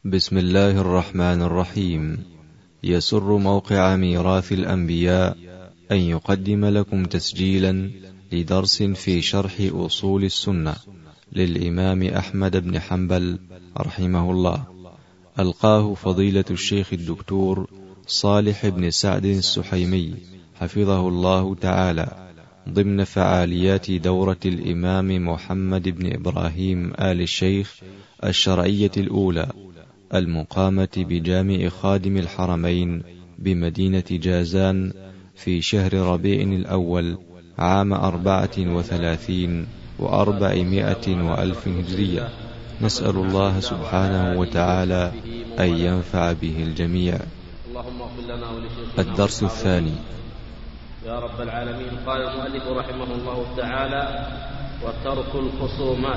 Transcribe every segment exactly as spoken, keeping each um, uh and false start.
بسم الله الرحمن الرحيم. يسر موقع ميراث الأنبياء أن يقدم لكم تسجيلا لدرس في شرح أصول السنة للإمام أحمد بن حنبل رحمه الله، ألقاه فضيلة الشيخ الدكتور صالح بن سعد السحيمي حفظه الله تعالى ضمن فعاليات دورة الإمام محمد بن إبراهيم آل الشيخ الشرعية الأولى المقامة بجامع خادم الحرمين بمدينة جازان في شهر ربيع الأول عام أربعة وثلاثين وأربعمائة وألف هجرية. نسأل الله سبحانه وتعالى أن ينفع به الجميع. الدرس الثاني. يا رب العالمين. قال المؤلف رحمه الله تعالى: وترك الخصومات.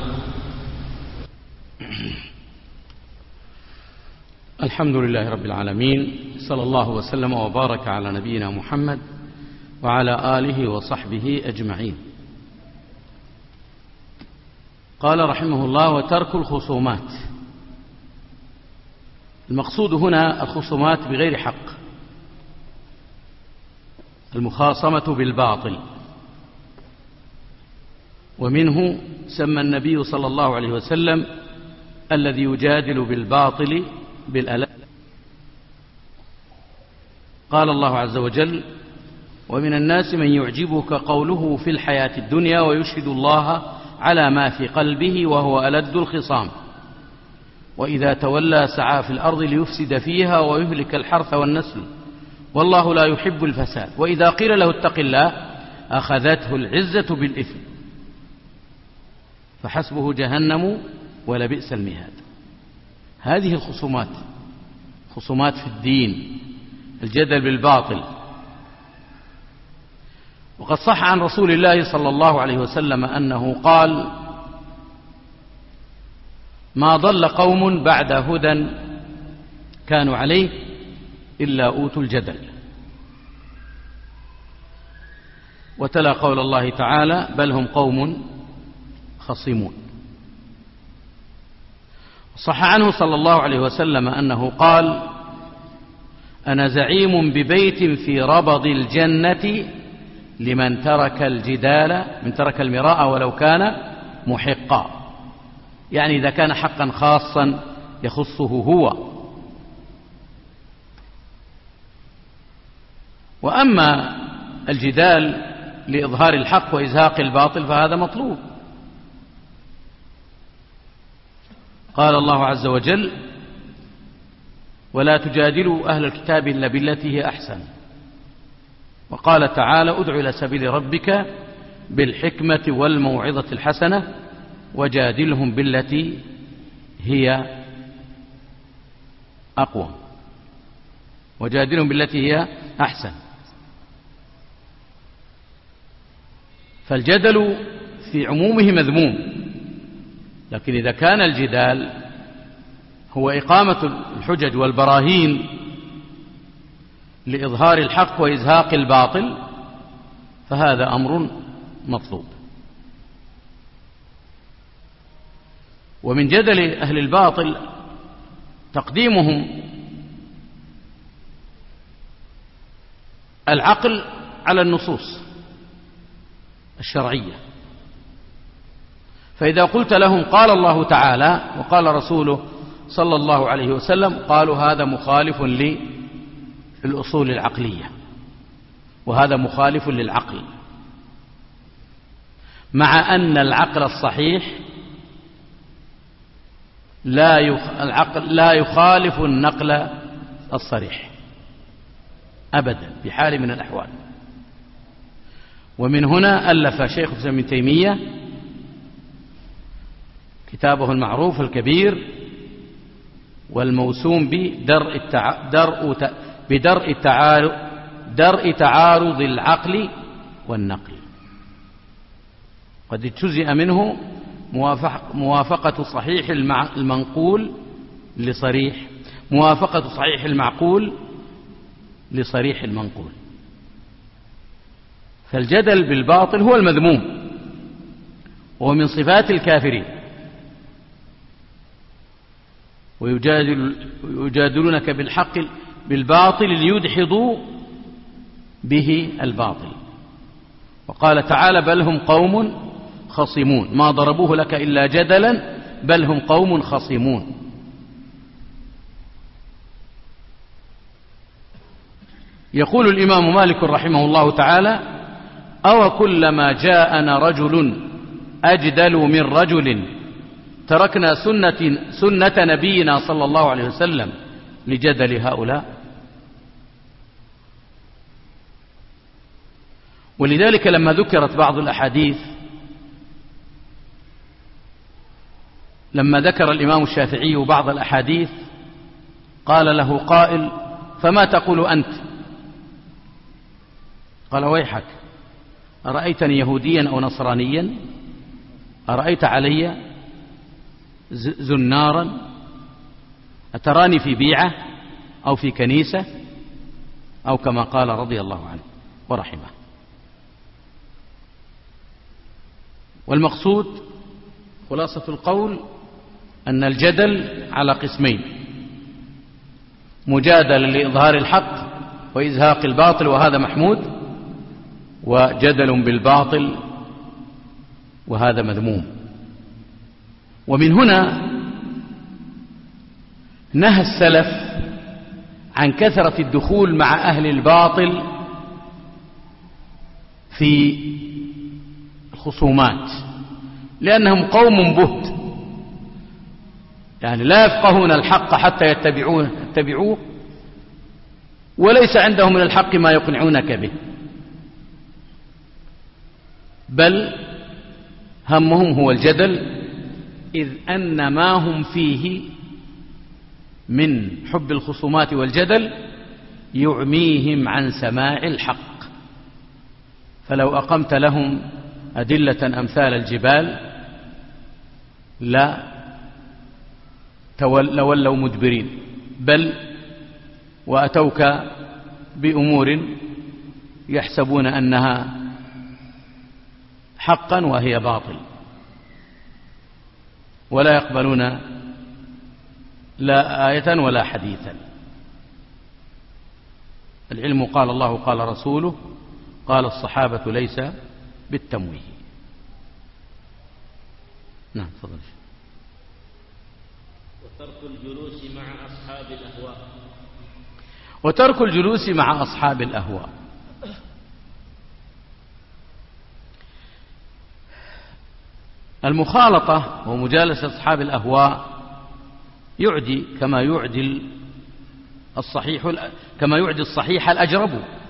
الحمد لله رب العالمين، صلى الله وسلم وبارك على نبينا محمد وعلى آله وصحبه أجمعين. قال رحمه الله: وترك الخصومات. المقصود هنا الخصومات بغير حق، المخاصمة بالباطل، ومنه سمى النبي صلى الله عليه وسلم الذي يجادل بالباطل بالألم. قال الله عز وجل: ومن الناس من يعجبك قوله في الحياة الدنيا ويشهد الله على ما في قلبه وهو ألد الخصام وإذا تولى سعى في الأرض ليفسد فيها ويهلك الحرث والنسل والله لا يحب الفساد وإذا قيل له اتق الله أخذته العزة بالإثم فحسبه جهنم ولبئس المهاد. هذه الخصومات خصومات في الدين، الجدل بالباطل. وقد صح عن رسول الله صلى الله عليه وسلم أنه قال: ما ضل قوم بعد هدى كانوا عليه إلا أوتوا الجدل. وتلا قول الله تعالى: بل هم قوم خصمون. صح عنه صلى الله عليه وسلم أنه قال: أنا زعيم ببيت في ربض الجنة لمن ترك الجدال، من ترك المراء ولو كان محقا، يعني إذا كان حقا خاصا يخصه هو. وأما الجدال لإظهار الحق وإزهاق الباطل فهذا مطلوب. قال الله عز وجل: ولا تجادلوا أهل الكتاب إلا بالتي هي أحسن. وقال تعالى: ادع إلى سبيل ربك بالحكمة والموعظة الحسنة وجادلهم بالتي هي أقوى وجادلهم بالتي هي أحسن. فالجدل في عمومه مذموم، لكن إذا كان الجدال هو إقامة الحجج والبراهين لإظهار الحق وإزهاق الباطل فهذا أمر مطلوب. ومن جدل أهل الباطل تقديمهم العقل على النصوص الشرعية. فإذا قلت لهم قال الله تعالى وقال رسوله صلى الله عليه وسلم قالوا هذا مخالف للأصول العقلية وهذا مخالف للعقل، مع أن العقل الصحيح لا العقل لا يخالف النقل الصريح أبدا بحال من الأحوال. ومن هنا ألف شيخ الإسلام ابن تيمية كتابه المعروف الكبير والموسوم بدرء التع... درء... بدرء التعارض درء تعارض العقل والنقل. قد اجتزئ منه موافق... موافقة صحيح المع... المنقول لصريح موافقة صحيح المعقول لصريح المنقول. فالجدل بالباطل هو المذموم ومن صفات الكافرين. ويجادل ويجادلونك بالحق بالباطل ليدحضوا به الباطل. وقال تعالى بل هم قوم خصمون ما ضربوه لك إلا جدلا بل هم قوم خصمون. يقول الإمام مالك رحمه الله تعالى أو كلما جاءنا رجل أجدل من رجل تركنا سنة, سنة نبينا صلى الله عليه وسلم لجدل هؤلاء. ولذلك لما ذكرت بعض الأحاديث لما ذكر الإمام الشافعي بعض الأحاديث قال له قائل فما تقول أنت؟ قال ويحك أرأيتني يهوديا أو نصرانيا؟ أرأيت علي زنارا؟ أتراني في بيعة أو في كنيسة؟ أو كما قال رضي الله عنه ورحمه. والمقصود خلاصة القول أن الجدل على قسمين: مجادلة لإظهار الحق وإزهاق الباطل وهذا محمود، وجدل بالباطل وهذا مذموم. ومن هنا نهى السلف عن كثرة الدخول مع أهل الباطل في الخصومات، لأنهم قوم بهت، يعني لا يفقهون الحق حتى يتبعوه, يتبعوه وليس عندهم من الحق ما يقنعونك به، بل همهم هو الجدل، إذ أن ما هم فيه من حب الخصومات والجدل يعميهم عن سماع الحق. فلو أقمت لهم أدلة أمثال الجبال لا تولوا مدبرين، بل وأتوك بأمور يحسبون أنها حقا وهي باطل، ولا يقبلون لا آية ولا حديثا. العلم قال الله قال رسوله قال الصحابة ليس بالتمويه. نعم تفضل. وترك الجلوس مع أصحاب الأهواء وترك الجلوس مع أصحاب الأهواء المخالطة ومجالسة أصحاب الأهواء يعدي كما يعدي الصحيح كما يعدي الصحيح الأجرب،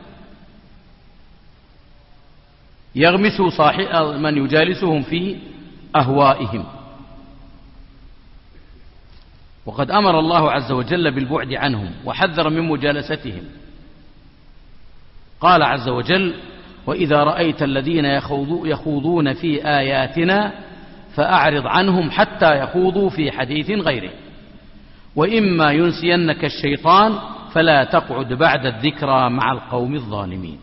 يغمس صاحب من يجالسهم في أهوائهم. وقد أمر الله عز وجل بالبعد عنهم وحذر من مجالستهم. قال عز وجل وإذا رأيت الذين يخوضون في آياتنا فأعرض عنهم حتى يخوضوا في حديث غيره وإما ينسينك الشيطان فلا تقعد بعد الذكرى مع القوم الظالمين.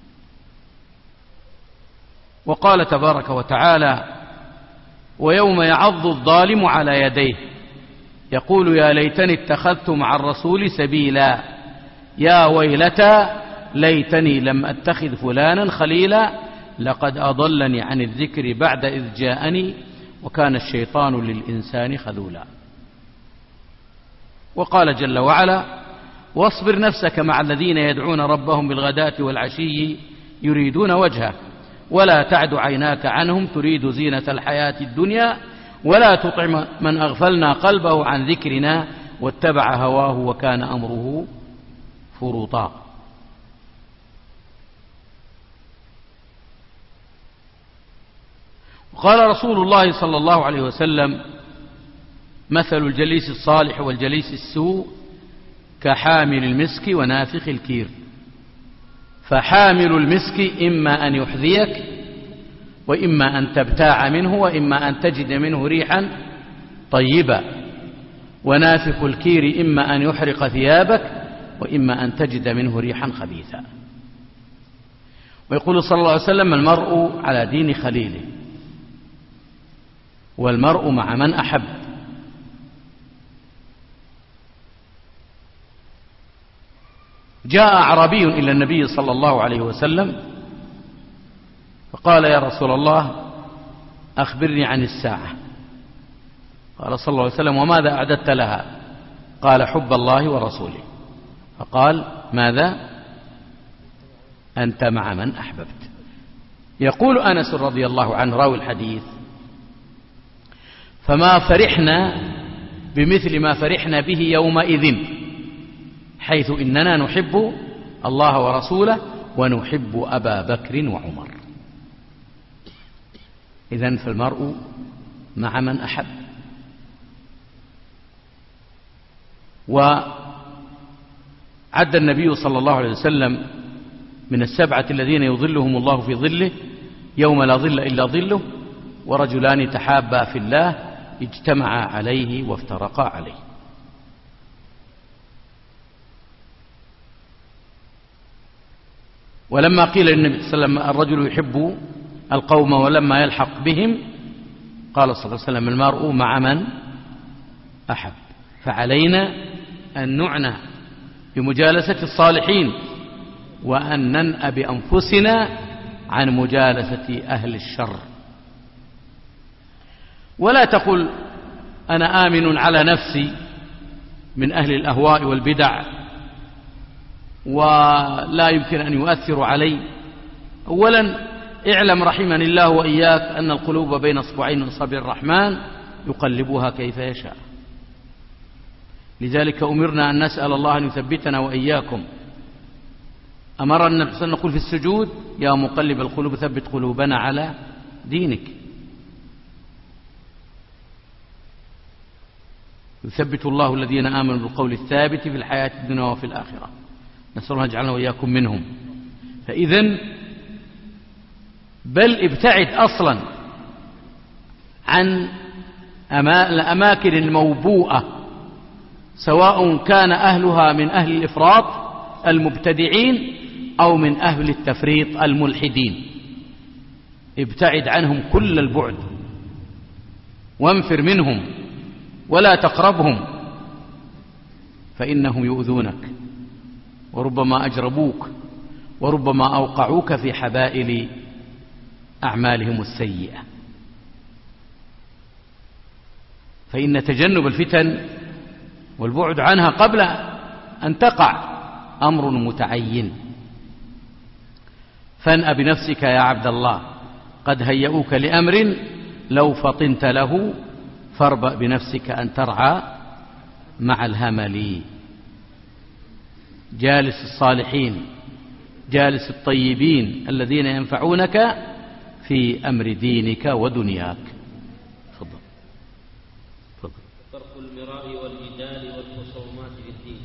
وقال تبارك وتعالى ويوم يعض الظالم على يديه يقول يا ليتني اتخذت مع الرسول سبيلا يا ويلتى ليتني لم أتخذ فلانا خليلا لقد أضلني عن الذكر بعد إذ جاءني وكان الشيطان للإنسان خذولا. وقال جل وعلا واصبر نفسك مع الذين يدعون ربهم بالغداة والعشي يريدون وجهه ولا تعد عيناك عنهم تريد زينة الحياة الدنيا ولا تطع من أغفلنا قلبه عن ذكرنا واتبع هواه وكان أمره فرطا. وقال رسول الله صلى الله عليه وسلم مثل الجليس الصالح والجليس السوء كحامل المسك ونافخ الكير، فحامل المسك إما أن يحذيك وإما أن تبتاع منه وإما أن تجد منه ريحا طيبة، ونافخ الكير إما أن يحرق ثيابك وإما أن تجد منه ريحا خبيثا. ويقول صلى الله عليه وسلم المرء على دين خليله والمرء مع من أحب. جاء أعرابي إلى النبي صلى الله عليه وسلم فقال: يا رسول الله أخبرني عن الساعة. قال صلى الله عليه وسلم: وماذا أعددت لها؟ قال: حب الله ورسوله. فقال: ماذا؟ أنت مع من أحببت. يقول أنس رضي الله عنه راوي الحديث: فما فرحنا بمثل ما فرحنا به يومئذ، حيث إننا نحب الله ورسوله ونحب أبا بكر وعمر. إذن فالمرء مع من أحب. وعد النبي صلى الله عليه وسلم من السبعة الذين يظلهم الله في ظله يوم لا ظل إلا ظله: ورجلان تحابا في الله اجتمعا عليه وافترقا عليه. ولما قيل للنبي صلى الله عليه وسلم: الرجل يحب القوم ولما يلحق بهم، قال صلى الله عليه وسلم: المرء مع من أحب. فعلينا أن نعنى بمجالسة الصالحين، وأن ننأى بأنفسنا عن مجالسة أهل الشر. ولا تقل أنا آمن على نفسي من أهل الأهواء والبدع ولا يمكن أن يؤثر علي. أولا اعلم رحمني الله وإياك أن القلوب بين اصبعين من أصابع الرحمن يقلبها كيف يشاء. لذلك أمرنا أن نسأل الله أن يثبتنا وإياكم. أمرنا النبي صلى الله عليه وسلم نقول في السجود: يا مقلب القلوب ثبت قلوبنا على دينك. يثبت الله الذين آمنوا بالقول الثابت في الحياة الدنيا وفي الآخرة. نسأل الله يجعلنا وإياكم منهم. فإذن بل ابتعد أصلا عن الأماكن الموبوءة، سواء كان أهلها من أهل الإفراط المبتدعين أو من أهل التفريط الملحدين. ابتعد عنهم كل البعد وانفر منهم ولا تقربهم، فإنهم يؤذونك وربما أجربوك وربما أوقعوك في حبائل أعمالهم السيئة. فإن تجنب الفتن والبعد عنها قبل أن تقع أمر متعين. فانأ بنفسك يا عبد الله، قد هيئوك لأمر لو فطنت له، فاربأ بنفسك أن ترعى مع الهمل. جالس الصالحين، جالس الطيبين الذين ينفعونك في أمر دينك ودنياك. تفضل. تفضل. ترك المراء والجدال والخصومات في الدين.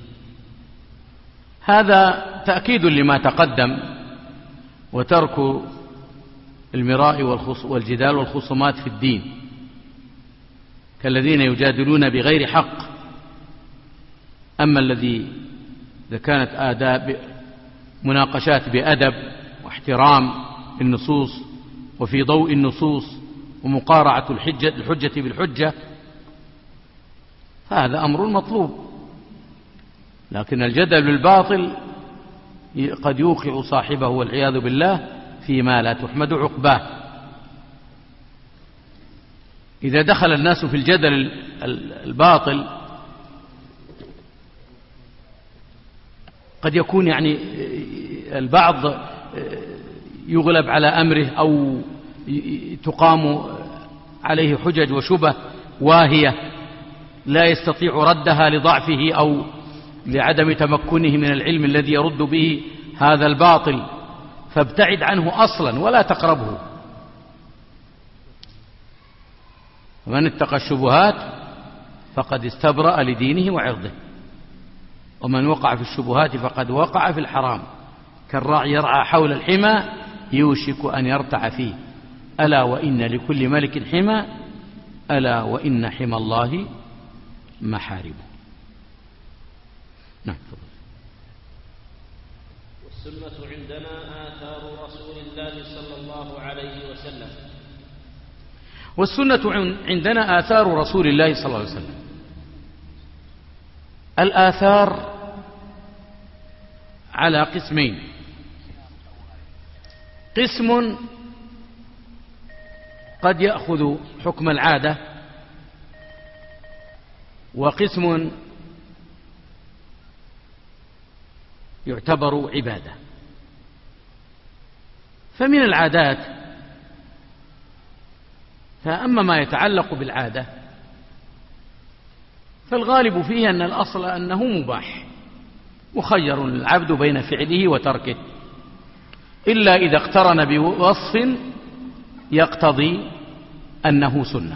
هذا تأكيد لما تقدم. وترك المراء والجدال والخصومات في الدين، كالذين يجادلون بغير حق. أما الذي إذا كانت آداب مناقشات بأدب واحترام النصوص وفي ضوء النصوص ومقارعة الحجة, الحجة بالحجة، فهذا أمر مطلوب. لكن الجدل بالباطل قد يوقع صاحبه والعياذ بالله فيما لا تحمد عقباه. إذا دخل الناس في الجدل الباطل قد يكون يعني البعض يغلب على أمره أو تقام عليه حجج وشبه واهية لا يستطيع ردها لضعفه أو لعدم تمكنه من العلم الذي يرد به هذا الباطل، فابتعد عنه أصلا ولا تقربه. ومن اتقى الشبهات فقد استبرأ لدينه وعرضه، ومن وقع في الشبهات فقد وقع في الحرام. كالراعي يرعى حول الحمى يوشك أن يرتع فيه، ألا وإن لكل ملك حمى، ألا وإن حمى الله محارمه. نعم. والسنة عندنا آثار رسول الله صلى الله عليه وسلم. والسنة عندنا آثار رسول الله صلى الله عليه وسلم. الآثار على قسمين: قسم قد يأخذ حكم العادة، وقسم يعتبر عبادة. فمن العادات، فأما ما يتعلق بالعادة فالغالب فيه أن الأصل أنه مباح، مخير العبد بين فعله وتركه، إلا إذا اقترن بوصف يقتضي أنه سنة.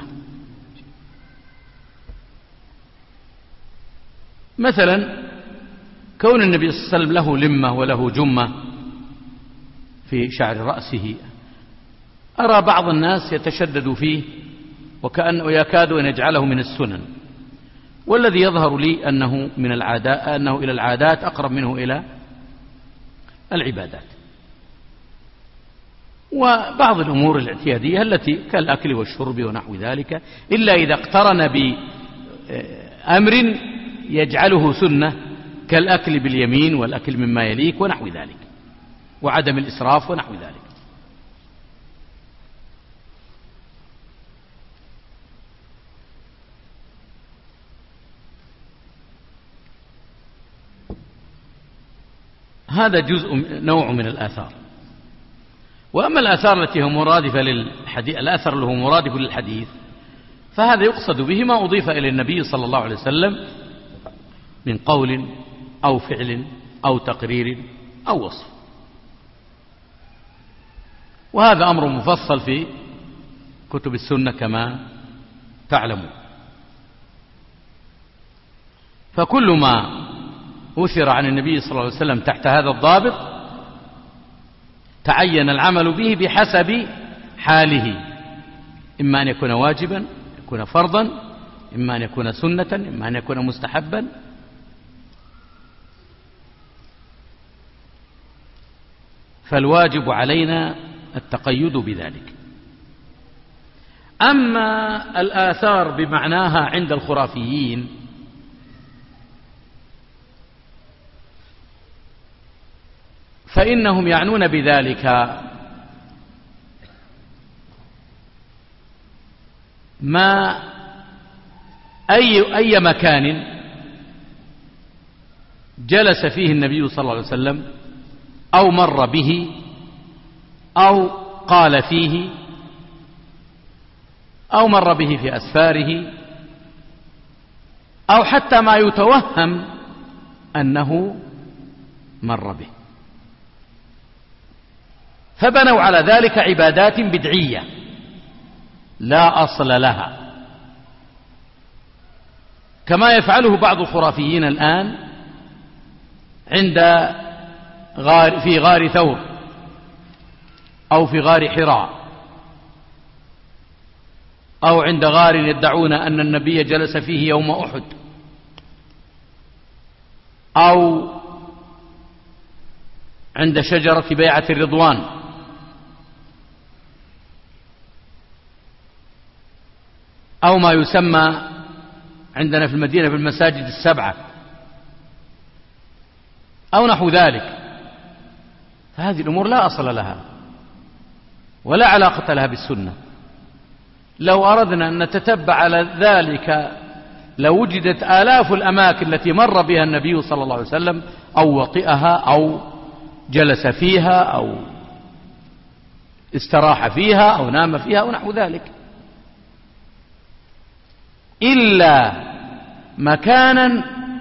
مثلا كون النبي صلى الله عليه وسلم له لمة وله جمة في شعر رأسه، أرى بعض الناس يتشدد فيه وكأنه يكاد أن يجعله من السنن، والذي يظهر لي أنه من العادات، أنه إلى العادات أقرب منه إلى العبادات. وبعض الأمور الاعتيادية التي كالأكل والشرب ونحو ذلك، إلا إذا اقترن بأمر يجعله سنة، كالأكل باليمين والأكل مما يليك ونحو ذلك، وعدم الإسراف ونحو ذلك. هذا جزء نوع من الآثار. وأما الآثار التي هي مرادفة للحديث، الأثر اللي هو مرادف للحديث، فهذا يقصد به ما أضيف إلى النبي صلى الله عليه وسلم من قول أو فعل أو تقرير أو وصف، وهذا أمر مفصل في كتب السنة كما تعلمون. فكل ما أثر عن النبي صلى الله عليه وسلم تحت هذا الضابط تعين العمل به بحسب حاله، إما أن يكون واجبا، يكون فرضا، إما أن يكون سنة، إما أن يكون مستحبا. فالواجب علينا التقيد بذلك. أما الآثار بمعناها عند الخرافيين فإنهم يعنون بذلك ما أي, أي مكان جلس فيه النبي صلى الله عليه وسلم أو مر به أو قال فيه أو مر به في أسفاره، أو حتى ما يتوهم أنه مر به، فبنوا على ذلك عبادات بدعية لا أصل لها، كما يفعله بعض الخرافيين الآن عند غار في غار ثور أو في غار حراء أو عند غار يدعون أن النبي جلس فيه يوم أحد، أو عند شجرة بيعة الرضوان، أو ما يسمى عندنا في المدينة بالمساجد السبعة أو نحو ذلك. فهذه الأمور لا أصل لها ولا علاقة لها بالسنة. لو أردنا أن نتتبع على ذلك لوجدت آلاف الأماكن التي مر بها النبي صلى الله عليه وسلم أو وطئها أو جلس فيها أو استراح فيها أو نام فيها أو نحو ذلك، إلا مكانا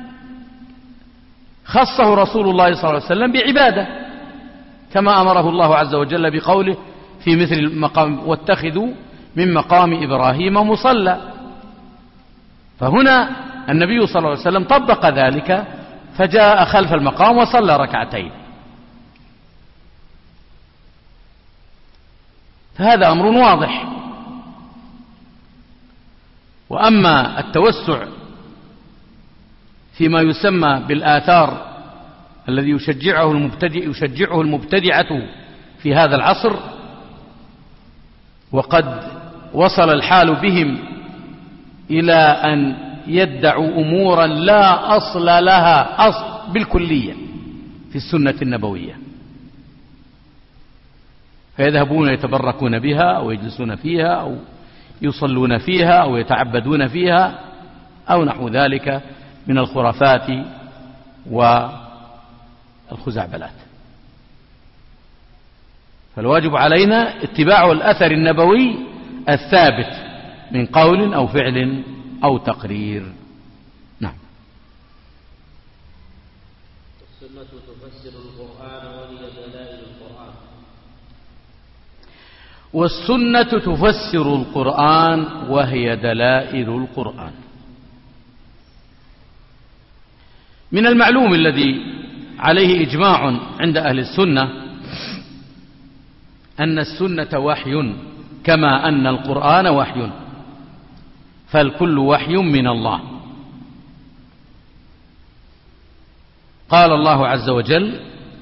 خصه رسول الله صلى الله عليه وسلم بعبادة، كما أمره الله عز وجل بقوله في مثل المقام واتخذوا من مقام إبراهيم مصلى. فهنا النبي صلى الله عليه وسلم طبق ذلك فجاء خلف المقام وصلى ركعتين، فهذا أمر واضح. وأما التوسع فيما يسمى بالآثار الذي يشجعه المبتدع يشجعه المبتدعة في هذا العصر، وقد وصل الحال بهم إلى أن يدعوا أمورا لا أصل لها أصل بالكلية في السنة النبوية، فيذهبون يتبركون بها أو يجلسون فيها أو يصلون فيها أو يتعبدون فيها أو نحو ذلك من الخرافات والخزعبلات. فالواجب علينا اتباع الأثر النبوي الثابت من قول أو فعل أو تقرير. نعم. السنة تفسر القرآن وهي دلائل القرآن. والسنة تفسر القرآن وهي دلائل القرآن. من المعلوم الذي عليه إجماع عند أهل السنة أن السنة وحي كما أن القرآن وحي، فالكل وحي من الله. قال الله عز وجل: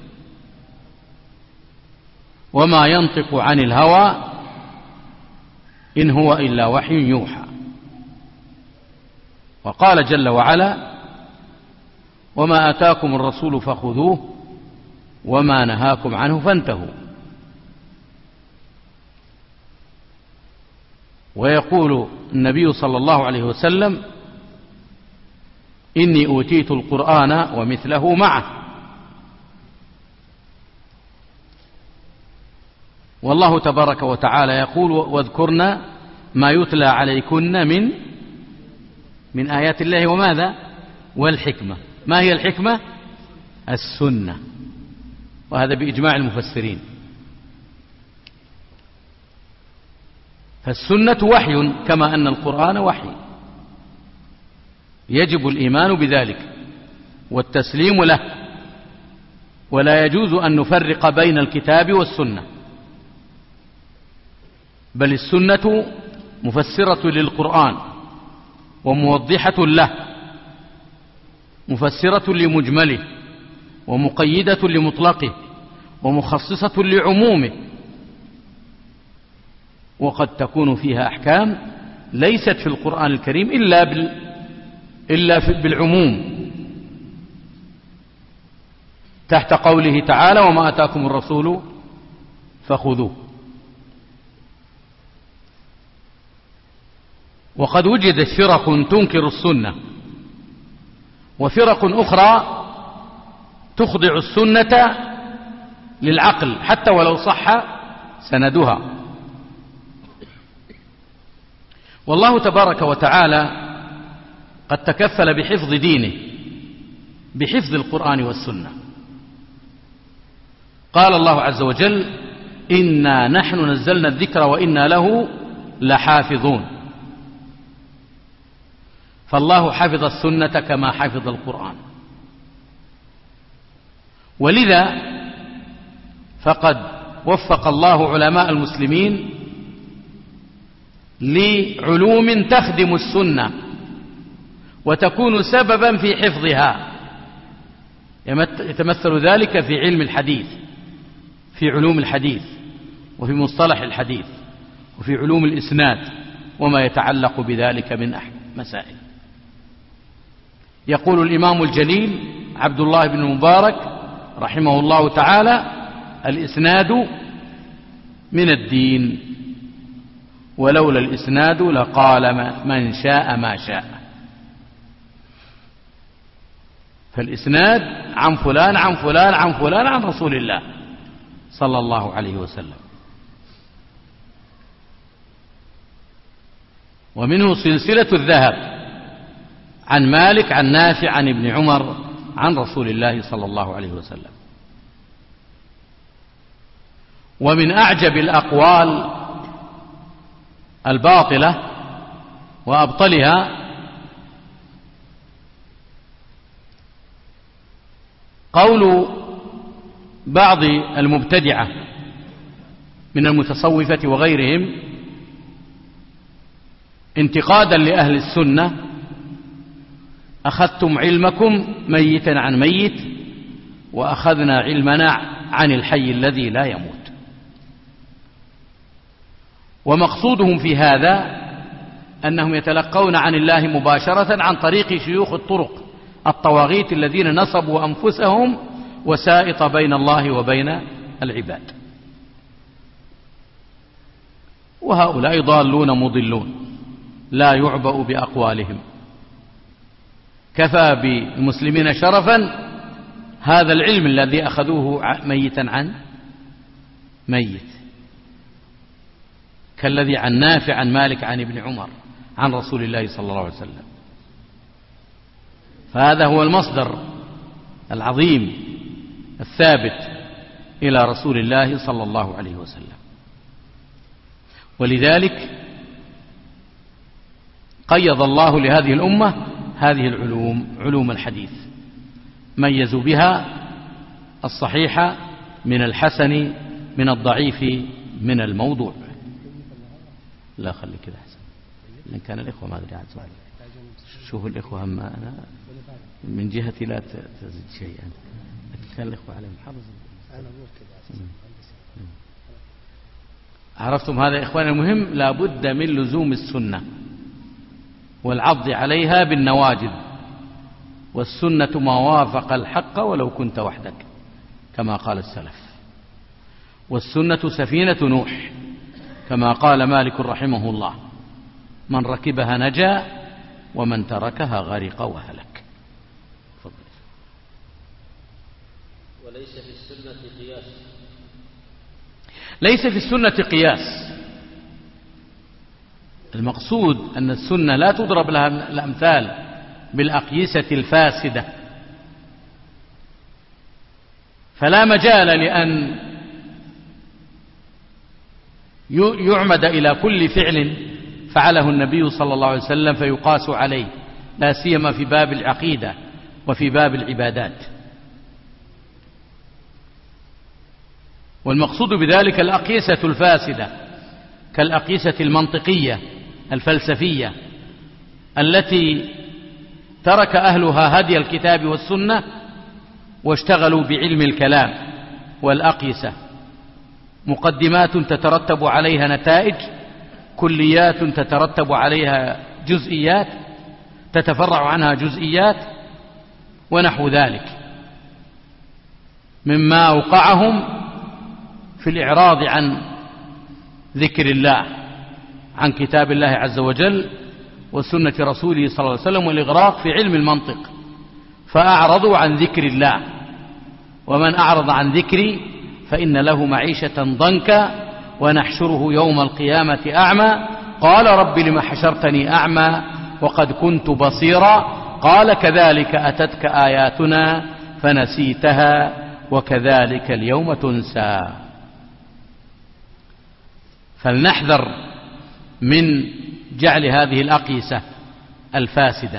وما ينطق عن الهوى إن هو إلا وحي يوحى. وقال جل وعلا: وما آتاكم الرسول فخذوه وما نهاكم عنه فانتهوا. ويقول النبي صلى الله عليه وسلم: إني أوتيت القرآن ومثله معه. والله تبارك وتعالى يقول: واذكرن ما يتلى عليكن من من آيات الله وماذا؟ والحكمة. ما هي الحكمة؟ السنة، وهذا بإجماع المفسرين. فالسنة وحي كما أن القرآن وحي، يجب الإيمان بذلك والتسليم له، ولا يجوز أن نفرق بين الكتاب والسنة، بل السنة مفسرة للقرآن وموضحة له، مفسرة لمجمله ومقيدة لمطلقه ومخصصة لعمومه، وقد تكون فيها أحكام ليست في القرآن الكريم إلا بال إلا بالعموم، تحت قوله تعالى: وما آتاكم الرسول فخذوه. وقد وجدت فرق تنكر السنة وفرق أخرى تخضع السنة للعقل حتى ولو صح سندها. والله تبارك وتعالى قد تكفل بحفظ دينه بحفظ القرآن والسنة. قال الله عز وجل: إنا نحن نزلنا الذكر وإنا له لحافظون. فالله حفظ السنة كما حفظ القرآن، ولذا فقد وفق الله علماء المسلمين لعلوم تخدم السنة وتكون سببا في حفظها. يتمثل ذلك في علم الحديث، في علوم الحديث، وفي مصطلح الحديث، وفي علوم الإسناد وما يتعلق بذلك من مسائل. يقول الإمام الجليل عبد الله بن المبارك رحمه الله تعالى: الإسناد من الدين، ولولا الإسناد لقال من شاء ما شاء. فالإسناد عن فلان عن فلان عن فلان عن رسول الله صلى الله عليه وسلم. ومنه سلسلة الذهب عن مالك عن نافع عن ابن عمر عن رسول الله صلى الله عليه وسلم. ومن أعجب الأقوال الباطلة وأبطلها قول بعض المبتدعة من المتصوفة وغيرهم انتقادا لأهل السنة: أخذتم علمكم ميتا عن ميت وأخذنا علمنا عن الحي الذي لا يموت. ومقصودهم في هذا أنهم يتلقون عن الله مباشرة عن طريق شيوخ الطرق الطواغيت الذين نصبوا أنفسهم وسائط بين الله وبين العباد. وهؤلاء ضالون مضلون لا يعبأ بأقوالهم. كفى بالمسلمين شرفا هذا العلم الذي أخذوه ميتا عن ميت، كالذي عن نافع عن مالك عن ابن عمر عن رسول الله صلى الله عليه وسلم. فهذا هو المصدر العظيم الثابت إلى رسول الله صلى الله عليه وسلم. ولذلك قيض الله لهذه الأمة هذه العلوم، علوم الحديث، ميزوا بها الصحيح من الحسن، من الضعيف، من الموضوع. لا خلي كذا حسن، لأن كان الإخوة ما أدري عن سؤال. شوفوا الإخوة هم أنا من جهتي لا تزيد شيئا، لكن كان الإخوة عليهم حرص. عرفتم هذا يا إخوان؟ المهم لا بد من لزوم السنة والعض عليها بالنواجذ، والسنة ما وافق الحق ولو كنت وحدك كما قال السلف، والسنة سفينة نوح كما قال مالك رحمه الله: من ركبها نجا ومن تركها غرق وهلك. فضل. وليس في السنة قياس. ليس في السنة قياس. المقصود أن السنة لا تضرب لها الأمثال بالأقيسة الفاسدة، فلا مجال لأن يعمد إلى كل فعل فعله النبي صلى الله عليه وسلم فيقاس عليه، لا سيما في باب العقيدة وفي باب العبادات. والمقصود بذلك الأقيسة الفاسدة كالأقيسة المنطقية الفلسفية التي ترك أهلها هدي الكتاب والسنة واشتغلوا بعلم الكلام والأقيسة، مقدمات تترتب عليها نتائج، كليات تترتب عليها جزئيات، تتفرع عنها جزئيات، ونحو ذلك مما أوقعهم في الإعراض عن ذكر الله، عن كتاب الله عز وجل وسنة رسوله صلى الله عليه وسلم، والإغراق في علم المنطق، فأعرضوا عن ذكر الله. ومن أعرض عن ذكري فإن له معيشة ضنكا ونحشره يوم القيامة أعمى قال رب لم حشرتني أعمى وقد كنت بصيرا قال كذلك أتتك آياتنا فنسيتها وكذلك اليوم تنسى. فلنحذر من جعل هذه الأقيسة الفاسدة.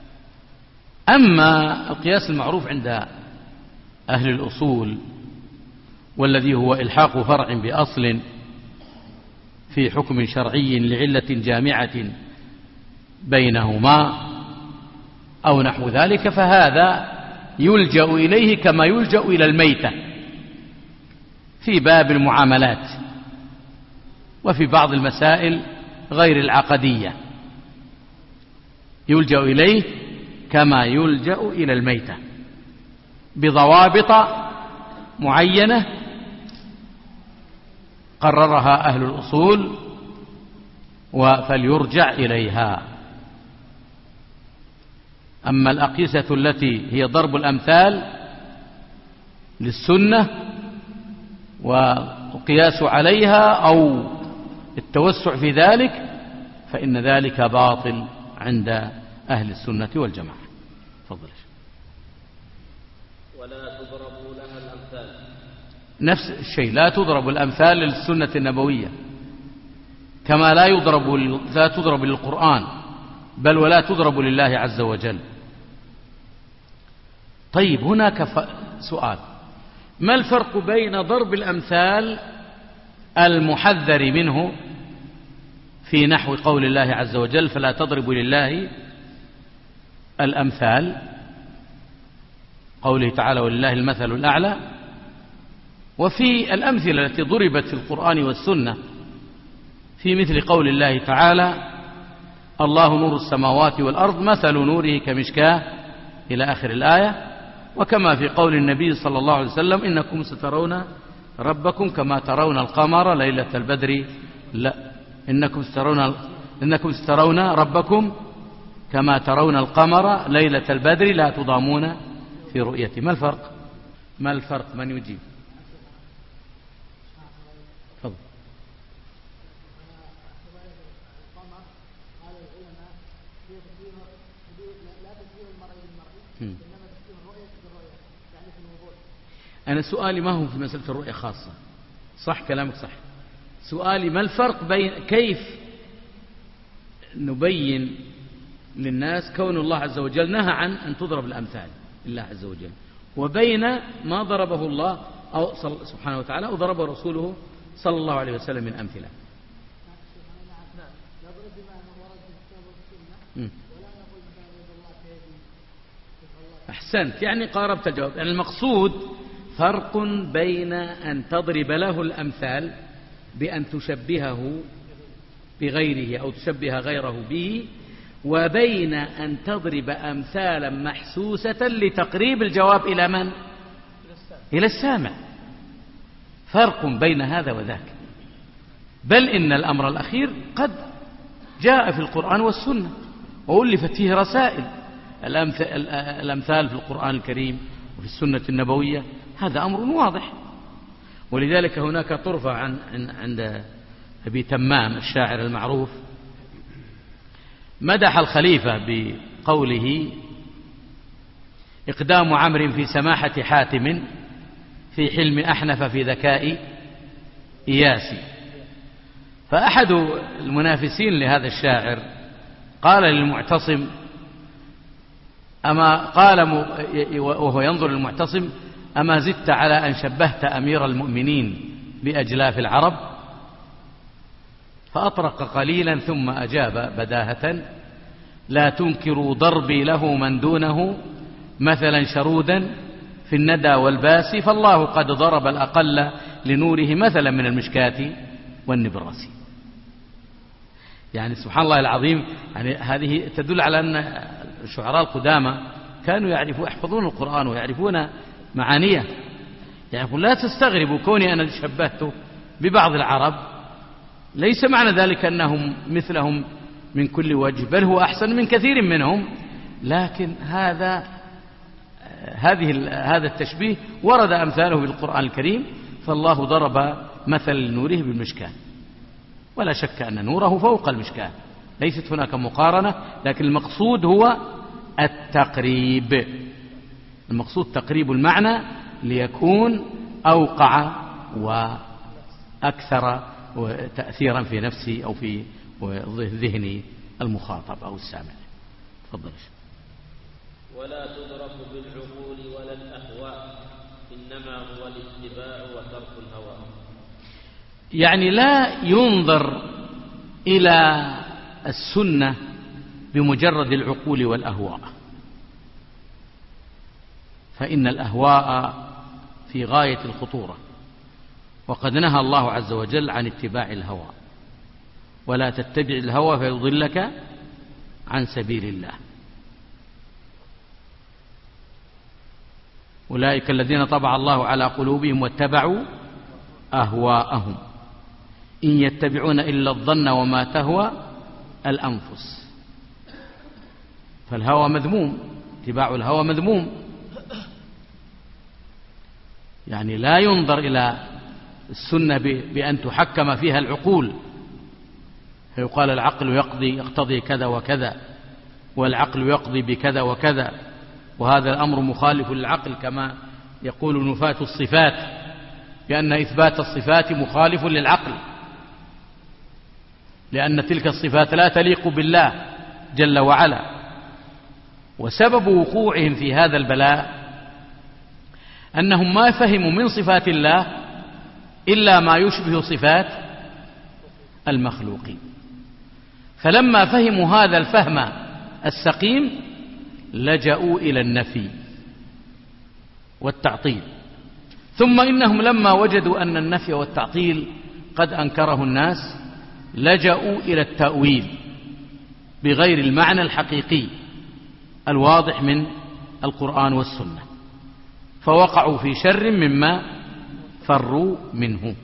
أما القياس المعروف عند أهل الأصول والذي هو إلحاق فرع بأصل في حكم شرعي لعلة جامعة بينهما أو نحو ذلك، فهذا يلجأ إليه كما يلجأ إلى الميتة في باب المعاملات وفي بعض المسائل غير العقدية، يلجأ إليه كما يلجأ إلى الميتة بضوابط معينة قررها أهل الأصول فليرجع إليها. أما الأقيسة التي هي ضرب الأمثال للسنة والقياس عليها أو التوسع في ذلك فإن ذلك باطل عند أهل السنة والجماعة. تفضل. ولا تضرب لها الأمثال. نفس الشيء، لا تضرب الأمثال للسنة النبوية كما لا يضرب لا تضرب للقرآن، بل ولا تضرب لله عز وجل. طيب، هناك سؤال: ما الفرق بين ضرب الأمثال المحذر منه في نحو قول الله عز وجل فلا تضربوا لله الأمثال، قوله تعالى ولله المثل الأعلى، وفي الأمثلة التي ضربت في القرآن والسنة في مثل قول الله تعالى الله نور السماوات والأرض مثل نوره كمشكاة إلى آخر الآية، وكما في قول النبي صلى الله عليه وسلم إنكم سترون ربكم كما ترون القمر ليلة البدر لا إنكم سترون إنكم سترون ربكم كما ترون القمر ليلة البدر لا تضامون في رؤيته. ما الفرق؟ ما الفرق؟ من يجيب؟ تفضل. أنا سؤالي ما هو في مسألة الرؤية خاصة، صح كلامك صح. سؤالي ما الفرق بين كيف نبين للناس كون الله عز وجل نهى عن أن تضرب الأمثال لله عز وجل، وبين ما ضربه الله أو سبحانه وتعالى أو ضربه رسوله صلى الله عليه وسلم من أمثلة. أحسنت، يعني قاربت الجواب. يعني المقصود فرق بين أن تضرب له الأمثال بأن تشبهه بغيره أو تشبه غيره به، وبين أن تضرب أمثالا محسوسة لتقريب الجواب إلى من؟ إلى السامع. فرق بين هذا وذاك. بل إن الأمر الأخير قد جاء في القرآن والسنة وألفت فيه رسائل. الأمثال في القرآن الكريم وفي السنة النبوية هذا أمر واضح. ولذلك هناك طرفة عن عند أبي تمام الشاعر المعروف مدح الخليفة بقوله إقدام عمرو في سماحة حاتم في حلم أحنف في ذكاء إياسي. فأحد المنافسين لهذا الشاعر قال للمعتصم أما قال وهو ينظر للمعتصم أما زدت على أن شبهت أمير المؤمنين بأجلاف العرب؟ فأطرق قليلا ثم أجاب بداهة لا تنكروا ضربي له من دونه مثلا شرودا في الندى والباس فالله قد ضرب الأقل لنوره مثلا من المشكاة والنبراس. يعني سبحان الله العظيم، يعني هذه تدل على أن الشعراء القدامى كانوا يعرفون يحفظون القرآن ويعرفون معانيه. يعني لا تستغربوا كوني أنا شبهته ببعض العرب، ليس معنى ذلك أنهم مثلهم من كل وجه، بل هو أحسن من كثير منهم، لكن هذا هذه هذا التشبيه ورد أمثاله في القرآن الكريم. فالله ضرب مثل لنوره بالمشكاة، ولا شك أن نوره فوق المشكاة، ليست هناك مقارنة، لكن المقصود هو التقريب. المقصود تقريب المعنى ليكون أوقع وأكثر تأثيرا في نفسي أو في ذهن المخاطب أو السامع. تفضل. ولا تدرك بالعقول ولا الأهواء إنما هو الاتباع وترك الهوى. يعني لا ينظر إلى السنة بمجرد العقول والأهواء، فإن الأهواء في غاية الخطورة، وقد نهى الله عز وجل عن اتباع الهوى ولا تتبع الهوى فيضلك عن سبيل الله. أولئك الذين طبع الله على قلوبهم واتبعوا أهواءهم إن يتبعون إلا الظن وما تهوى الأنفس. فالهوى مذموم، اتباع الهوى مذموم. يعني لا ينظر إلى السنة بأن تحكم فيها العقول، فيقال العقل يقضي يقتضي كذا وكذا، والعقل يقضي بكذا وكذا، وهذا الأمر مخالف للعقل، كما يقول نفاة الصفات بأن إثبات الصفات مخالف للعقل، لأن تلك الصفات لا تليق بالله جل وعلا. وسبب وقوعهم في هذا البلاء أنهم ما فهموا من صفات الله إلا ما يشبه صفات المخلوقين، فلما فهموا هذا الفهم السقيم لجأوا إلى النفي والتعطيل. ثم إنهم لما وجدوا أن النفي والتعطيل قد أنكره الناس لجأوا إلى التأويل بغير المعنى الحقيقي الواضح من القرآن والسنة. فوقعوا في شر مما فروا منه،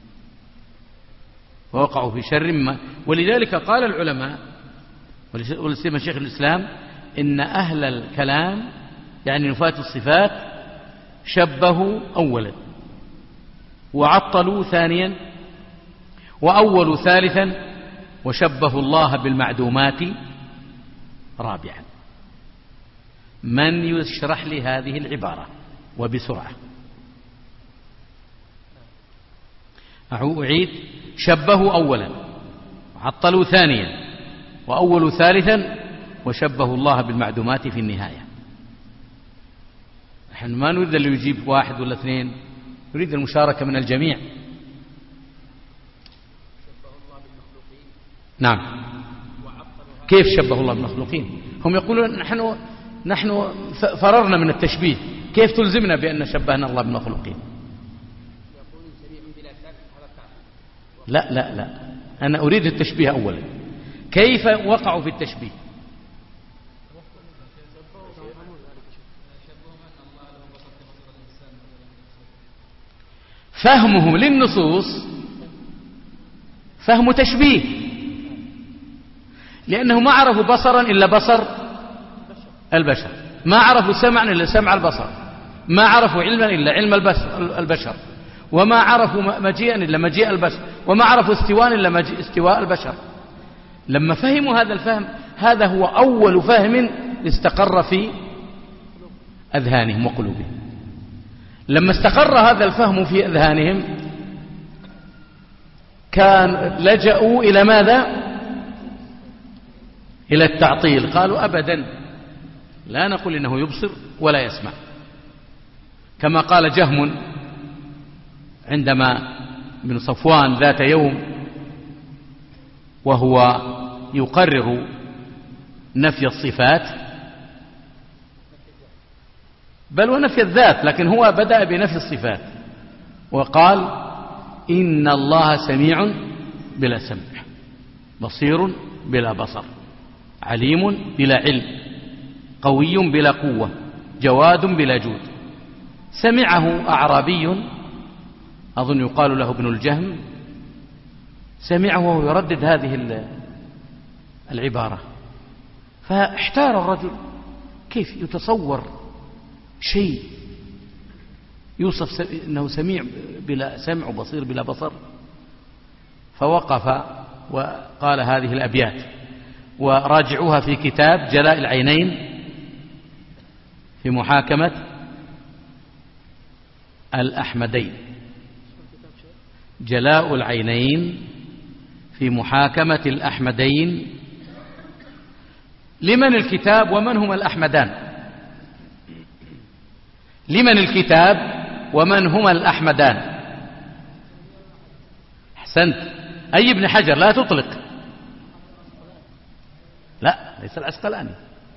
ووقعوا في شر مما. ولذلك قال العلماء ولسيما شيخ الإسلام إن أهل الكلام يعني نفاة الصفات شبهوا أولا وعطلوا ثانيا وأولوا ثالثا وشبهوا الله بالمعدومات رابعا. من يشرح لي هذه العبارة وبسرعة؟ أعيد: شبهوا أولا وعطلوا ثانيا وأولوا ثالثا وشبهوا الله بالمعدومات في النهاية. نحن ما نريد اللي يجيب واحد ولا اثنين، نريد المشاركة من الجميع. نعم. كيف شبه الله بالمخلوقين؟ هم يقولون نحن نحن فررنا من التشبيه، كيف تلزمنا بأن شبهنا الله بالمخلوقين؟ لا لا لا، أنا أريد التشبيه أولا. كيف وقعوا في التشبيه؟ فهمهم للنصوص فهم تشبيه، لأنه ما عرفوا بصرا إلا بصر البشر، ما عرفوا سمعا إلا سمع البصر، ما عرفوا علما إلا علم البشر، وما عرفوا مجيئا إلا مجيء البشر، وما عرفوا استواء إلا مجيء استواء البشر. لما فهموا هذا الفهم، هذا هو أول فهم استقر في أذهانهم وقلوبهم. لما استقر هذا الفهم في أذهانهم كان لجأوا إلى ماذا؟ إلى التعطيل. قالوا أبدا لا نقول إنه يبصر ولا يسمع، كما قال جهم عندما ابن صفوان ذات يوم وهو يقرر نفي الصفات، بل ونفي الذات، لكن هو بدأ بنفي الصفات وقال إن الله سميع بلا سمع، بصير بلا بصر، عليم بلا علم، قوي بلا قوة، جواد بلا جود. سمعه أعرابي أظن يقال له ابن الجهم، سمعه وهو يردد هذه العبارة، فاحتار الرجل كيف يتصور شيء يوصف أنه سميع بلا سمع وبصير بلا بصر. فوقف وقال هذه الأبيات، وراجعوها في كتاب جلاء العينين في محاكمة الأحمدين. جلاء العينين في محاكمة الأحمدين. لمن الكتاب ومن هما الأحمدان؟ لمن الكتاب ومن هما الأحمدان؟ أحسنت. أي ابن حجر، لا تطلق، لا ليس العسقلاني،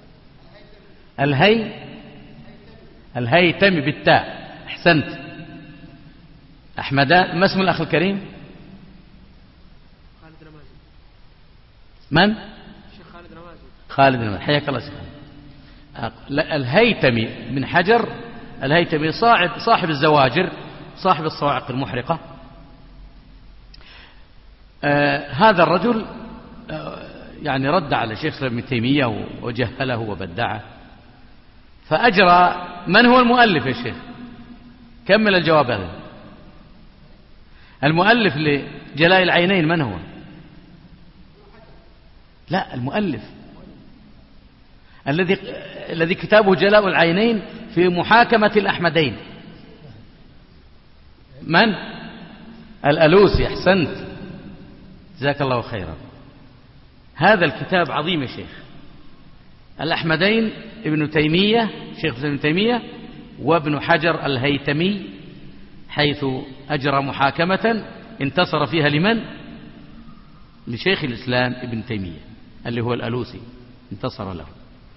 الهي الهيتمي بالتاء. أحسنت. أحمدان. ما اسم الأخ الكريم؟ خالد رمازي. من؟ الشيخ خالد رمازي. خالد رمازي، حياك الله شيخ. الهيتمي بن حجر، الهيتمي صاحب صاحب الزواجر، صاحب الصواعق المحرقة. آه هذا الرجل آه يعني رد على شيخ ابن تيمية وجهله وبدعه، فأجرى. من هو المؤلف يا شيخ؟ كمل الجواب هذا. المؤلف لجلاء العينين من هو؟ لا، المؤلف الذي الذي كتابه جلاء العينين في محاكمة الأحمدين. من؟ الألوسي. أحسنت، جزاك الله خيرا. هذا الكتاب عظيم يا شيخ. الأحمدين ابن تيمية، شيخ ابن تيمية، وابن حجر الهيتمي، حيث أجرى محاكمة انتصر فيها لمن؟ لشيخ الإسلام ابن تيمية اللي هو الألوسي، انتصر له.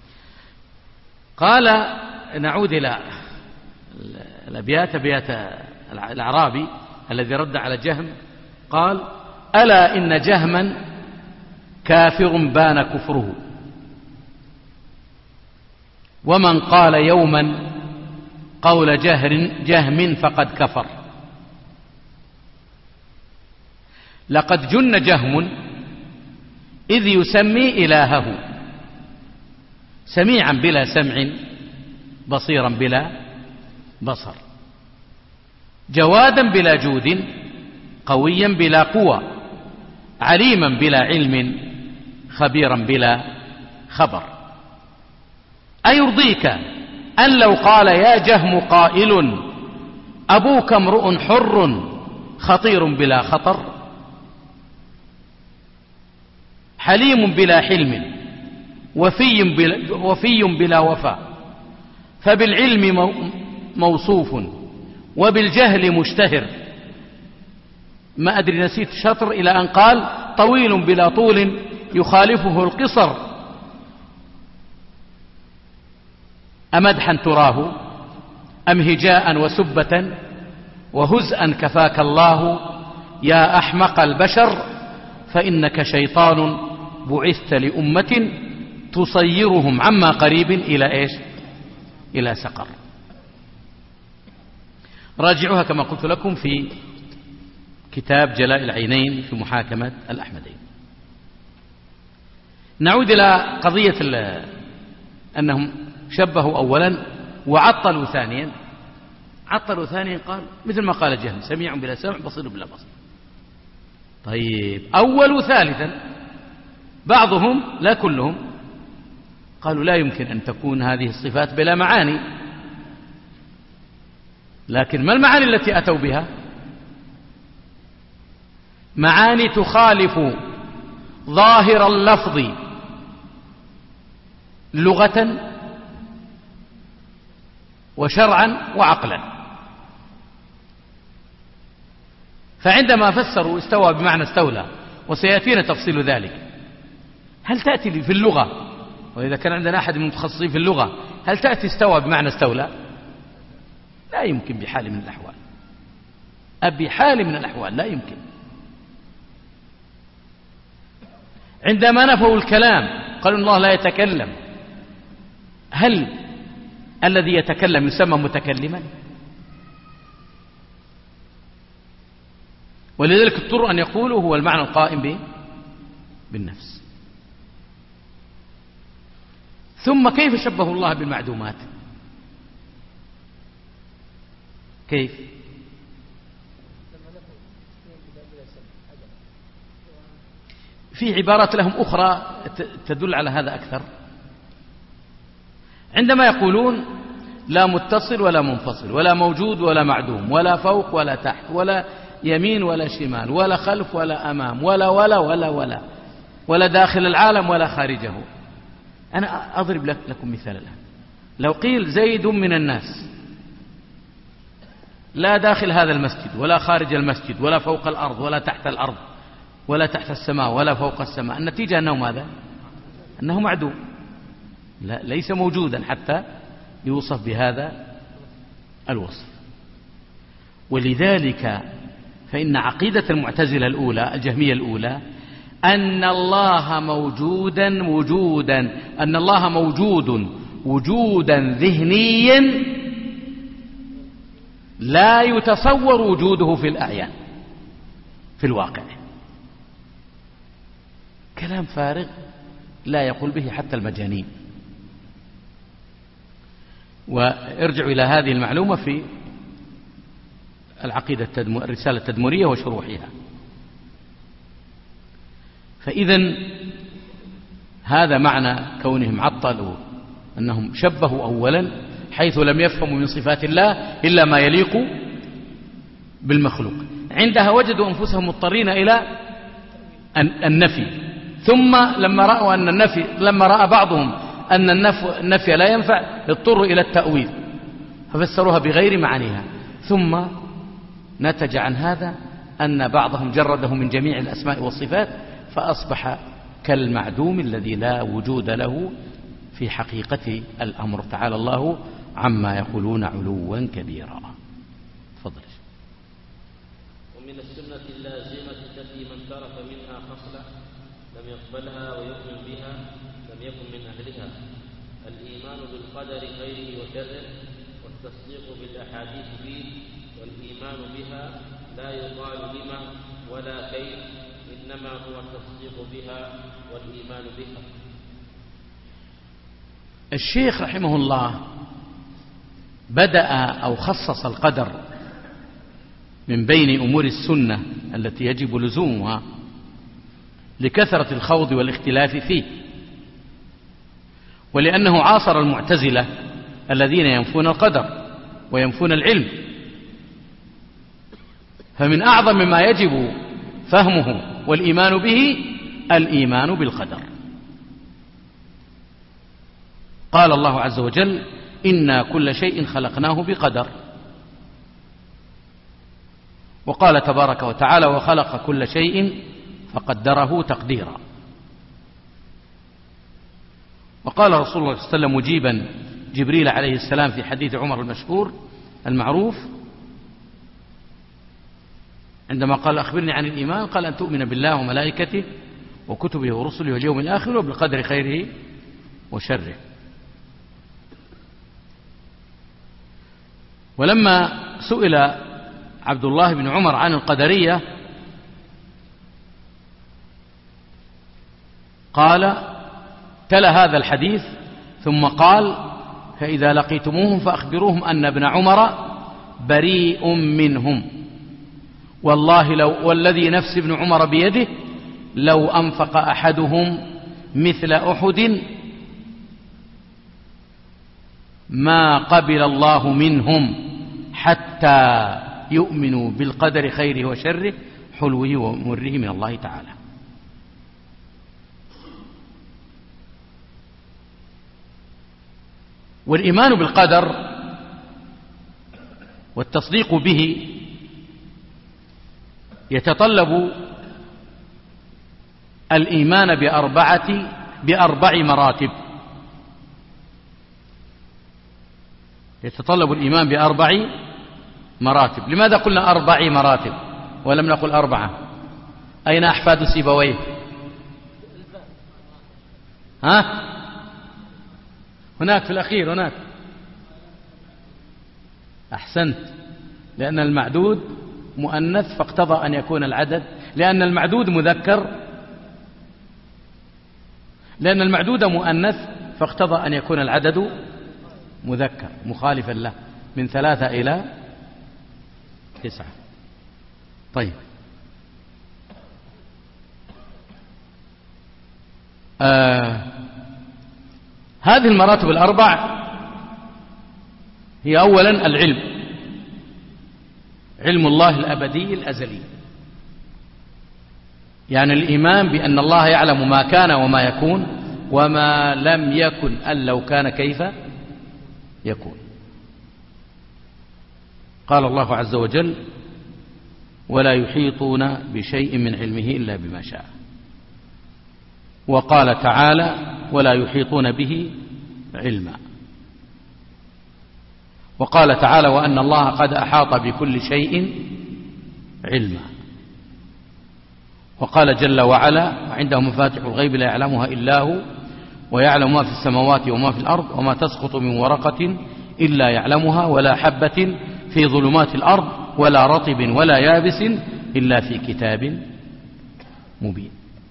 قال، نعود إلى الأبيات، أبيات الأعرابي الذي رد على جهم، قال: ألا إن جهما كافر بان كفره، ومن قال يوما قول جهر جهم فقد كفر. لقد جن جهم إذ يسمي إلهه سميعا بلا سمع بصيرا بلا بصر، جوادا بلا جود، قويا بلا قوى، عليما بلا علم، خبيرا بلا خبر. أيرضيك أن لو قال يا جهم قائل أبوك امرؤ حر خطير بلا خطر، حليم بلا حلم، وفي بلا, وفي بلا وفاء، فبالعلم موصوف وبالجهل مشتهر. ما أدري نسيت شطر إلى أن قال طويل بلا طول يخالفه القصر، أمدحا تراه أم هجاء وسبة وهزءا كفاك الله، يا أحمق البشر فإنك شيطان بعثت لأمة تصيرهم عما قريب إلى إيش؟ إلى سقر. راجعوها كما قلت لكم في كتاب جلاء العينين في محاكمة الأحمدين. نعود إلى قضية أنهم شبهوا أولا وعطلوا ثانيا. عطلوا ثانيا قال مثل ما قال جهم سميع بلا سمع بصير بلا بصر. طيب أول ثالثا بعضهم لا كلهم قالوا لا يمكن أن تكون هذه الصفات بلا معاني، لكن ما المعاني التي أتوا بها؟ معاني تخالف ظاهر اللفظ لغة وشرعا وعقلا. فعندما فسروا استوى بمعنى استولى، وسيأتينا تفصيل ذلك، هل تأتي في اللغة، وإذا كان عندنا أحد من المتخصصين في اللغة، هل تأتي استوى بمعنى استولى؟ لا يمكن بحال من الأحوال، بحال من الأحوال لا يمكن. عندما نفوا الكلام قالوا الله لا يتكلم، هل الذي يتكلم يسمى متكلما؟ ولذلك اضطروا أن يقولوا هو المعنى القائم به بالنفس. ثم كيف شبهوا الله بالمعدومات؟ كيف؟ في عبارات لهم أخرى تدل على هذا أكثر. عندما يقولون لا متصل ولا منفصل ولا موجود ولا معدوم ولا فوق ولا تحت ولا يمين ولا شمال ولا خلف ولا أمام ولا ولا ولا ولا ولا داخل العالم ولا خارجه. أنا أضرب لكم مثال الآن. لو قيل زيد من الناس، لا داخل هذا المسجد ولا خارج المسجد ولا فوق الأرض ولا تحت الأرض ولا تحت السماء ولا فوق السماء، النتيجة أنه ماذا؟ أنه معدوم، لا ليس موجودا حتى يوصف بهذا الوصف. ولذلك فإن عقيدة المعتزلة الأولى الجهمية الأولى أن الله موجودا وجودا أن الله موجود وجودا ذهنيا لا يتصور وجوده في الأعيان في الواقع. كلام فارغ لا يقول به حتى المجانين. وارجعوا إلى هذه المعلومة في العقيدة التدم... الرسالة التدمرية وشروحها. فإذا هذا معنى كونهم عطلوا، أنهم شبهوا أولا حيث لم يفهموا من صفات الله إلا ما يليق بالمخلوق. عندها وجدوا أنفسهم مضطرين إلى النفي، ثم لما رأوا أن النفي لما رأى بعضهم أن النفي لا ينفع اضطروا إلى التأويل ففسروها بغير معانيها. ثم نتج عن هذا أن بعضهم جرده من جميع الأسماء والصفات فأصبح كالمعدوم الذي لا وجود له في حقيقة الأمر. تعالى الله عما يقولون علوا كبيرا. تفضل. ومن السنة اللازمة التي من ترك منها خصلة لم يقبلها ويؤمن بها لم يكن من أهلها الإيمان بالقدر خيره وشره والتصديق بالأحاديث فيه والإيمان بها لا يقال لما ولا كيف، إنما هو التصديق بها والإيمان بها. الشيخ رحمه الله بدأ أو خصص القدر من بين أمور السنة التي يجب لزومها لكثرة الخوض والاختلاف فيه، ولأنه عاصر المعتزلة الذين ينفون القدر وينفون العلم، فمن أعظم ما يجب فهمه والإيمان به الإيمان بالقدر. قال الله عز وجل: إنا كل شيء خلقناه بقدر. وقال تبارك وتعالى: وخلق كل شيء فقدره تقديرا. وقال رسول الله صلى الله عليه وسلم مجيبا جبريل عليه السلام في حديث عمر المشهور المعروف عندما قال: أخبرني عن الإيمان، قال: أن تؤمن بالله وملائكته وكتبه ورسله واليوم الآخر وبالقدر خيره وشره. ولما سئل عبد الله بن عمر عن القدرية قال: تلا هذا الحديث ثم قال: فإذا لقيتموهم فأخبروهم أن ابن عمر بريء منهم، والله لو والذي نفس ابن عمر بيده لو أنفق أحدهم مثل أحد ما قبل الله منهم حتى يؤمنوا بالقدر خيره وشره حلوه ومره من الله تعالى. والإيمان بالقدر والتصديق به يتطلب الإيمان بأربعة بأربع مراتب. يتطلب الإيمان بأربع مراتب. لماذا قلنا أربع مراتب ولم نقل أربعة؟ أين أحفاد سيبويه؟ ها؟ هناك في الأخير هناك. أحسنت، لأن المعدود مؤنث فاقتضى أن يكون العدد، لأن المعدود مذكر، لأن المعدود مؤنث فاقتضى أن يكون العدد مذكر مخالفا له، من ثلاثة إلى تسعة. طيب، آه هذه المراتب الأربع هي أولا العلم، علم الله الأبدي الأزلي، يعني الإيمان بأن الله يعلم ما كان وما يكون وما لم يكن أن لو كان كيف يكون. قال الله عز وجل: ولا يحيطون بشيء من علمه إلا بما شاء. وقال تعالى: ولا يحيطون به علما. وقال تعالى: وأن الله قد أحاط بكل شيء علما. وقال جل وعلا: وعنده مفاتح الغيب لا يعلمها إلا هو ويعلم ما في السماوات وما في الأرض وما تسقط من ورقة إلا يعلمها ولا حبة في ظلمات الأرض ولا رطب ولا يابس إلا في كتاب مبين.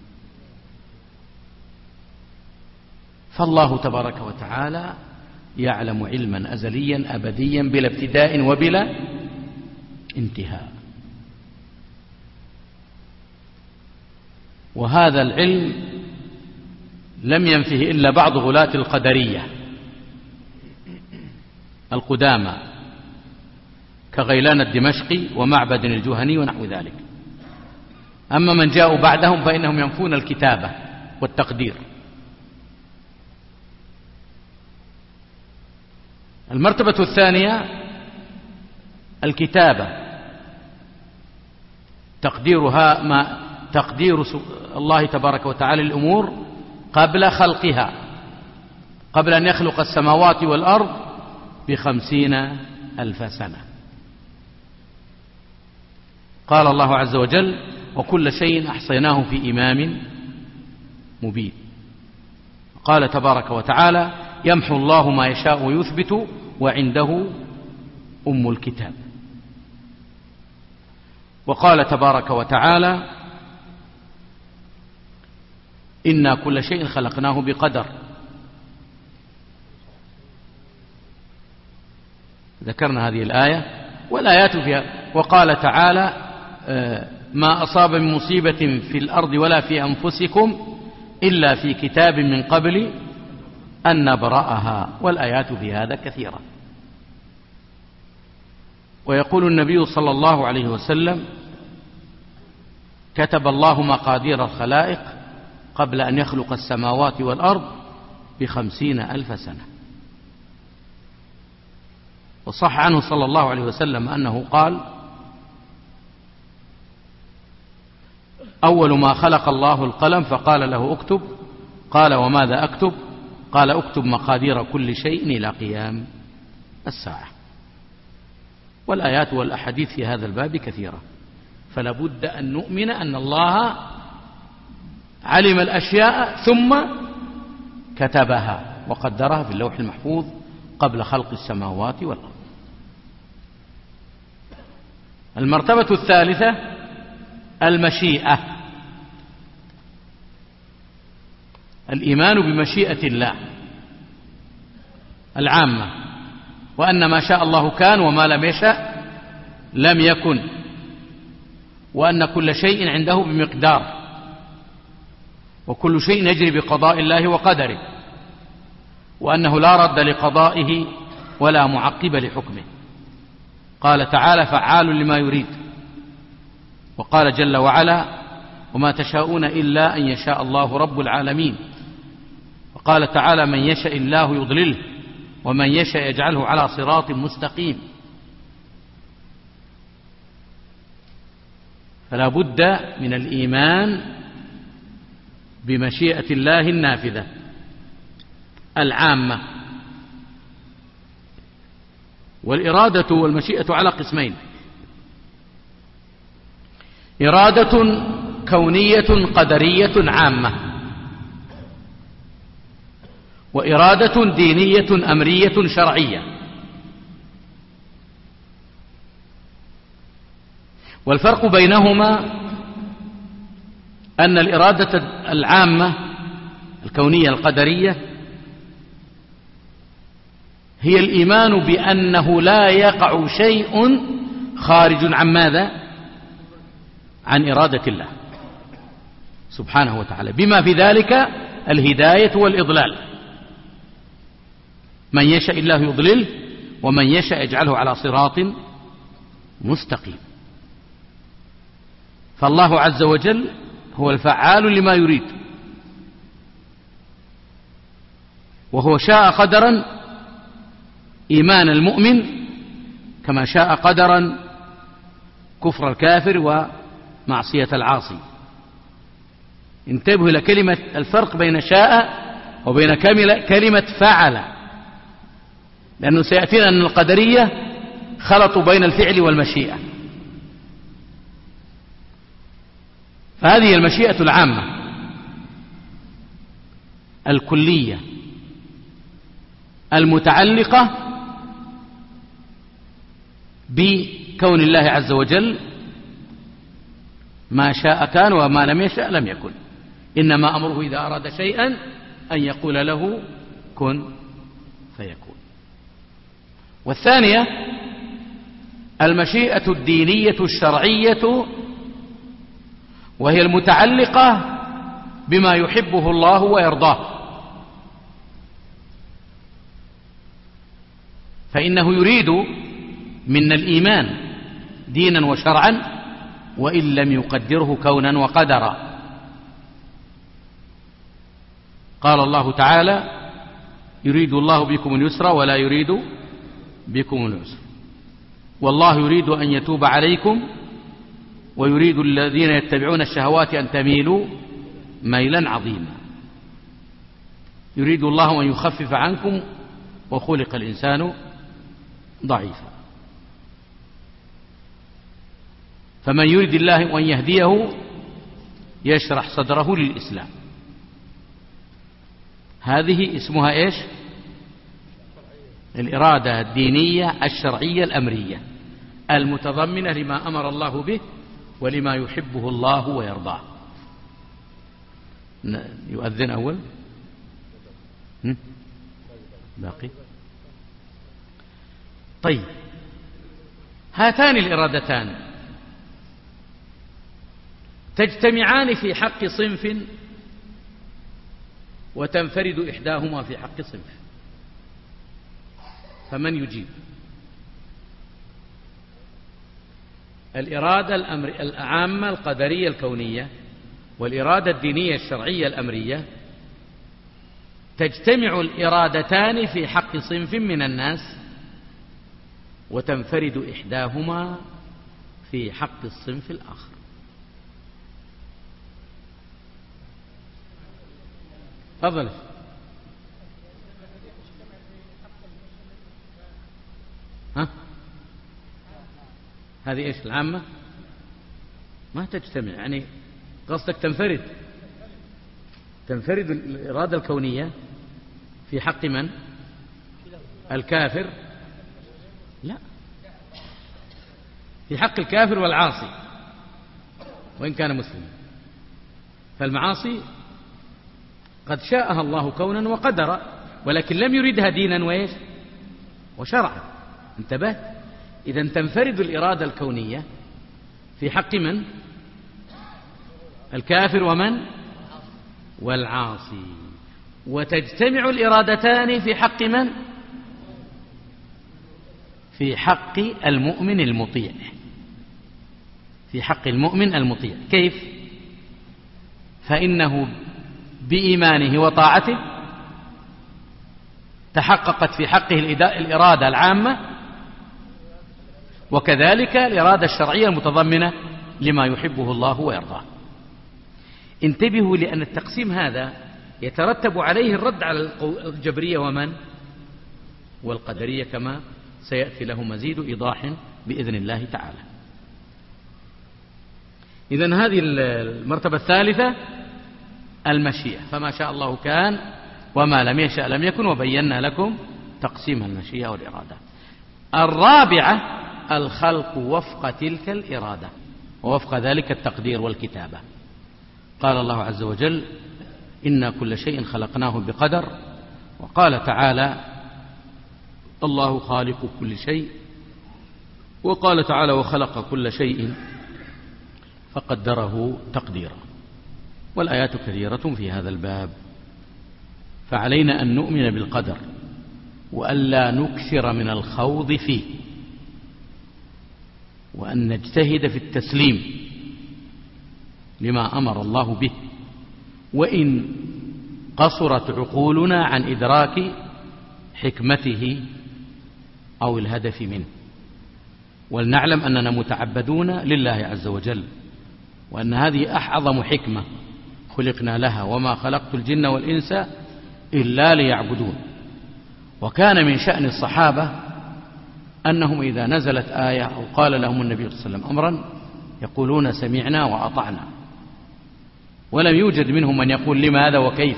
فالله تبارك وتعالى يعلم علما أزليا أبديا بلا ابتداء وبلا انتهاء. وهذا العلم لم ينفه إلا بعض غلاة القدرية القدامى كغيلان الدمشقي ومعبد الجهني ونحو ذلك. أما من جاءوا بعدهم فإنهم ينفون الكتابة والتقدير. المرتبة الثانية الكتابة، تقديرها ما تقدير الله تبارك وتعالى الأمور قبل خلقها، قبل أن يخلق السماوات والأرض بخمسين ألف سنة. قال الله عز وجل: وكل شيء أحصيناه في إمام مبين. قال تبارك وتعالى: يمحو الله ما يشاء ويثبت وعنده أم الكتاب. وقال تبارك وتعالى: إنا كل شيء خلقناه بقدر. ذكرنا هذه الآية والآيات فيها. وقال تعالى: ما أصاب من مصيبة في الأرض ولا في أنفسكم إلا في كتاب من قبل أن نبرأها. والآيات في هذا كثيرة. ويقول النبي صلى الله عليه وسلم: كتب الله مقادير الخلائق قبل أن يخلق السماوات والأرض بخمسين ألف سنة. وصح عنه صلى الله عليه وسلم أنه قال: أول ما خلق الله القلم فقال له اكتب. قال: وماذا أكتب؟ قال: اكتب مقادير كل شيء إلى قيام الساعة. والآيات والأحاديث في هذا الباب كثيرة. فلا بد أن نؤمن أن الله علم الأشياء ثم كتبها وقدرها في اللوح المحفوظ قبل خلق السماوات والأرض. المرتبة الثالثة المشيئة، الإيمان بمشيئة الله العامة، وأن ما شاء الله كان وما لم يشأ لم يكن، وأن كل شيء عنده بمقدار، وكل شيء يجري بقضاء الله وقدره، وأنه لا رد لقضائه ولا معقب لحكمه. قال تعالى: فعال لما يريد. وقال جل وعلا: وما تشاءون إلا أن يشاء الله رب العالمين. وقال تعالى: من يشاء الله يضلله ومن يشاء يجعله على صراط مستقيم. فلا بد من الإيمان بمشيئة الله النافذة العامة. والإرادة والمشيئة على قسمين: إرادة كونية قدرية عامة، وإرادة دينية أمرية شرعية. والفرق بينهما أن الإرادة العامة الكونية القدرية هي الإيمان بأنه لا يقع شيء خارج عن ماذا؟ عن إرادة الله سبحانه وتعالى، بما في ذلك الهداية والإضلال. من يشاء الله يضلله ومن يشاء يجعله على صراط مستقيم. فالله عز وجل هو الفعال لما يريد، وهو شاء قدرا إيمان المؤمن كما شاء قدرا كفر الكافر ومعصية العاصي. انتبهوا إلى كلمة الفرق بين شاء وبين كلمة فعل، لأنه سيأتينا أن القدرية خلطوا بين الفعل والمشيئة. فهذه المشيئة العامة الكلية المتعلقة بكون الله عز وجل، ما شاء كان وما لم يشاء لم يكن، إنما أمره إذا أراد شيئا أن يقول له كن فيكون. والثانية المشيئة الدينية الشرعية، وهي المتعلقة بما يحبه الله ويرضاه. فإنه يريد منا الإيمان دينا وشرعا وإن لم يقدره كونا وقدرا. قال الله تعالى: يريد الله بكم اليسر ولا يريد بكم العسر والله يريد أن يتوب عليكم ويريد الذين يتبعون الشهوات أن تميلوا ميلا عظيما. يريد الله أن يخفف عنكم وخلق الإنسان ضعيفا. فمن يريد الله أن يهديه يشرح صدره للإسلام. هذه اسمها إيش؟ الإرادة الدينية الشرعية الأمرية المتضمنة لما أمر الله به ولما يحبه الله ويرضاه. يؤذن أول باقي. طيب، هاتان الإرادتان تجتمعان في حق صنف وتنفرد إحداهما في حق صنف، فمن يجيب؟ الإرادة الأمر العامة القدرية الكونية والإرادة الدينية الشرعية الأمرية تجتمع الإرادتان في حق صنف من الناس وتنفرد إحداهما في حق الصنف الآخر. تفضل. ها؟ هذه ايش العامة؟ ما تجتمع، يعني قصدك تنفرد تنفرد الإرادة الكونية في حق من؟ الكافر؟ لا، في حق الكافر والعاصي وإن كان مسلما. فالمعاصي قد شاءها الله كونا وقدرا، ولكن لم يردها دينا وإيش وشرعا. انتبهت؟ إذن تنفرد الإرادة الكونية في حق من؟ الكافر ومن؟ والعاصي. وتجتمع الإرادتان في حق من؟ في حق المؤمن المطيع. في حق المؤمن المطيع. كيف؟ فإنه بإيمانه وطاعته تحققت في حقه الإرادة العامة، وكذلك الإرادة الشرعية المتضمنة لما يحبه الله ويرضاه. انتبهوا، لأن التقسيم هذا يترتب عليه الرد على الجبرية ومن؟ والقدرية، كما سيأتي له مزيد إيضاح بإذن الله تعالى. إذن هذه المرتبة الثالثة المشيئة، فما شاء الله كان وما لم يشأ لم يكن، وبينا لكم تقسيم المشيئة والإرادة. الرابعة الخلق وفق تلك الإرادة ووفق ذلك التقدير والكتابة. قال الله عز وجل: إنا كل شيء خلقناه بقدر. وقال تعالى: الله خالق كل شيء. وقال تعالى: وخلق كل شيء فقدره تقديرا. والآيات كثيرة في هذا الباب، فعلينا أن نؤمن بالقدر وألا نكثر من الخوض فيه، وأن نجتهد في التسليم لما أمر الله به، وإن قصرت عقولنا عن إدراك حكمته أو الهدف منه. ولنعلم أننا متعبدون لله عز وجل، وأن هذه أعظم حكمة خلقنا لها: وما خلقت الجن والإنس إلا ليعبدون. وكان من شأن الصحابة أنهم إذا نزلت آية أو قال لهم النبي صلى الله عليه وسلم أمرا يقولون: سمعنا وأطعنا. ولم يوجد منهم من يقول لماذا وكيف،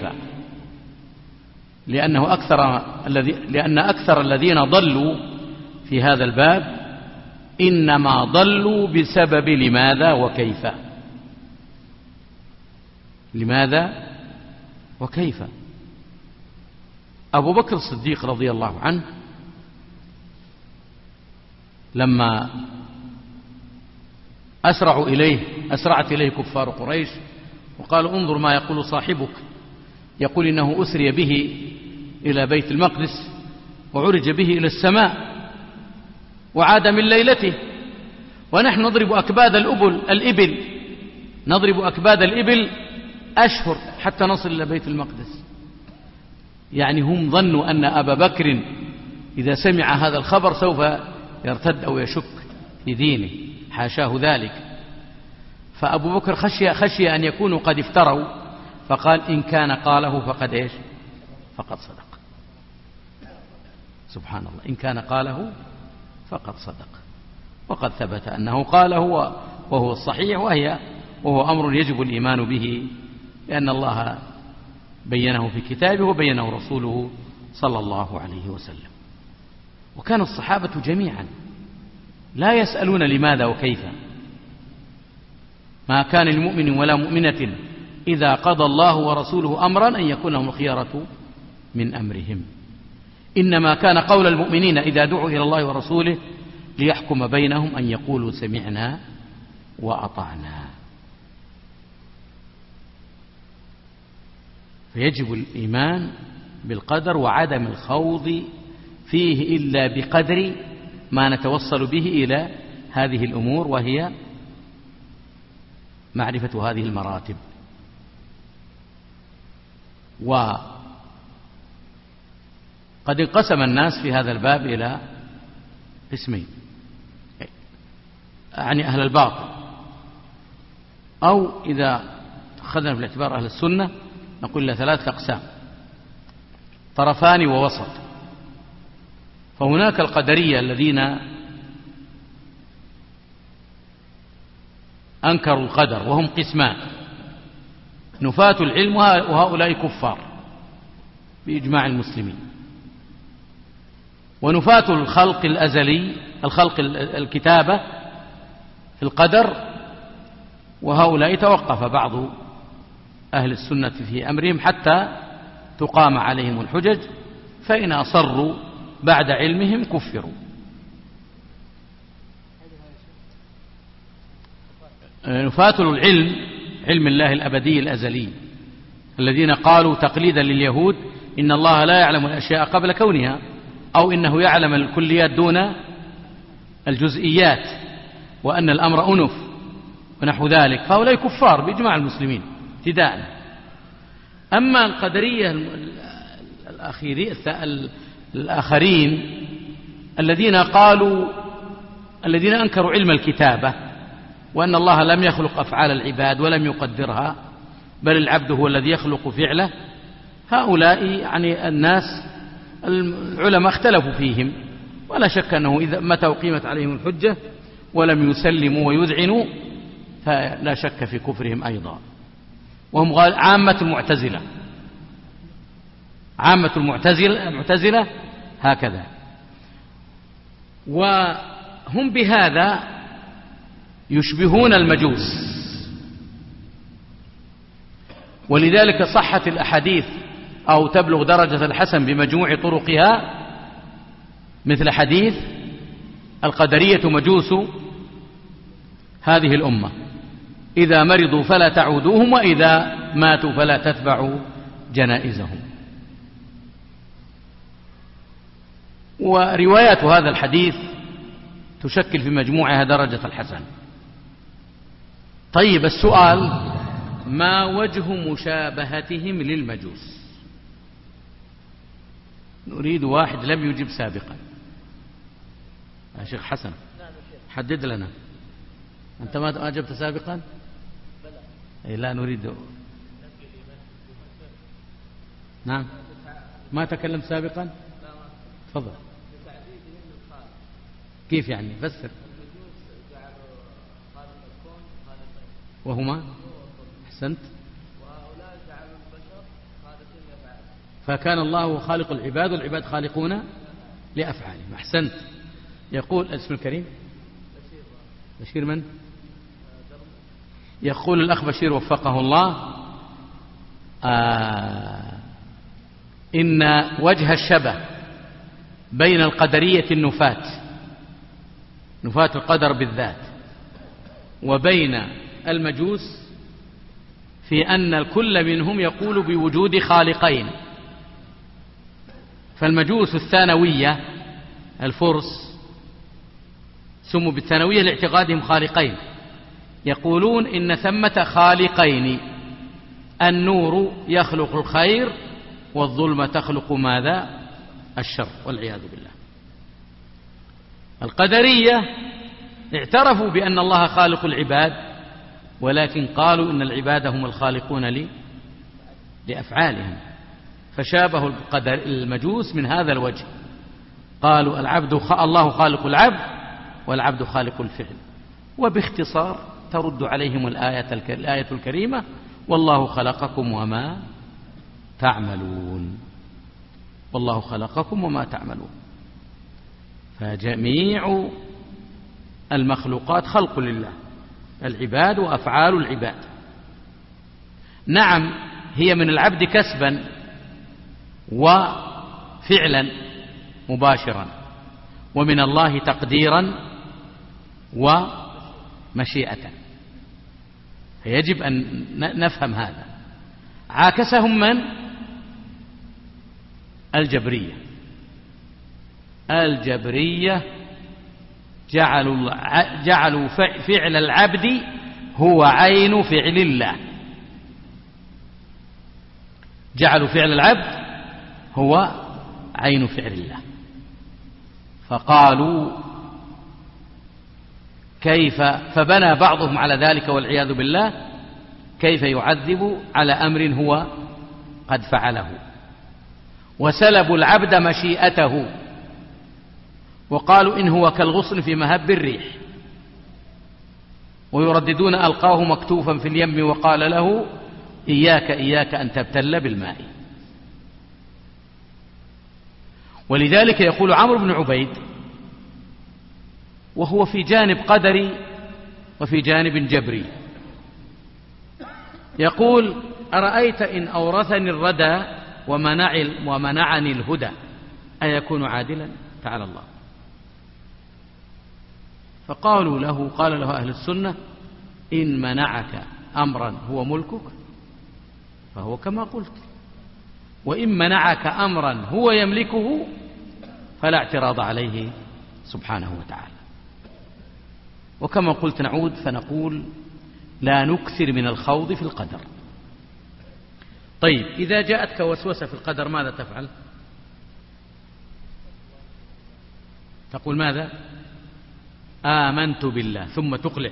لأنه أكثر الذي لأن أكثر الذين ضلوا في هذا الباب إنما ضلوا بسبب لماذا وكيف. لماذا وكيف. أبو بكر الصديق رضي الله عنه لما أسرعوا إليه أسرعت إليه كفار قريش وقالوا: انظر ما يقول صاحبك، يقول إنه أسري به إلى بيت المقدس وعرج به إلى السماء وعاد من ليلته، ونحن نضرب أكباد الأبل الإبل نضرب أكباد الإبل أشهر حتى نصل إلى بيت المقدس. يعني هم ظنوا أن أبا بكر إذا سمع هذا الخبر سوف يرتد أو يشك في دينه، حاشاه ذلك. فأبو بكر خشي, خشي أن يكونوا قد افتروا، فقال: إن كان قاله فقد إيش فقد صدق. سبحان الله، إن كان قاله فقد صدق. وقد ثبت أنه قاله وهو الصحيح، وهي وهو أمر يجب الإيمان به، لأن الله بينه في كتابه وبينه رسوله صلى الله عليه وسلم. وكان الصحابة جميعا لا يسألون لماذا وكيف. ما كان لمؤمن ولا مؤمنة إذا قضى الله ورسوله أمرا أن يكون لهم الخيرة من أمرهم، إنما كان قول المؤمنين إذا دعوا إلى الله ورسوله ليحكم بينهم أن يقولوا سمعنا وأطعنا. فيجب الإيمان بالقدر وعدم الخوض فيه إلا بقدر ما نتوصل به إلى هذه الأمور، وهي معرفة هذه المراتب. وقد انقسم الناس في هذا الباب إلى قسمين، يعني أهل الباطل، أو إذا أخذنا في الاعتبار أهل السنة نقول إلى ثلاثة أقسام، طرفان ووسط. فهناك القدرية الذين أنكروا القدر وهم قسمان: نفاة العلم وهؤلاء كفار بإجماع المسلمين، ونفاة الخلق الأزلي الخلق الكتابة في القدر، وهؤلاء توقف بعض أهل السنة في أمرهم حتى تقام عليهم الحجج، فإن أصروا بعد علمهم كفروا. نفاة العلم، علم الله الأبدي الأزلي، الذين قالوا تقليدا لليهود إن الله لا يعلم الأشياء قبل كونها، أو إنه يعلم الكليات دون الجزئيات، وأن الأمر أنف ونحو ذلك، فهؤلاء كفار بإجماع المسلمين ابتداء. أما القدرية الآخرين الذين قالوا الذين أنكروا علم الكتابة وأن الله لم يخلق أفعال العباد ولم يقدرها، بل العبد هو الذي يخلق فعله، هؤلاء يعني الناس العلماء اختلفوا فيهم، ولا شك أنه إذا متى أقيمت عليهم الحجة ولم يسلموا ويذعنوا فلا شك في كفرهم أيضا. وهم عامة المعتزلة، عامة المعتزلة المعتزلة هكذا. وهم بهذا يشبهون المجوس، ولذلك صحت الأحاديث أو تبلغ درجة الحسن بمجموع طرقها، مثل حديث القدرية مجوس هذه الأمة، إذا مرضوا فلا تعودوهم وإذا ماتوا فلا تتبعوا جنائزهم. وروايات هذا الحديث تشكل في مجموعها درجة الحسن. طيب، السؤال: ما وجه مشابهتهم للمجوس؟ نريد واحد لم يجب سابقا. يا شيخ حسن حدد لنا، أنت ما أجبت سابقا؟ أي لا نريد. نعم، ما تكلمت سابقا؟ تفضل. كيف يعني؟ فسر. وهما أحسنت. فكان الله خالق العباد والعباد خالقون لأفعالهم. أحسنت. يقول اسم الكريم بشير من؟ يقول الأخ بشير وفقه الله: آه إن وجه الشبه بين القدرية النفاة نفاة القدر بالذات وبين المجوس في أن الكل منهم يقول بوجود خالقين. فالمجوس الثانوية الفرس سموا بالثانوية لاعتقادهم خالقين، يقولون إن ثمة خالقين، النور يخلق الخير والظلمة تخلق ماذا؟ الشر، والعياذ بالله. القدرية اعترفوا بأن الله خالق العباد، ولكن قالوا إن العباد هم الخالقون لي لأفعالهم، فشابهوا القدر المجوس من هذا الوجه. قالوا العبد الله خالق العبد والعبد خالق الفعل. وباختصار ترد عليهم الآية الكريمة: والله خلقكم وما تعملون. والله خلقكم وما تعملون. فجميع المخلوقات خلق لله، العباد وأفعال العباد. نعم هي من العبد كسبا وفعلا مباشرا، ومن الله تقديرا ومشيئة، فيجب أن نفهم هذا. عاكسهم من؟ الجبرية. الجبرية جعلوا جعلوا فعل العبد هو عين فعل الله، جعلوا فعل العبد هو عين فعل الله، فقالوا كيف، فبنى بعضهم على ذلك والعياذ بالله، كيف يعذب على أمر هو قد فعله، وسلبوا العبد مشيئته، وقالوا إن هو كالغصن في مهب الريح، ويرددون ألقاه مكتوفا في اليم وقال له إياك إياك أن تبتل بالماء. ولذلك يقول عمرو بن عبيد وهو في جانب قدري وفي جانب جبري، يقول أرأيت إن أورثني الردى ومنعني الهدى أيكون عادلا؟ تعالى الله. فقالوا له، قال له أهل السنة إن منعك أمرا هو ملكك فهو كما قلت، وإن منعك أمرا هو يملكه فلا اعتراض عليه سبحانه وتعالى. وكما قلت نعود فنقول لا نكثر من الخوض في القدر. طيب إذا جاءتك وسوسة في القدر ماذا تفعل؟ تقول ماذا؟ آمنت بالله، ثم تقلع،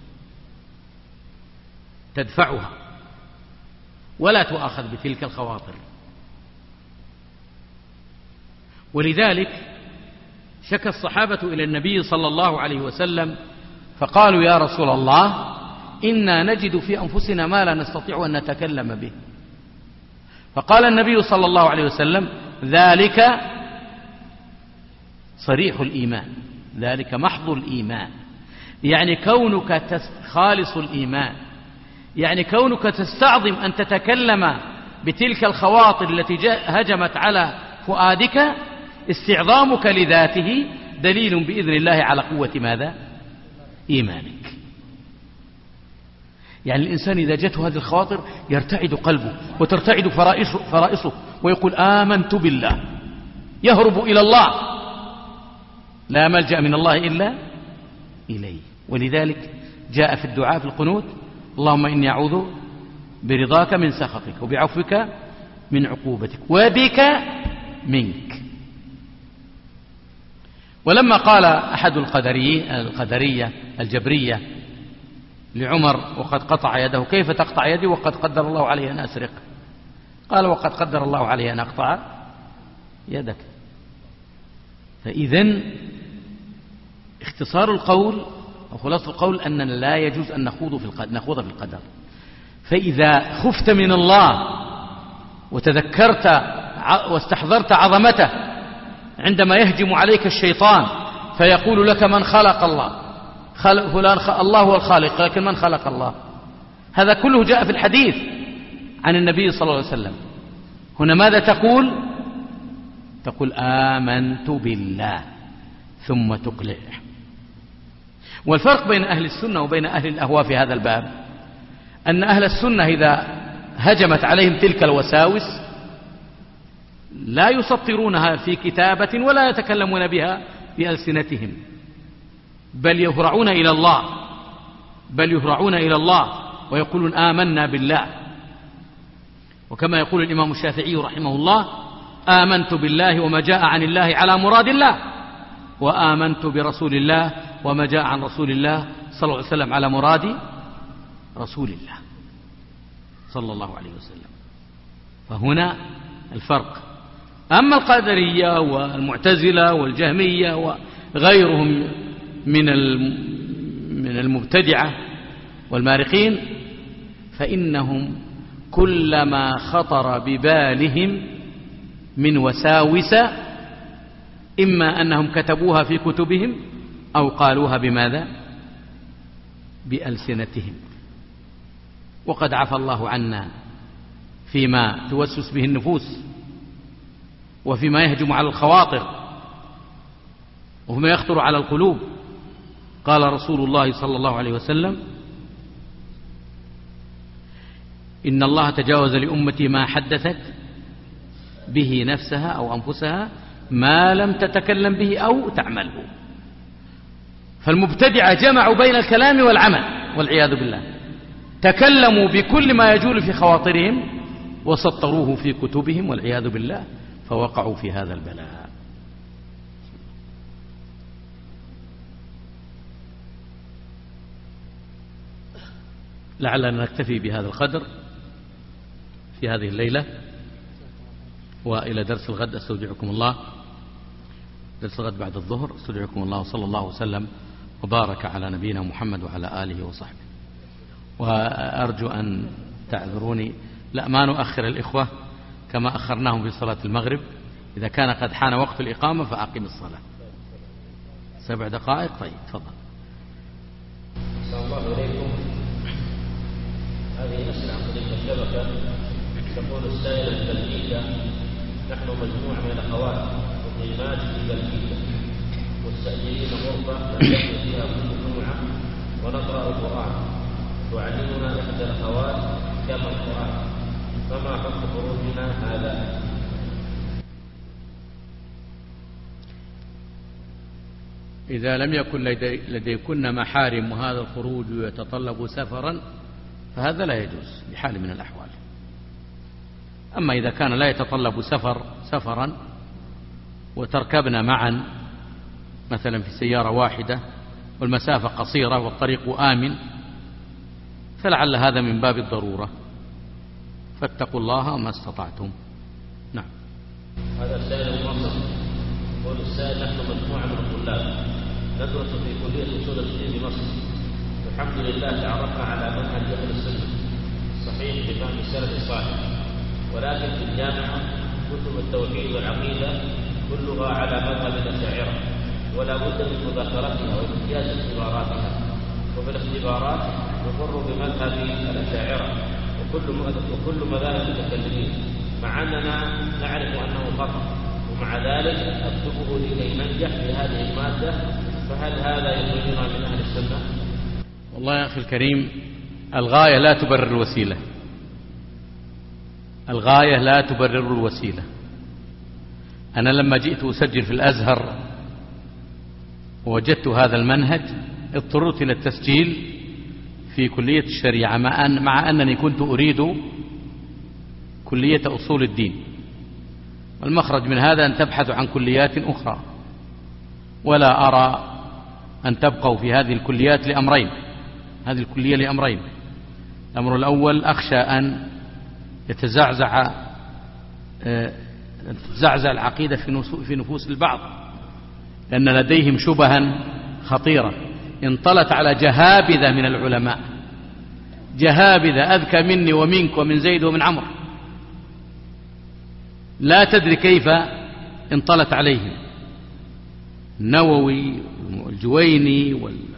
تدفعها ولا تؤاخذ بتلك الخواطر. ولذلك شكى الصحابة إلى النبي صلى الله عليه وسلم فقالوا يا رسول الله إنا نجد في أنفسنا ما لا نستطيع أن نتكلم به. فقال النبي صلى الله عليه وسلم ذلك صريح الإيمان، ذلك محض الإيمان، يعني كونك خالص الإيمان، يعني كونك تستعظم أن تتكلم بتلك الخواطر التي هجمت على فؤادك، استعظامك لذاته دليل بإذن الله على قوة ماذا؟ إيمانك. يعني الإنسان إذا جاءته هذه الخواطر يرتعد قلبه وترتعد فرائصه ويقول آمنت بالله، يهرب إلى الله، لا ملجأ من الله إلا إليه. ولذلك جاء في الدعاء في القنوت اللهم إني أعوذ برضاك من سخطك وبعفوك من عقوبتك وبك منك. ولما قال أحد القدرية الجبرية لعمر وقد قطع يده كيف تقطع يدي وقد قدر الله علي أن أسرق؟ قال وقد قدر الله علي أن أقطع يدك. فإذن اختصار القول وخلاص القول أننا لا يجوز أن نخوض في القدر, نخوض في القدر. فإذا خفت من الله وتذكرت واستحضرت عظمته عندما يهجم عليك الشيطان فيقول لك من خلق الله، خلق فلان خ... الله هو الخالق، لكن من خلق الله؟ هذا كله جاء في الحديث عن النبي صلى الله عليه وسلم. هنا ماذا تقول؟ تقول آمنت بالله ثم تقلع. والفرق بين أهل السنة وبين أهل الأهواء في هذا الباب أن أهل السنة إذا هجمت عليهم تلك الوساوس لا يسطرونها في كتابة ولا يتكلمون بها بألسنتهم، بل يهرعون إلى الله بل يهرعون إلى الله ويقولون آمنا بالله. وكما يقول الإمام الشافعي رحمه الله آمنت بالله وما جاء عن الله على مراد الله، وآمنت برسول الله وما جاء عن رسول الله صلى الله عليه وسلم على مراد رسول الله صلى الله عليه وسلم. فهنا الفرق. أما القدرية والمعتزلة والجهمية وغيرهم من من المبتدعة والمارقين فإنهم كلما خطر ببالهم من وساوس إما أنهم كتبوها في كتبهم أو قالوها بماذا؟ بألسنتهم. وقد عفى الله عنا فيما توسوس به النفوس، وفيما يهجم على الخواطر، وفيما يخطر على القلوب. قال رسول الله صلى الله عليه وسلم: إن الله تجاوز لأمتي ما حدثت به نفسها أو أنفسها ما لم تتكلم به أو تعمله. فالمبتدعة جمعوا بين الكلام والعمل والعياذ بالله، تكلموا بكل ما يجول في خواطرهم وسطروه في كتبهم والعياذ بالله، فوقعوا في هذا البلاء. لعلنا نكتفي بهذا القدر في هذه الليلة، وإلى درس الغد أستودعكم الله. درس الغد بعد الظهر. أستودعكم الله، وصلى الله وسلم وبارك على نبينا محمد وعلى آله وصحبه. وأرجو أن تعذروني، لا ما نؤخر الإخوة كما أخرناهم في صلاة المغرب. إذا كان قد حان وقت الإقامة فأقم الصلاة. سبع دقائق. طيب تفضل. السلام الله عليكم. هذه مسألة عن طريق الشبكة. تقول السائلة في بلجيكا: نحن مجموعة من الأخوات مقيمات في بلجيكا مستأجرين غرفة نحتفل فيها كل جمعة ونقرأ القرآن، تعلمنا إحدى الأخوات كما القرآن، فما حكم خروجنا هذا؟ إذا لم يكن لدي لديكن محارم وهذا الخروج يتطلب سفرا فهذا لا يجوز بحال من الأحوال. أما إذا كان لا يتطلب سفر سفرا وتركبنا معا مثلا في سيارة واحدة والمسافة قصيرة والطريق آمن، فلعل هذا من باب الضرورة، فاتقوا الله ما استطعتم. نعم. هذا السائل مصر يقول: السائل نحن مجموعة من الطلاب ندرس في كلية أصول الدين بمصر، الحمد لله تعرفنا على منهج أهل السنة الصحيح بفهم السلف الصالح، ولكن في الجامعة كتب التوحيد والعقيدة كلها على مذهب الأشاعرة، ولا بد من مذاكرتها وامتياز اختباراتها، وفي الاختبارات نمر بمذهب الأشاعرة وكل وكل مذاهب المتكلمين، مع أننا نعرف أنه خطأ، ومع ذلك أكتبه لكي ننجح في هذه المادة، فهل هذا يخرجنا من أهل السنة؟ والله يا أخي الكريم، الغاية لا تبرر الوسيلة. الغاية لا تبرر الوسيلة. أنا لما جئت أسجل في الأزهر ووجدت هذا المنهج اضطررت إلى التسجيل في كلية الشريعة، مع, أن مع أنني كنت أريد كلية أصول الدين. والمخرج من هذا أن تبحثوا عن كليات أخرى، ولا أرى أن تبقوا في هذه الكليات لأمرين. هذه الكلية لأمرين: الأمر الأول أخشى أن يتزعزع تتزعزع العقيدة في نفوس البعض، لأن لديهم شبها خطيرة انطلت على جهابذة من العلماء، جهابذة أذكى مني ومنك ومن زيد ومن عمرو، لا تدري كيف انطلت عليهم، النووي والجويني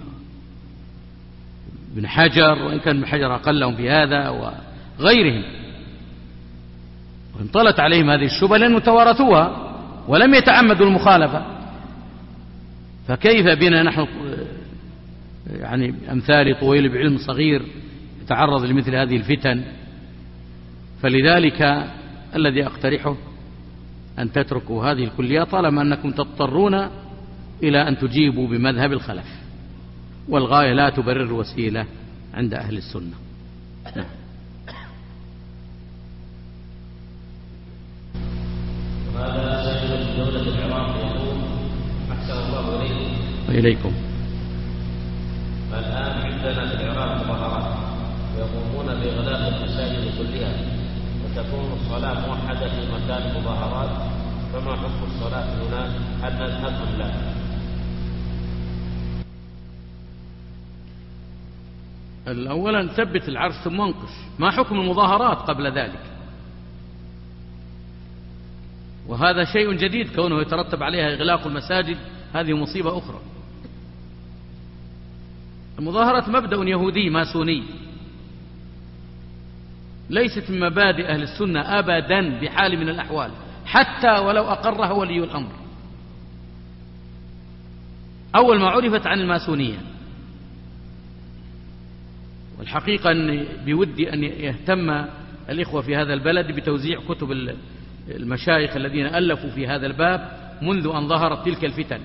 وابن حجر، وإن كان ابن حجر أقلهم في هذا، وغيرهم، وانطلت عليهم هذه الشبهة لأنهم توارثوها ولم يتعمدوا المخالفة. فكيف بنا نحن يعني أمثال طويل بعلم صغير يتعرض لمثل هذه الفتن؟ فلذلك الذي أقترحه أن تتركوا هذه الكلية طالما أنكم تضطرون إلى أن تجيبوا بمذهب الخلف، والغاية لا تبرر الوسيلة عند أهل السنة. نعم. هذا سيد دولة العراق يقول: أحسن الله إليكم. وإليكم. الآن عندنا في العراق مظاهرات ويقومون بإغلاق المساجد كلها، وتكون الصلاة موحدة في مكان المظاهرات، فما حكم الصلاة هناك؟ هل نذهب أم لا؟ الأولا ثبت العرش ثم انقش. ما حكم المظاهرات قبل ذلك؟ وهذا شيء جديد كونه يترتب عليها إغلاق المساجد، هذه مصيبة أخرى. المظاهرة مبدأ يهودي ماسوني، ليست من مبادئ أهل السنة أبدا بحال من الأحوال، حتى ولو أقرها ولي الأمر. أول ما عرفت عن الماسونية، والحقيقة أن بودي أن يهتم الإخوة في هذا البلد بتوزيع كتب المشايخ الذين ألفوا في هذا الباب منذ أن ظهرت تلك الفتن،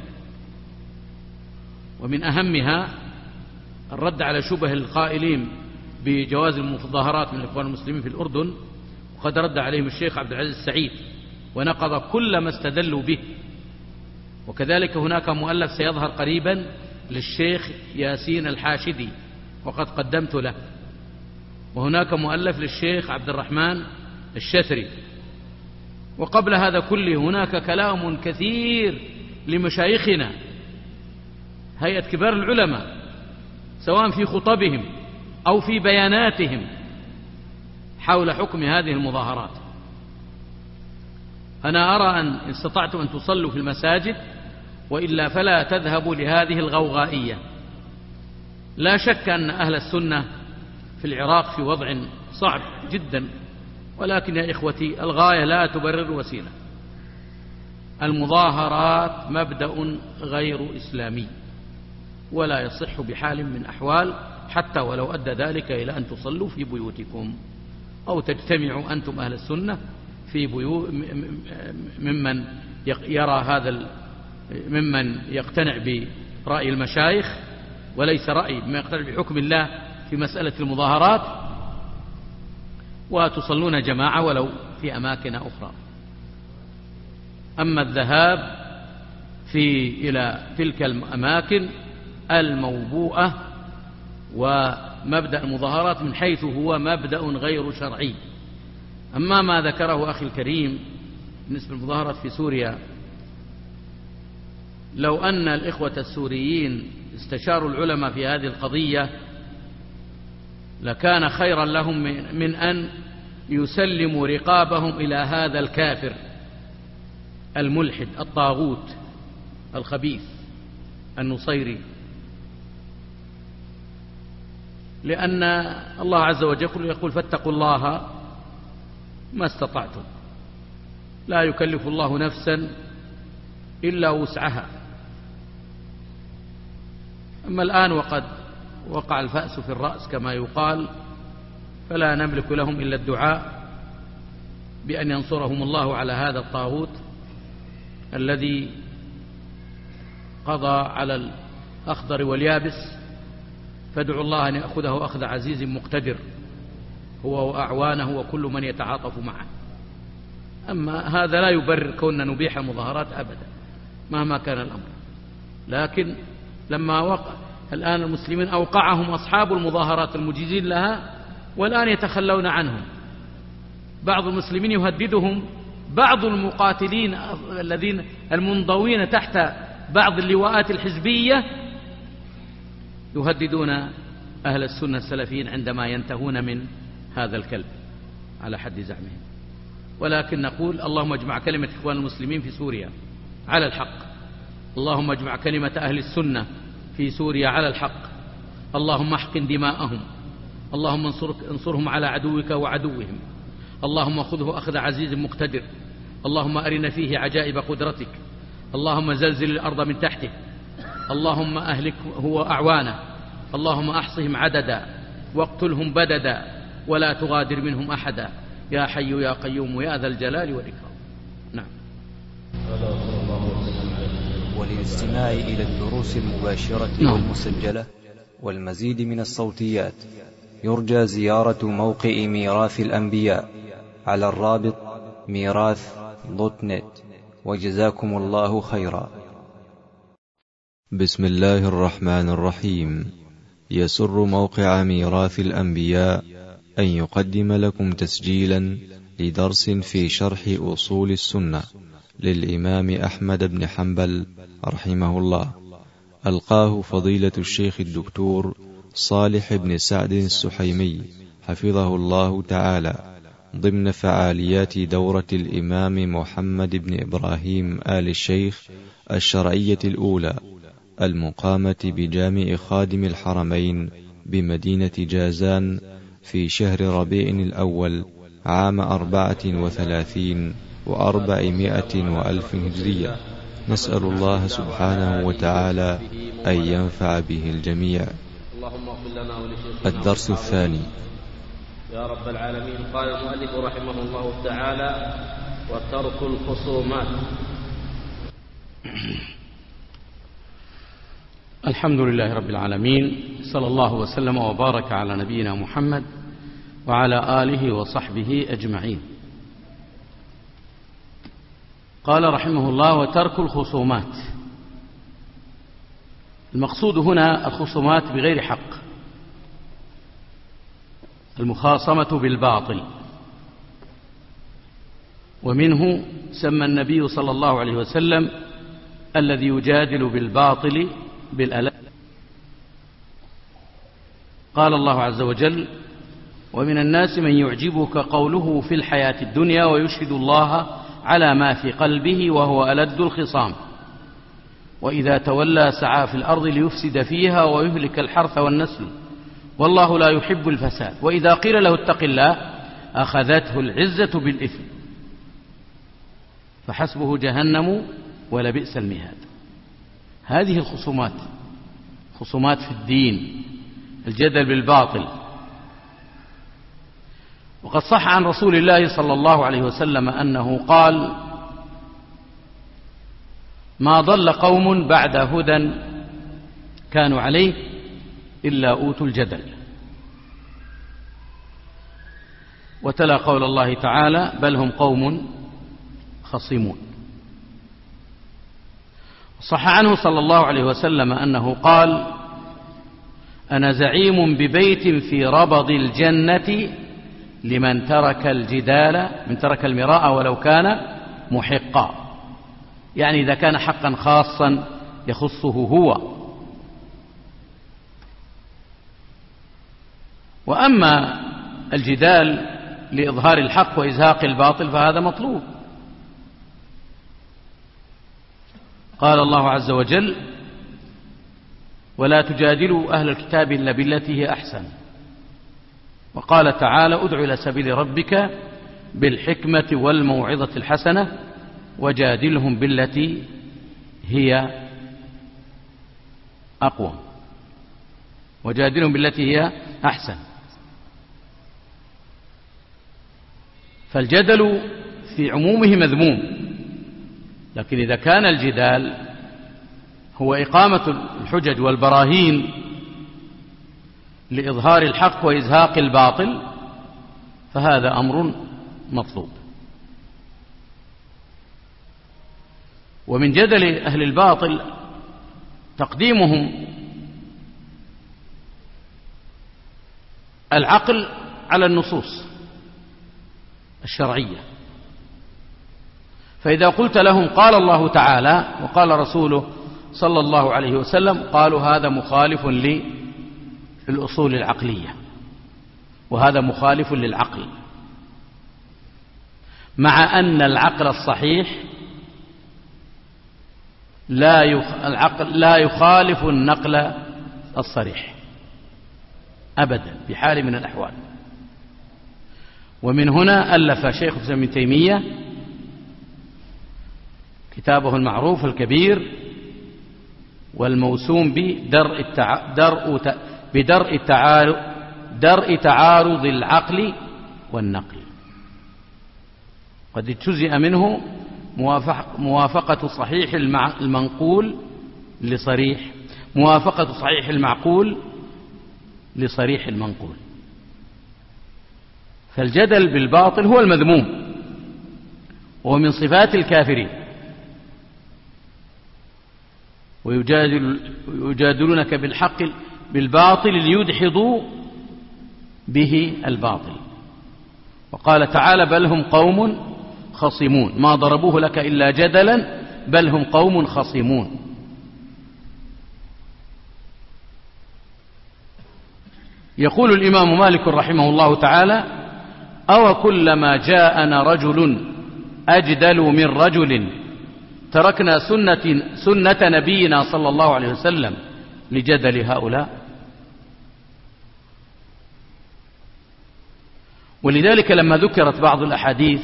ومن أهمها الرد على شبه القائلين بجواز المظاهرات من الإخوان المسلمين في الأردن، وقد رد عليهم الشيخ عبد العزيز السعيد ونقض كل ما استدلوا به. وكذلك هناك مؤلف سيظهر قريبا للشيخ ياسين الحاشدي وقد قدمت له، وهناك مؤلف للشيخ عبد الرحمن الشثري. وقبل هذا كله هناك كلام كثير لمشايخنا هيئة كبار العلماء، سواء في خطبهم أو في بياناتهم حول حكم هذه المظاهرات. أنا أرى أن استطعتم أن تصلوا في المساجد، وإلا فلا تذهبوا لهذه الغوغائية. لا شك أن أهل السنة في العراق في وضع صعب جدا، ولكن يا إخوتي الغاية لا تبرر الوسيلة. المظاهرات مبدأ غير إسلامي ولا يصح بحال من أحوال، حتى ولو أدى ذلك إلى أن تصلوا في بيوتكم أو تجتمعوا أنتم أهل السنة في بيوت ممن يرى هذا، ممن يقتنع برأي المشايخ وليس رأي بما يقتنع بحكم الله في مسألة المظاهرات، وتصلون جماعة ولو في أماكن أخرى. أما الذهاب في إلى تلك الأماكن الموبوءة ومبدأ المظاهرات من حيث هو مبدأ غير شرعي. أما ما ذكره أخي الكريم بالنسبة للمظاهرات في سوريا، لو أن الإخوة السوريين استشاروا العلماء في هذه القضية لكان خيرا لهم من أن يسلموا رقابهم إلى هذا الكافر الملحد الطاغوت الخبيث النصيري، لأن الله عز وجل يقول فاتقوا الله ما استطعتم، لا يكلف الله نفسا إلا وسعها. أما الآن وقد وقع الفأس في الرأس كما يقال، فلا نملك لهم إلا الدعاء بأن ينصرهم الله على هذا الطاغوت الذي قضى على الأخضر واليابس، فادعوا الله أن يأخذه أخذ عزيز مقتدر هو وأعوانه وكل من يتعاطف معه. أما هذا لا يبرر كوننا نبيح المظاهرات أبدا مهما كان الأمر، لكن لما وقع الآن المسلمين أوقعهم أصحاب المظاهرات المجيزين لها والآن يتخلون عنهم. بعض المسلمين يهددهم بعض المقاتلين الذين المنضوين تحت بعض اللواءات الحزبية، يهددون أهل السنة السلفيين عندما ينتهون من هذا الكلب على حد زعمهم. ولكن نقول اللهم اجمع كلمة إخوان المسلمين في سوريا على الحق، اللهم اجمع كلمة أهل السنة في سوريا على الحق، اللهم احقن دماءهم، اللهم انصر انصرهم على عدوك وعدوهم، اللهم خذه أخذ عزيز مقتدر، اللهم أرنا فيه عجائب قدرتك، اللهم زلزل الأرض من تحته، اللهم أهلك هو أعوانه، اللهم أحصهم عددا واقتلهم بددا ولا تغادر منهم أحدا يا حي يا قيوم يا ذا الجلال والإكرام. نعم. وللاستماع إلى الدروس المباشرة نعم. والمسجلة والمزيد من الصوتيات يرجى زيارة موقع ميراث الأنبياء على الرابط ميراث دوت نت، وجزاكم الله خيرا. بسم الله الرحمن الرحيم. يسر موقع ميراث الأنبياء أن يقدم لكم تسجيلا لدرس في شرح أصول السنة للإمام أحمد بن حنبل رحمه الله، ألقاه فضيلة الشيخ الدكتور صالح بن سعد السحيمي حفظه الله تعالى ضمن فعاليات دورة الإمام محمد بن إبراهيم آل الشيخ الشرعية الأولى المقامة بجامع خادم الحرمين بمدينة جازان في شهر ربيع الأول عام أربعة وثلاثين وأربعمائة وألف هجرية. نسأل الله سبحانه وتعالى أن ينفع به الجميع. الدرس الثاني. يا رب العالمين. قال المؤلف رحمه الله تعالى: وترك الخصومات. الحمد لله رب العالمين، صلى الله وسلم وبارك على نبينا محمد وعلى آله وصحبه أجمعين. قال رحمه الله: وترك الخصومات. المقصود هنا الخصومات بغير حق، المخاصمة بالباطل. ومنه سمى النبي صلى الله عليه وسلم الذي يجادل بالباطل بالألم. قال الله عز وجل: ومن الناس من يعجبك قوله في الحياة الدنيا ويشهد الله على ما في قلبه وهو ألد الخصام وإذا تولى سعى في الأرض ليفسد فيها ويهلك الحرث والنسل والله لا يحب الفساد وإذا قيل له اتق الله أخذته العزة بالإثم فحسبه جهنم ولبئس المهاد. هذه الخصومات، خصومات في الدين، الجدل بالباطل. وقد صح عن رسول الله صلى الله عليه وسلم أنه قال: ما ضل قوم بعد هدى كانوا عليه إلا أوتوا الجدل. وتلا قول الله تعالى: بل هم قوم خصيمون. صح عنه صلى الله عليه وسلم أنه قال: أنا زعيم ببيت في ربض الجنة لمن ترك الجدال، من ترك المراء ولو كان محقا، يعني إذا كان حقا خاصا يخصه هو. وأما الجدال لإظهار الحق وإزهاق الباطل فهذا مطلوب. قال الله عز وجل: ولا تجادلوا أهل الكتاب إلا بالتي هي أحسن. وقال تعالى: ادع إلى سبيل ربك بالحكمة والموعظة الحسنة وجادلهم بالتي هي أقوى وجادلهم بالتي هي أحسن. فالجدل في عمومه مذموم، لكن إذا كان الجدال هو إقامة الحجج والبراهين لإظهار الحق وإزهاق الباطل فهذا أمر مطلوب. ومن جدل أهل الباطل تقديمهم العقل على النصوص الشرعية. فإذا قلت لهم قال الله تعالى وقال رسوله صلى الله عليه وسلم قالوا هذا مخالف للأصول العقلية وهذا مخالف للعقل، مع أن العقل الصحيح لا يخ... العقل لا يخالف النقل الصريح أبدا بحال من الأحوال. ومن هنا ألف شيخ الإسلام ابن تيمية كتابه المعروف الكبير والموسوم بدرء التع... درء... بدرء التعارض درء تعارض العقل والنقل. قد اجتزئ منه موافق... موافقة صحيح المع... المنقول لصريح موافقة صحيح المعقول لصريح المنقول. فالجدل بالباطل هو المذموم ومن صفات الكافرين. ويجادل يجادلونك بالحق بالباطل ليدحضوا به الباطل. وقال تعالى: بل هم قوم خصمون، ما ضربوه لك إلا جدلا بل هم قوم خصمون. يقول الإمام مالك رحمه الله تعالى: أو كلما جاءنا رجل أجدل من رجل تركنا سنة, سنة نبينا صلى الله عليه وسلم لجدل هؤلاء. ولذلك لما ذكرت بعض الأحاديث،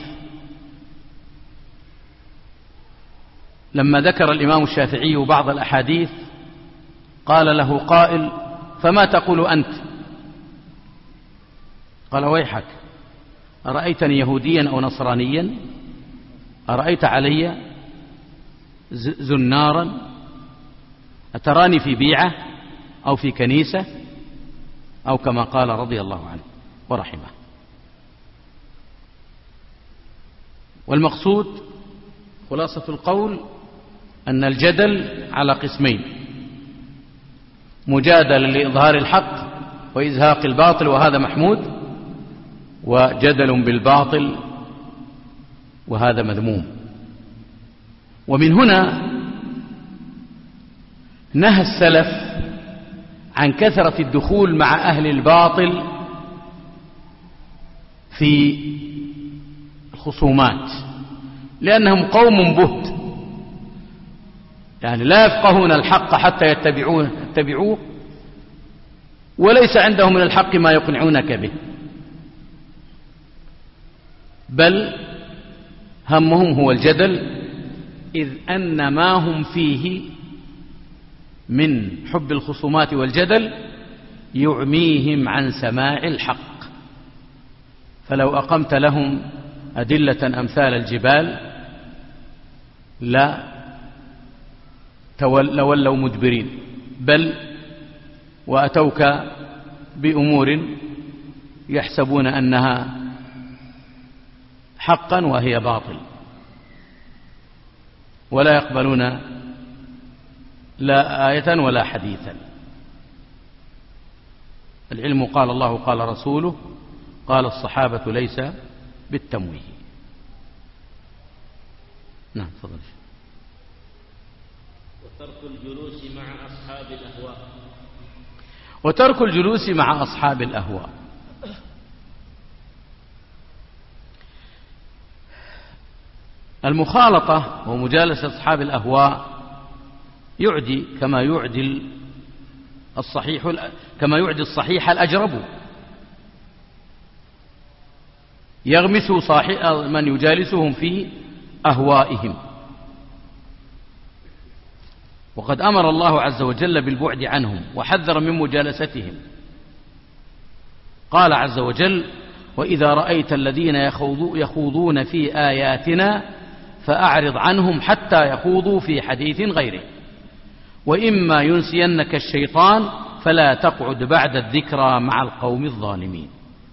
لما ذكر الإمام الشافعي بعض الأحاديث قال له قائل: فما تقول أنت؟ قال: ويحك، أرأيتني يهوديا أو نصرانيا؟ أرأيت علي زنارا؟ أتراني في بيعة أو في كنيسة؟ أو كما قال رضي الله عنه ورحمه. والمقصود خلاصة القول أن الجدل على قسمين: مجادلة لإظهار الحق وإزهاق الباطل وهذا محمود، وجدل بالباطل وهذا مذموم. ومن هنا نهى السلف عن كثرة الدخول مع أهل الباطل في الخصومات، لأنهم قوم بهت، يعني لا يفقهون الحق حتى يتبعوه, يتبعوه وليس عندهم من الحق ما يقنعونك به، بل همهم هو الجدل، إذ أن ما هم فيه من حب الخصومات والجدل يعميهم عن سماع الحق. فلو أقمت لهم أدلة أمثال الجبال لا تولوا مدبرين، بل وأتوك بأمور يحسبون أنها حقا وهي باطل، ولا يقبلون لا آية ولا حديثا. العلم قال الله قال رسوله قال الصحابة ليس بالتمويه. نعم تفضل. وترك الجلوس مع أصحاب الأهواء. وترك الجلوس مع أصحاب الأهواء المخالطة ومجالسة أصحاب الأهواء يعدي كما يعدي الصحيح كما يعدي الصحيح الأجرب، يغمس صاحب من يجالسهم في أهوائهم. وقد أمر الله عز وجل بالبعد عنهم وحذر من مجالستهم. قال عز وجل: وإذا رأيت الذين يخوضون في آياتنا فأعرض عنهم حتى يخوضوا في حديث غيره وإما ينسينك الشيطان فلا تقعد بعد الذكرى مع القوم الظالمين.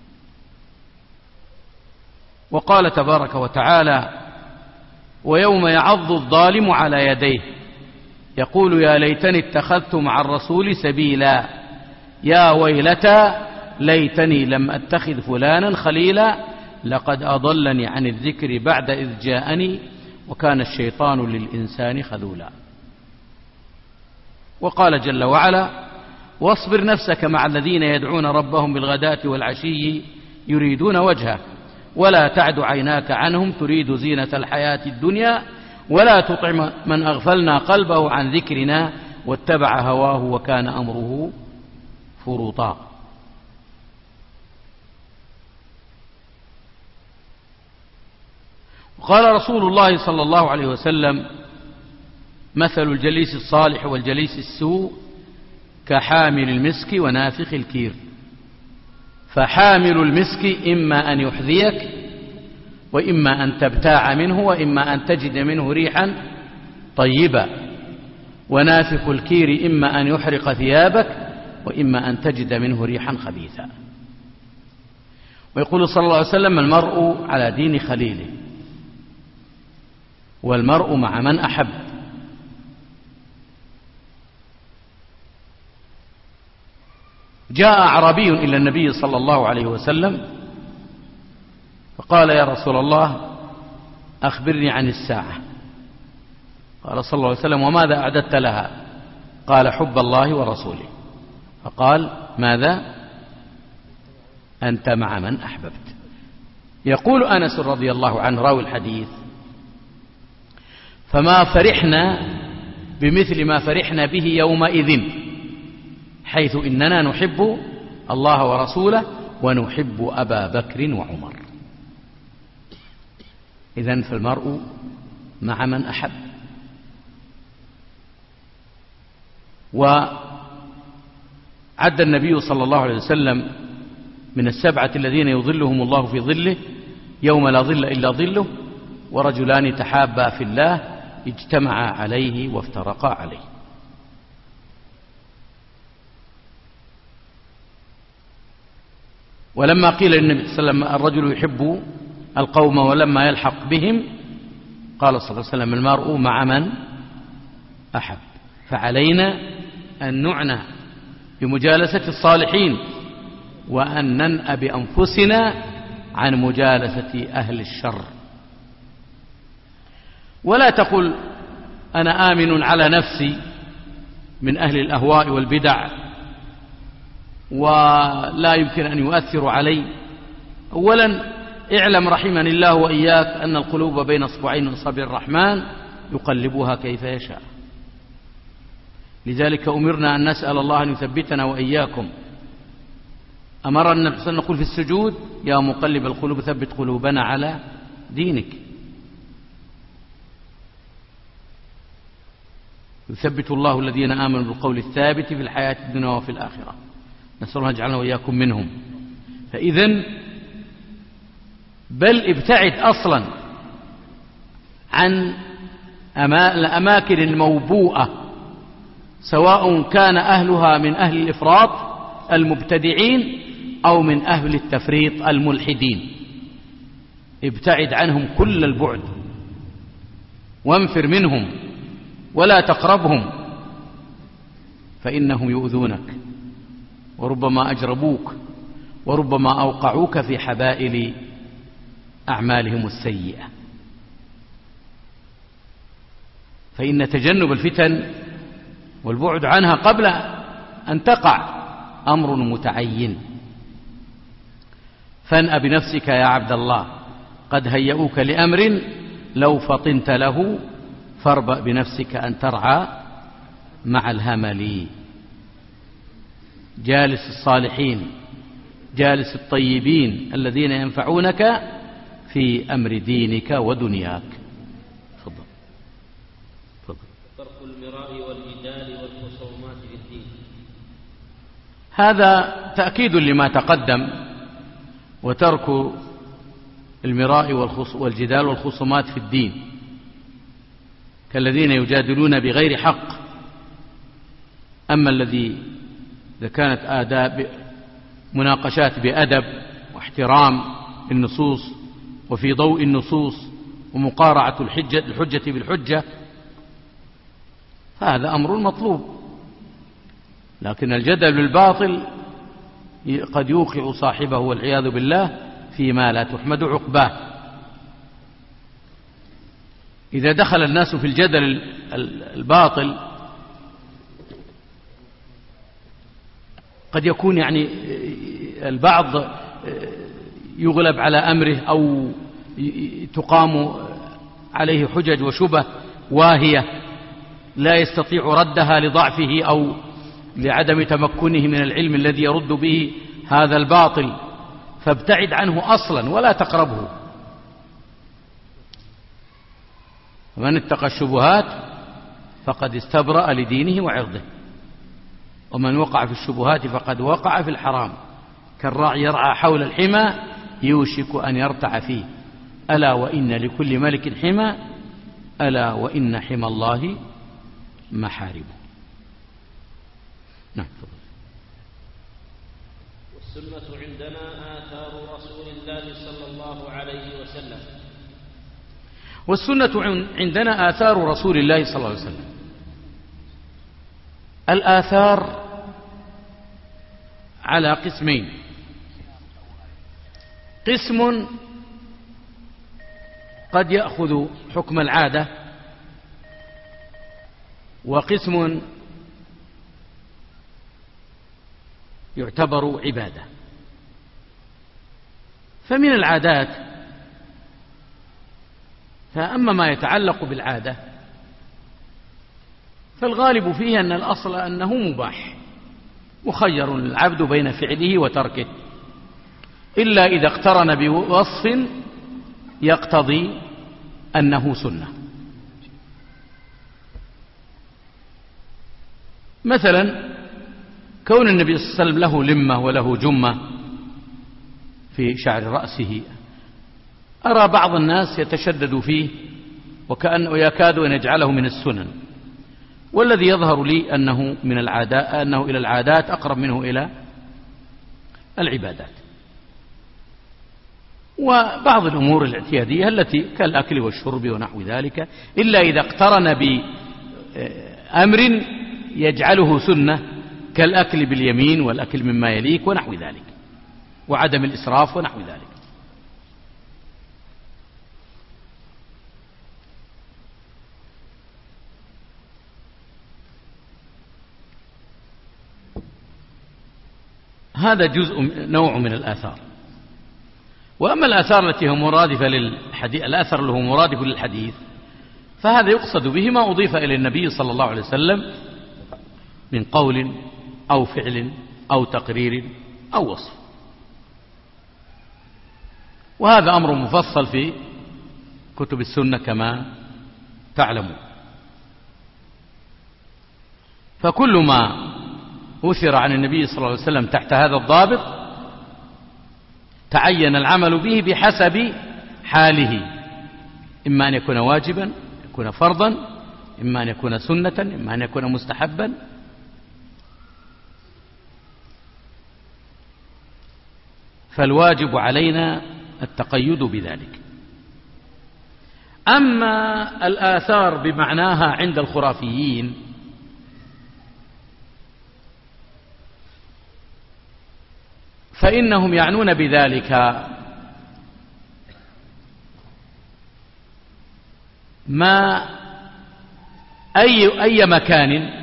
وقال تبارك وتعالى: ويوم يعض الظالم على يديه يقول يا ليتني اتخذت مع الرسول سبيلا يا ويلتى ليتني لم أتخذ فلانا خليلا لقد أضلني عن الذكر بعد إذ جاءني وكان الشيطان للإنسان خذولا. وقال جل وعلا: واصبر نفسك مع الذين يدعون ربهم بالغداة والعشي يريدون وجهه ولا تعد عيناك عنهم تريد زينة الحياة الدنيا ولا تطع من أغفلنا قلبه عن ذكرنا واتبع هواه وكان أمره فرطا. وقال رسول الله صلى الله عليه وسلم: مثل الجليس الصالح والجليس السوء كحامل المسك ونافخ الكير، فحامل المسك إما أن يحذيك وإما أن تبتاع منه وإما أن تجد منه ريحا طيبة، ونافخ الكير إما أن يحرق ثيابك وإما أن تجد منه ريحا خبيثا. ويقول صلى الله عليه وسلم: المرء على دين خليله، والمرء مع من أحب. جاء أعرابي إلى النبي صلى الله عليه وسلم فقال: يا رسول الله أخبرني عن الساعة. قال صلى الله عليه وسلم: وماذا أعددت لها؟ قال: حب الله ورسوله. فقال: ماذا؟ أنت مع من أحببت. يقول أنس رضي الله عنه راوي الحديث: فما فرحنا بمثل ما فرحنا به يومئذ، حيث إننا نحب الله ورسوله ونحب أبا بكر وعمر. إذن فالمرء مع من أحب. وعد النبي صلى الله عليه وسلم من السبعة الذين يظلهم الله في ظله يوم لا ظل إلا ظله: ورجلان تحابا في الله اجتمعا عليه وافترقا عليه. ولما قيل للنبي صلى الله عليه وسلم: الرجل يحب القوم ولما يلحق بهم، قال صلى الله عليه وسلم: المرء مع من أحب. فعلينا أن نعنى بمجالسة الصالحين، وأن ننأى بأنفسنا عن مجالسة أهل الشر. ولا تقل أنا آمن على نفسي من أهل الأهواء والبدع ولا يمكن أن يؤثروا علي. أولا اعلم رحمني الله وإياك أن القلوب بين اصبعين من أصابع الرحمن يقلبها كيف يشاء. لذلك أمرنا أن نسأل الله أن يثبتنا وإياكم. أمرنا النبي صلى الله عليه وسلم نقول في السجود: يا مقلب القلوب ثبت قلوبنا على دينك. يثبت الله الذين آمنوا بالقول الثابت في الحياة الدنيا وفي الآخرة. نسأل الله يجعلنا وإياكم منهم. فإذن بل ابتعد أصلا عن الأماكن الموبوءة، سواء كان أهلها من أهل الإفراط المبتدعين أو من أهل التفريط الملحدين. ابتعد عنهم كل البعد وانفر منهم ولا تقربهم، فإنهم يؤذونك وربما أجربوك وربما أوقعوك في حبائل أعمالهم السيئة. فإن تجنب الفتن والبعد عنها قبل أن تقع أمر متعين. فانأ بنفسك يا عبد الله، قد هيئوك لأمر لو فطنت له، فاربأ بنفسك أن ترعى مع الهمل. جالس الصالحين، جالس الطيبين الذين ينفعونك في أمر دينك ودنياك. تفضل. تفضل. ترك المراء والجدال والخصومات في الدين. هذا تأكيد لما تقدم. وترك المراء والجدال والخصومات في الدين، كالذين يجادلون بغير حق. أما الذي إذا كانت آداب مناقشات بأدب واحترام النصوص وفي ضوء النصوص ومقارعة الحجة, الحجة بالحجة، فهذا أمر مطلوب. لكن الجدل بالباطل قد يوقع صاحبه والعياذ بالله فيما لا تحمد عقباه. إذا دخل الناس في الجدل الباطل قد يكون يعني البعض يغلب على أمره أو تقام عليه حجج وشبه واهية لا يستطيع ردها لضعفه أو لعدم تمكنه من العلم الذي يرد به هذا الباطل، فابتعد عنه أصلا ولا تقربه. ومن اتقى الشبهات فقد استبرأ لدينه وعرضه، ومن وقع في الشبهات فقد وقع في الحرام. كالراعي يرعى حول الحمى يوشك أن يرتع فيه، ألا وإن لكل ملك حمى، ألا وإن حمى الله محارمه. نعم. والسنة عندنا آثار رسول الله صلى الله عليه وسلم. والسنة عندنا آثار رسول الله صلى الله عليه وسلم. الآثار على قسمين: قسم قد يأخذ حكم العادة، وقسم يعتبر عبادة. فمن العادات فأما ما يتعلق بالعادة فالغالب فيه أن الأصل أنه مباح، مخير العبد بين فعله وتركه، إلا إذا اقترن بوصف يقتضي أنه سنة. مثلا كون النبي صلى الله عليه وسلم له لمة وله جمة في شعر رأسه، أرى بعض الناس يتشدد فيه وكأنه يكاد أن يجعله من السنن، والذي يظهر لي أنه من العادات، أنه إلى العادات أقرب منه إلى العبادات. وبعض الأمور الاعتيادية التي كالأكل والشرب ونحو ذلك، إلا إذا اقترن بأمر يجعله سنة كالأكل باليمين والأكل مما يليك ونحو ذلك، وعدم الإسراف ونحو ذلك. هذا جزء نوع من الآثار. وأما الآثار التي هي مرادفة للحديث، الأثر اللي هو مرادف للحديث، فهذا يقصد به ما أضيف إلى النبي صلى الله عليه وسلم من قول أو فعل أو تقرير أو وصف، وهذا أمر مفصل في كتب السنة كما تعلمون. فكل ما أثر عن النبي صلى الله عليه وسلم تحت هذا الضابط تعين العمل به بحسب حاله، إما أن يكون واجبا، يكون فرضا، إما أن يكون سنة، إما أن يكون مستحبا. فالواجب علينا التقيد بذلك. أما الآثار بمعناها عند الخرافيين فإنهم يعنون بذلك ما أي, أي مكان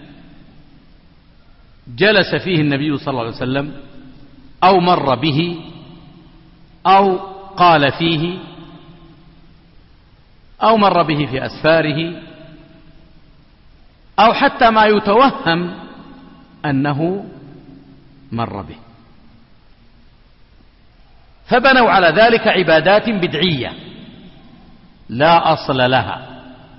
جلس فيه النبي صلى الله عليه وسلم أو مر به أو قال فيه أو مر به في أسفاره، أو حتى ما يتوهم أنه مر به، فبنوا على ذلك عبادات بدعية لا أصل لها،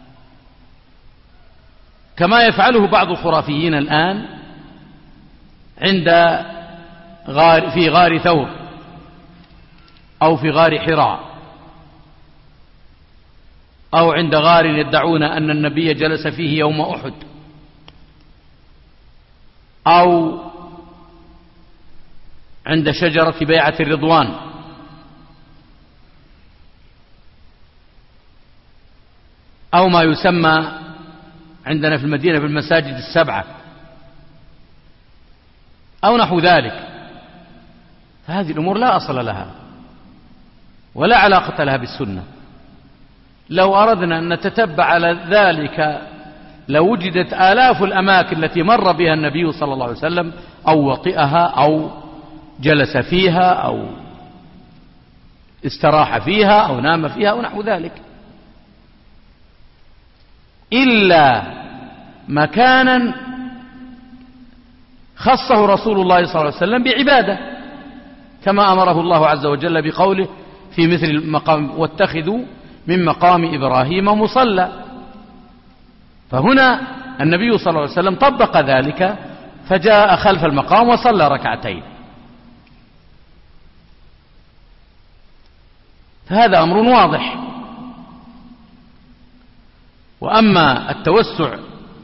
كما يفعله بعض الخرافيين الآن عند غار في غار ثور أو في غار حراء أو عند غار يدعون أن النبي جلس فيه يوم أحد، أو عند شجرة بيعة الرضوان، أو ما يسمى عندنا في المدينة بالمساجد السبعة أو نحو ذلك. فهذه الأمور لا أصل لها ولا علاقة لها بالسنة. لو أردنا أن نتتبع على ذلك لوجدت آلاف الأماكن التي مر بها النبي صلى الله عليه وسلم أو وطئها أو جلس فيها أو استراح فيها أو نام فيها أو نحو ذلك، إلا مكانا خصه رسول الله صلى الله عليه وسلم بعبادة، كما أمره الله عز وجل بقوله في مثل المقام واتخذوا من مقام إبراهيم مصلى. فهنا النبي صلى الله عليه وسلم طبق ذلك فجاء خلف المقام وصلى ركعتين، فهذا أمر واضح. وأما التوسع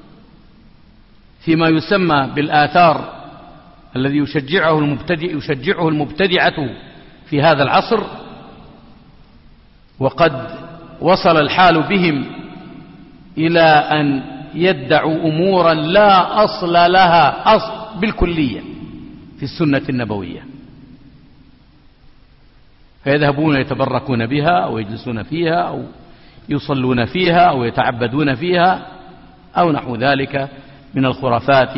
فيما يسمى بالآثار الذي يشجعه المبتدع يشجعه المبتدعة في هذا العصر، وقد وصل الحال بهم إلى أن يدعوا أمورا لا أصل لها أصل بالكلية في السنة النبوية، فيذهبون يتبركون بها أو يجلسون فيها أو يصلون فيها أو يتعبدون فيها أو نحو ذلك من الخرافات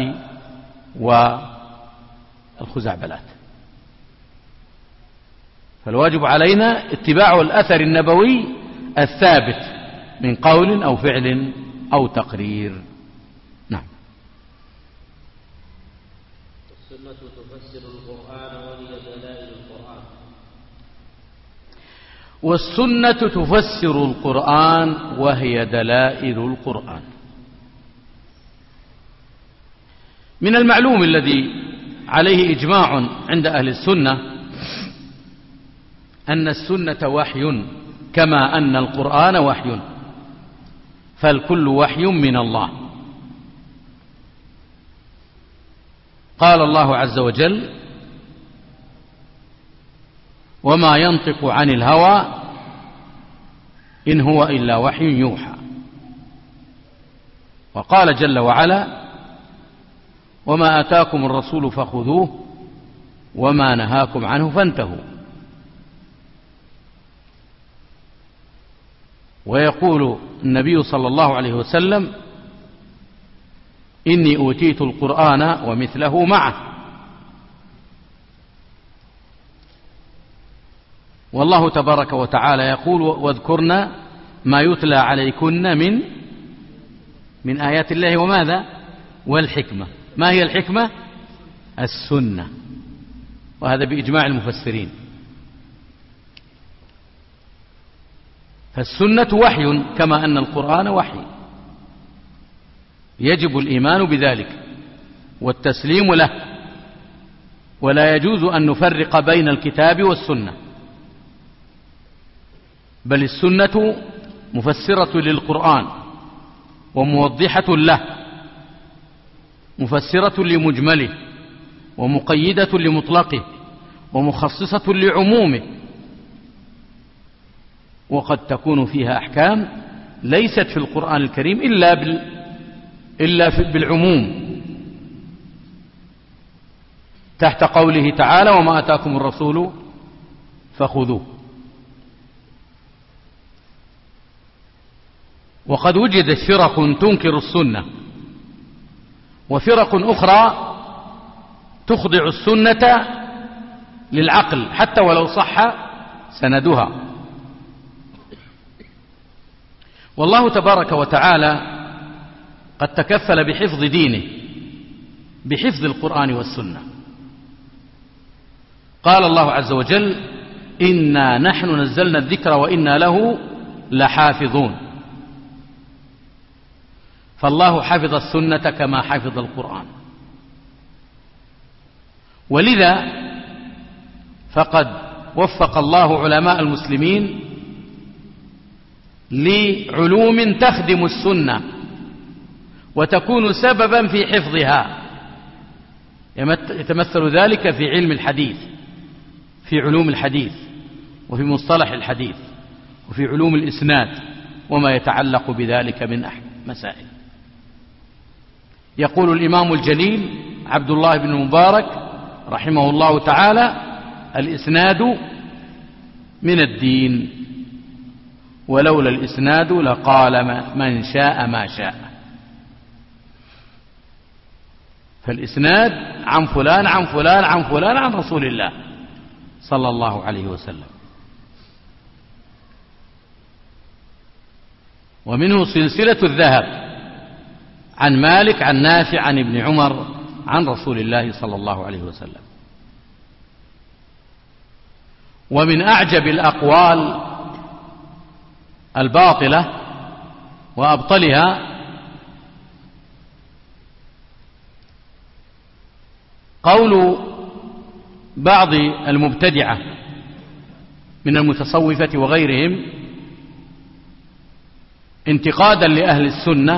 والخزعبلات. فالواجب علينا اتباع الأثر النبوي الثابت من قول أو فعل أو تقرير. نعم. السنة تفسر القرآن وهي دلائل القرآن. والسنة تفسر القرآن وهي دلائل القرآن. من المعلوم الذي عليه إجماع عند أهل السنة أن السنة وحي كما أن القرآن وحي، فالكل وحي من الله. قال الله عز وجل: وما ينطق عن الهوى إن هو إلا وحي يوحى. وقال جل وعلا: وما آتاكم الرسول فخذوه وما نهاكم عنه فانتهوا. ويقول النبي صلى الله عليه وسلم: إني أوتيت القرآن ومثله معه. والله تبارك وتعالى يقول: واذكرن ما يتلى عليكن من من آيات الله وماذا؟ والحكمة. ما هي الحكمة؟ السنة، وهذا بإجماع المفسرين. فالسنة وحي كما أن القرآن وحي، يجب الإيمان بذلك والتسليم له، ولا يجوز أن نفرق بين الكتاب والسنة، بل السنة مفسرة للقرآن وموضحة له، مفسرة لمجمله ومقيدة لمطلقه ومخصصة لعمومه، وقد تكون فيها أحكام ليست في القرآن الكريم إلا بال إلا في بالعموم، تحت قوله تعالى: وما آتاكم الرسول فخذوه. وقد وجدت فرق تنكر السنة، وفرق أخرى تخضع السنة للعقل حتى ولو صح سندها. والله تبارك وتعالى قد تكفل بحفظ دينه بحفظ القرآن والسنة. قال الله عز وجل: إنا نحن نزلنا الذكر وإنا له لحافظون. فالله حفظ السنة كما حفظ القرآن، ولذا فقد وفق الله علماء المسلمين لعلوم تخدم السنة وتكون سببا في حفظها. يتمثل ذلك في علم الحديث، في علوم الحديث، وفي مصطلح الحديث، وفي علوم الإسناد وما يتعلق بذلك من مسائل. يقول الإمام الجليل عبد الله بن المبارك رحمه الله تعالى: الإسناد من الدين، ولولا الإسناد لقال من شاء ما شاء. فالإسناد عن فلان عن فلان عن فلان عن رسول الله صلى الله عليه وسلم. ومنه سلسلة الذهب عن مالك عن نافع عن ابن عمر عن رسول الله صلى الله عليه وسلم. ومن أعجب الأقوال الباطلة وأبطلها قول بعض المبتدعة من المتصوفة وغيرهم انتقادا لأهل السنة: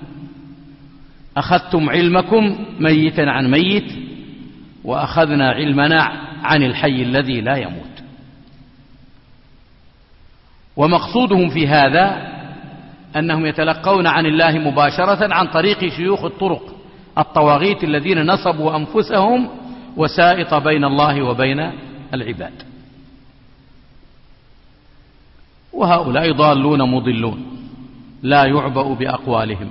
أخذتم علمكم ميتا عن ميت وأخذنا علمنا عن الحي الذي لا يموت. ومقصودهم في هذا أنهم يتلقون عن الله مباشرة عن طريق شيوخ الطرق الطواغيت الذين نصبوا أنفسهم وسائط بين الله وبين العباد. وهؤلاء ضالون مضلون لا يعبأ بأقوالهم.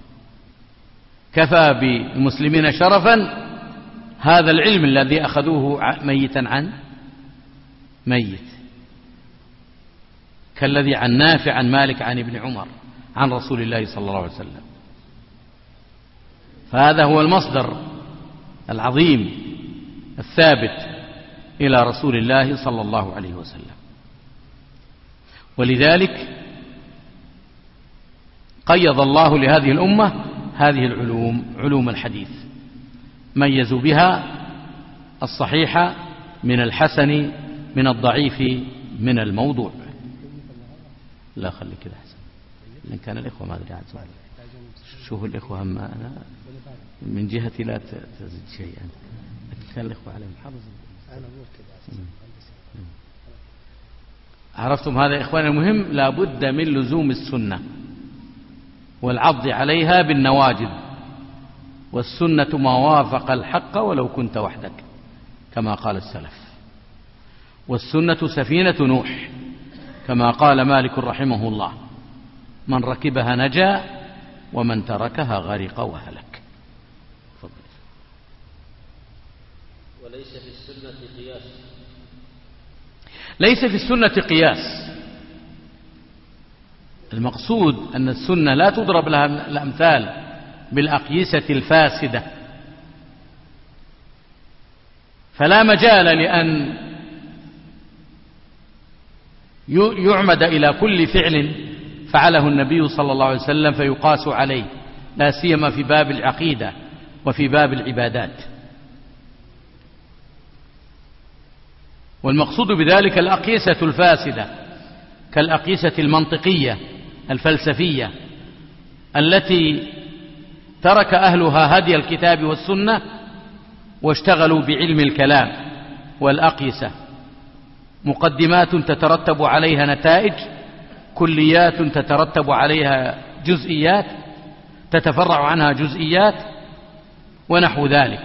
كفى بالمسلمين شرفا هذا العلم الذي أخذوه ميتا عن ميت. كالذي عن نافع عن مالك عن ابن عمر عن رسول الله صلى الله عليه وسلم. فهذا هو المصدر العظيم الثابت إلى رسول الله صلى الله عليه وسلم. ولذلك قيض الله لهذه الأمة هذه العلوم، علوم الحديث، ميزوا بها الصحيح من الحسن، من الضعيف، من الموضوع. لا خلي كذا أحسن، لأن كان الإخوة ما أدري عن سؤال. شوفوا الإخوة هم أنا من جهتي لا تزيد شيئا، كان الإخوة عليهم حرص. عرفتم هذا يا إخوان؟ المهم لا بد من لزوم السنة والعض عليها بالنواجذ، والسنة ما وافق الحق ولو كنت وحدك كما قال السلف، والسنة سفينة نوح كما قال مالك رحمه الله: من ركبها نجا ومن تركها غرق وهلك. فضل. وليس في السنة قياس. ليس في السنة قياس. المقصود أن السنة لا تضرب لها الأمثال بالأقيسة الفاسدة، فلا مجال لأن يعمد إلى كل فعل فعله النبي صلى الله عليه وسلم فيقاس عليه، لا سيما في باب العقيدة وفي باب العبادات. والمقصود بذلك الأقيسة الفاسدة كالأقيسة المنطقية الفلسفية التي ترك أهلها هدي الكتاب والسنة واشتغلوا بعلم الكلام والأقيسة، مقدمات تترتب عليها نتائج، كليات تترتب عليها جزئيات، تتفرع عنها جزئيات، ونحو ذلك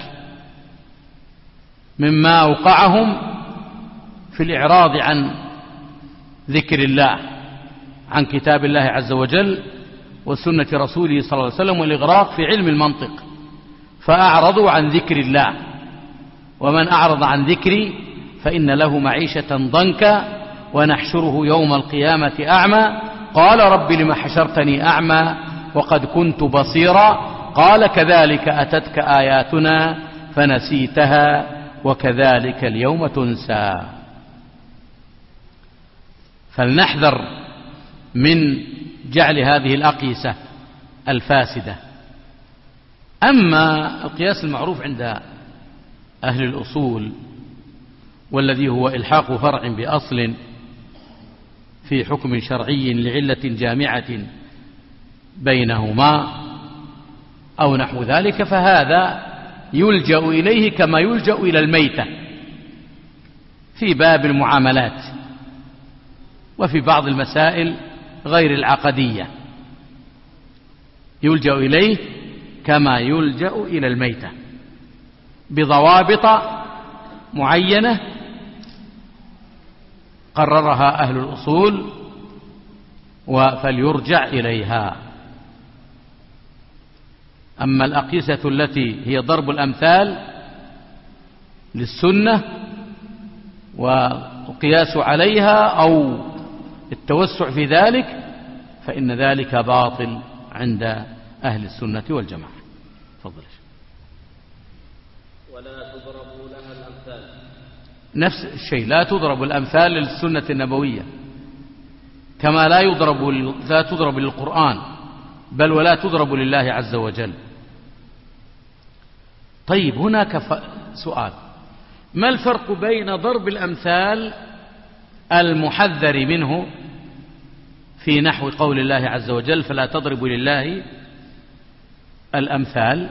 مما أوقعهم في الإعراض عن ذكر الله، عن كتاب الله عز وجل وسنة رسوله صلى الله عليه وسلم، والإغراق في علم المنطق، فأعرضوا عن ذكر الله. ومن أعرض عن ذكري فإن له معيشة ضنكا ونحشره يوم القيامة أعمى قال رب لم حشرتني أعمى وقد كنت بصيرا قال كذلك أتتك آياتنا فنسيتها وكذلك اليوم تنسى. فلنحذر من جعل هذه الأقيسة الفاسدة. أما القياس المعروف عند أهل الأصول والذي هو إلحاق فرع بأصل في حكم شرعي لعلة جامعة بينهما أو نحو ذلك، فهذا يلجأ إليه كما يلجأ إلى الميتة في باب المعاملات وفي بعض المسائل غير العقدية، يلجأ إليه كما يلجأ إلى الميتة بضوابط معينة قررها أهل الأصول فليرجع إليها. أما الأقيسة التي هي ضرب الأمثال للسنة والقياس عليها أو التوسع في ذلك فإن ذلك باطل عند أهل السنة والجماعة. تفضل. ولا تضرب لها الأمثال. نفس الشيء، لا تضرب الأمثال للسنة النبوية كما لا يضرب لا تضرب للقرآن، بل ولا تضرب لله عز وجل. طيب، هناك سؤال: ما الفرق بين ضرب الأمثال المحذر منه في نحو قول الله عز وجل فلا تضربوا لله الأمثال،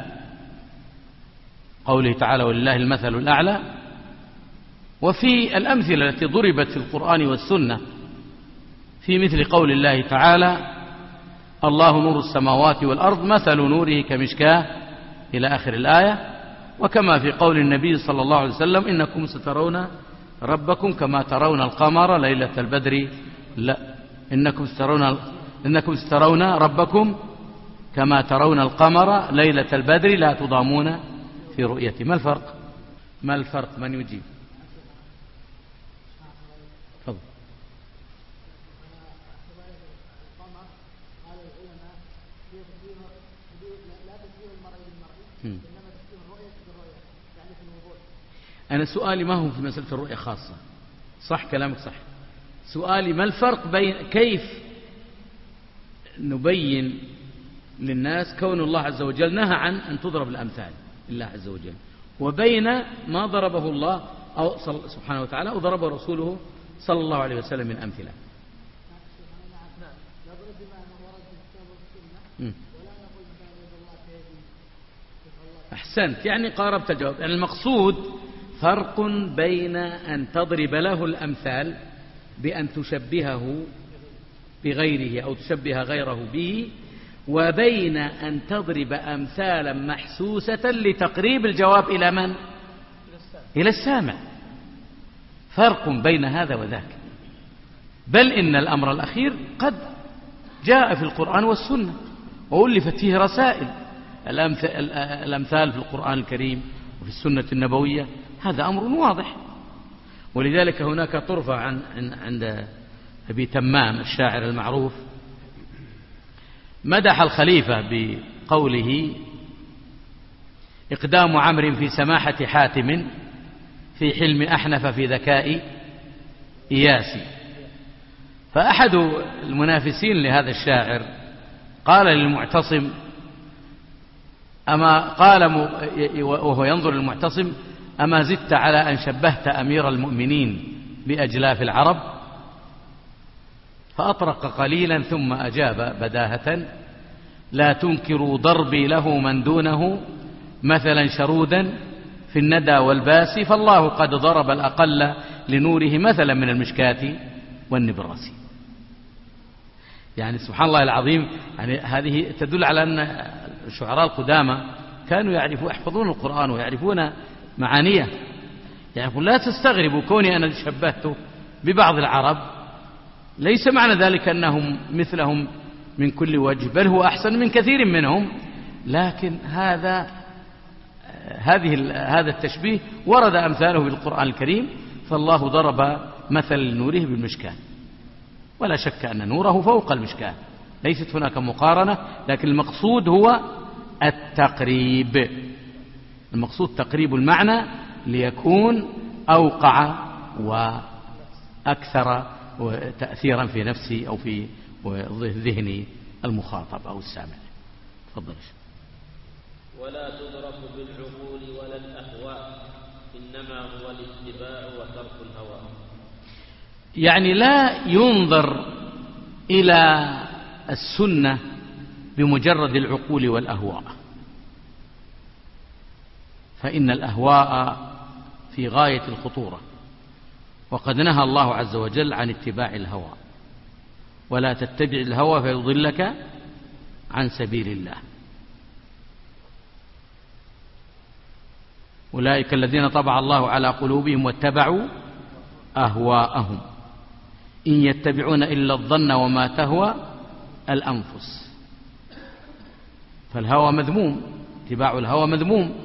قوله تعالى ولله المثل الأعلى، وفي الأمثلة التي ضربت في القرآن والسنة في مثل قول الله تعالى الله نور السماوات والأرض مثل نوره كمشكاة إلى آخر الآية، وكما في قول النبي صلى الله عليه وسلم إنكم سترون ربكم كما ترون القمر ليلة البدر لا إنكم سترون إنكم سترون ربكم كما ترون القمر ليلة البدر لا تضامون في رؤيته. ما الفرق؟ ما الفرق؟ من يجيب؟ تفضل. أنا سؤالي ما هو في مسألة الرؤية خاصة، صح كلامك صح. سؤالي ما الفرق بين كيف نبين للناس كون الله عز وجل نهى عن أن تضرب الأمثال لله عز وجل، وبين ما ضربه الله أو سبحانه وتعالى وضربه رسوله صلى الله عليه وسلم من أمثلة. أحسنت، يعني قاربت الجواب. يعني المقصود فرق بين أن تضرب له الأمثال بأن تشبهه بغيره أو تشبه غيره به، وبين أن تضرب أمثالا محسوسة لتقريب الجواب إلى من؟ إلى السامع. فرق بين هذا وذاك. بل إن الأمر الأخير قد جاء في القرآن والسنة وألفت فيه رسائل. الأمثال في القرآن الكريم وفي السنة النبوية هذا أمر واضح. ولذلك هناك طرفة عن عند أبي تمام الشاعر المعروف مدح الخليفة بقوله: إقدام عمرو في سماحة حاتم، في حلم أحنف، في ذكاء إياسي. فأحد المنافسين لهذا الشاعر قال للمعتصم: أما قال وهو ينظر للمعتصم: أما زدت على أن شبهت أمير المؤمنين بأجلاف العرب؟ فأطرق قليلا ثم أجاب بداهة: لا تنكروا ضربي له من دونه مثلا شرودا في الندى والباس، فالله قد ضرب الأقل لنوره مثلا من المشكاة والنبراس. يعني سبحان الله العظيم، يعني هذه تدل على أن الشعراء القدامى كانوا يعرفون يحفظون القرآن ويعرفون معانيه. يعني لا تستغربوا كوني أنا شبهته ببعض العرب، ليس معنى ذلك أنهم مثلهم من كل وجه، بل هو أحسن من كثير منهم، لكن هذا هذه هذا التشبيه ورد أمثاله بالقرآن الكريم. فالله ضرب مثل لنوره بالمشكاة، ولا شك أن نوره فوق المشكاة، ليست هناك مقارنة، لكن المقصود هو التقريب. المقصود تقريب المعنى ليكون أوقع وأكثر تأثيرا في نفسي أو في ذهن المخاطب أو السامع. تفضل. ولا تدرك بالعقول ولا الأهواء، إنما هو الاتباع وترك الهوى. يعني لا ينظر إلى السنة بمجرد العقول والأهواء، فإن الأهواء في غاية الخطورة، وقد نهى الله عز وجل عن اتباع الهوى: ولا تتبع الهوى فيضلك عن سبيل الله. أولئك الذين طبع الله على قلوبهم واتبعوا أهواءهم إن يتبعون إلا الظن وما تهوى الأنفس. فالهوى مذموم، اتباع الهوى مذموم.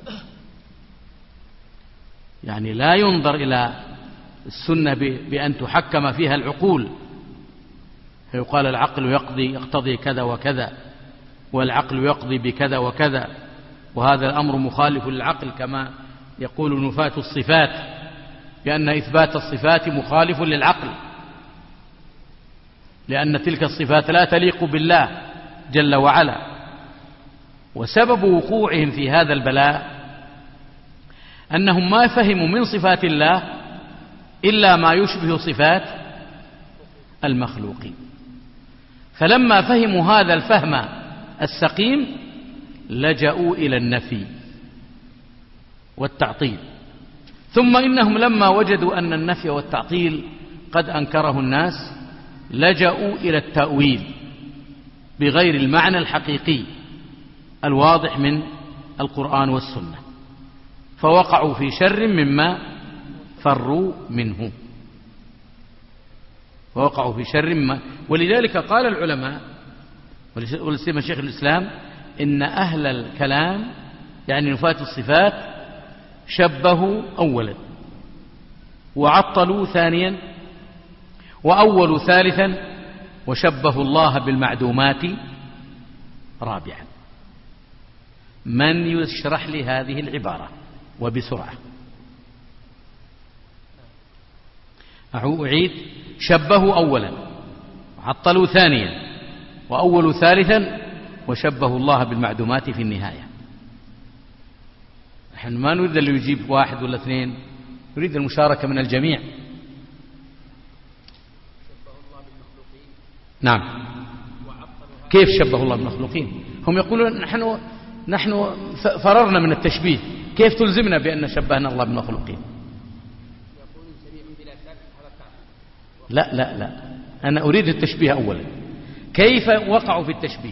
يعني لا ينظر إلى السنة بأن تحكم فيها العقول، فيقال العقل يقضي يقتضي كذا وكذا، والعقل يقضي بكذا وكذا، وهذا الأمر مخالف للعقل، كما يقول نفاة الصفات بأن إثبات الصفات مخالف للعقل، لأن تلك الصفات لا تليق بالله جل وعلا. وسبب وقوعهم في هذا البلاء أنهم ما فهموا من صفات الله إلا ما يشبه صفات المخلوقين، فلما فهموا هذا الفهم السقيم لجأوا إلى النفي والتعطيل. ثم إنهم لما وجدوا أن النفي والتعطيل قد أنكره الناس لجأوا إلى التأويل بغير المعنى الحقيقي الواضح من القرآن والسنة، فوقعوا في شر مما فروا منه، ووقعوا في شر مما. ولذلك قال العلماء ولسيما شيخ الإسلام إن أهل الكلام يعني نفاة الصفات شبهوا أولا، وعطلوا ثانيا، وأولوا ثالثا، وشبهوا الله بالمعدومات رابعا. من يشرح لي هذه العبارة وبسرعة؟ أعيد. شبهوا أولا، وعطلوا ثانيا، وأولوا ثالثا، وشبهوا الله بالمعدومات في النهاية. نحن ما نريد اللي يجيب واحد ولا اثنين، نريد المشاركة من الجميع. نعم. كيف شبه الله بالمخلوقين؟ هم يقولون نحن نحن فررنا من التشبيه، كيف تلزمنا بأن شبهنا الله بالمخلوقين؟ لا لا لا، أنا أريد التشبيه أولا. كيف وقعوا في التشبيه؟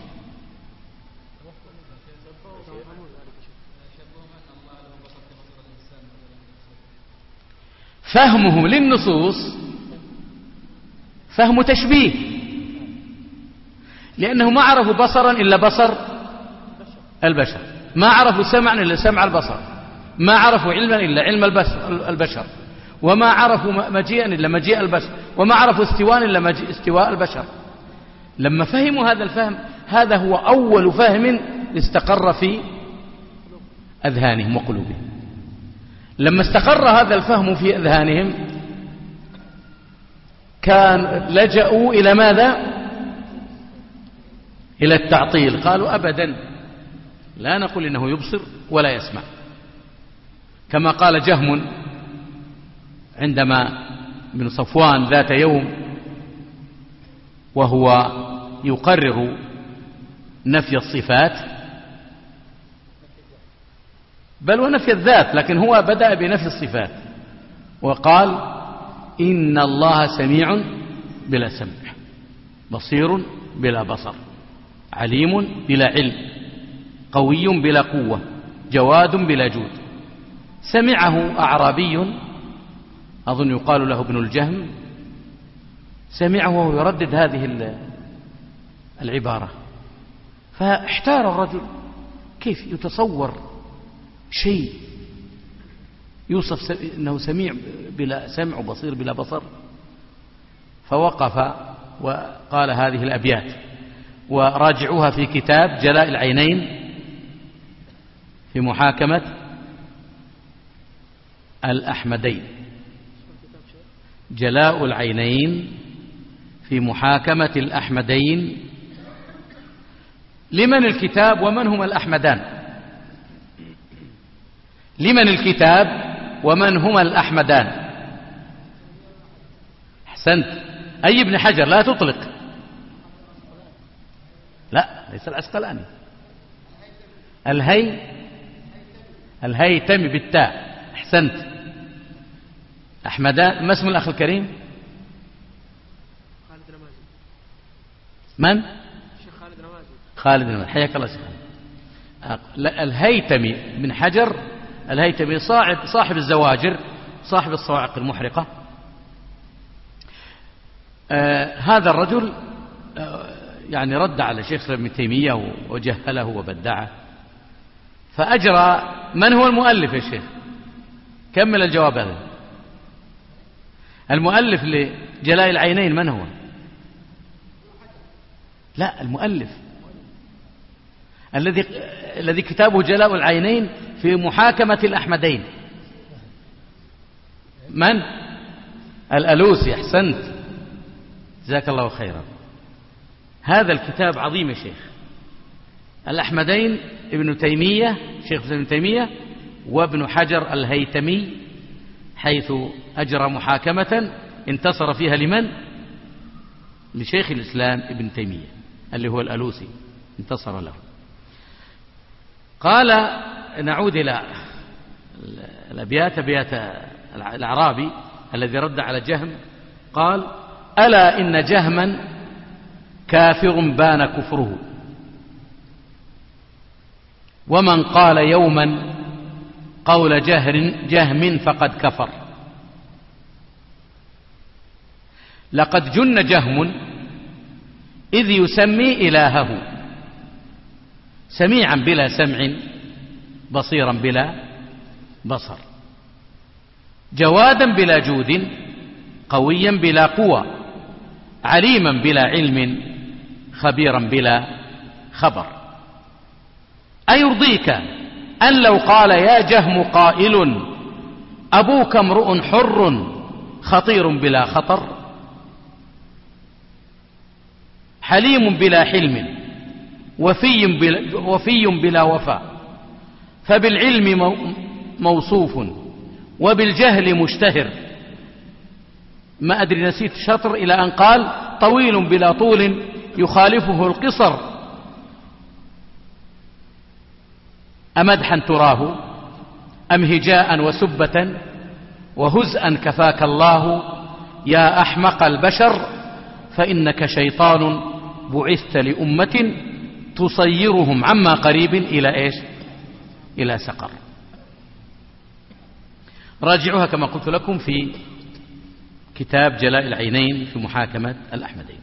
فهمهم للنصوص فهم تشبيه، لأنه ما عرفوا بصرا إلا بصر البشر، ما عرفوا سمعا إلا سمع البصر، ما عرفوا علما إلا علم البشر، وما عرفوا مجيئا إلا مجيء البشر، وما عرفوا استواء إلا استواء البشر. لما فهموا هذا الفهم، هذا هو أول فهم استقر في أذهانهم وقلوبهم. لما استقر هذا الفهم في أذهانهم كان لجأوا إلى ماذا؟ إلى التعطيل. قالوا أبدا لا نقول إنه يبصر ولا يسمع، كما قال جهم عندما ابن صفوان ذات يوم وهو يقرر نفي الصفات، بل ونفي الذات، لكن هو بدأ بنفي الصفات وقال إن الله سميع بلا سمع، بصير بلا بصر، عليم بلا علم، قوي بلا قوة، جواد بلا جود. سمعه أعرابي أظن يقال له ابن الجهم، سمعه وهو يردد هذه العبارة، فاحتار الرجل، كيف يتصور شيء يوصف أنه سميع بلا سمع وبصير بلا بصر؟ فوقف وقال هذه الأبيات، وراجعوها في كتاب جلاء العينين في محاكمة الأحمدين. جلاء العينين في محاكمة الأحمدين. لمن الكتاب ومن هما الأحمدان؟ لمن الكتاب ومن هما الأحمدان؟ أحسنت. أي ابن حجر، لا تطلق، لا ليس العسقلاني، الهي الهيتمي بالتاء. أحسنت. أحمدان. ما اسم الأخ الكريم؟ خالد رمازي. من؟ الشيخ خالد رمازي. خالد رمازي، حياك الله شيخ. الهيتمي بن حجر، الهيتمي صاحب صاحب الزواجر، صاحب الصواعق المحرقة. آه هذا الرجل آه يعني رد على شيخ ابن تيمية وجهله وبدعه، فأجرى. من هو المؤلف يا شيخ؟ كمل الجواب هذا. المؤلف لجلاء العينين من هو؟ لا، المؤلف الذي الذي كتابه جلاء العينين في محاكمة الأحمدين. من؟ الألوسي. أحسنت، جزاك الله خيرا. هذا الكتاب عظيم يا شيخ. الأحمدين ابن تيمية، شيخ ابن تيمية، وابن حجر الهيتمي، حيث أجرى محاكمة انتصر فيها لمن؟ لشيخ الإسلام ابن تيمية اللي هو الألوسي، انتصر له. قال، نعود إلى الأبيات، أبيات الأعرابي الذي رد على جهم، قال: ألا إن جهما كافر بان كفره، ومن قال يوما قول جهر جهم فقد كفر. لقد جن جهم إذ يسمي إلهه، سميعا بلا سمع، بصيرا بلا بصر، جوادا بلا جود، قويا بلا قوى، عليما بلا علم، خبيرا بلا خبر. أيرضيك أن لو قال يا جهم قائل أبوك امرؤ حر خطير بلا خطر، حليم بلا حلم، وفي بلا, وفي بلا وفاء، فبالعلم موصوف وبالجهل مشتهر، ما أدري نسيت شطر إلى أن قال طويل بلا طول يخالفه القصر، أمدحا تراه أم هجاء وسبة وهزءا كفاك الله، يا أحمق البشر فإنك شيطان بعثت لأمة تصيرهم عما قريب إلى إيش؟ إلى سقر. راجعوها كما قلت لكم في كتاب جلاء العينين في محاكمة الأحمدين.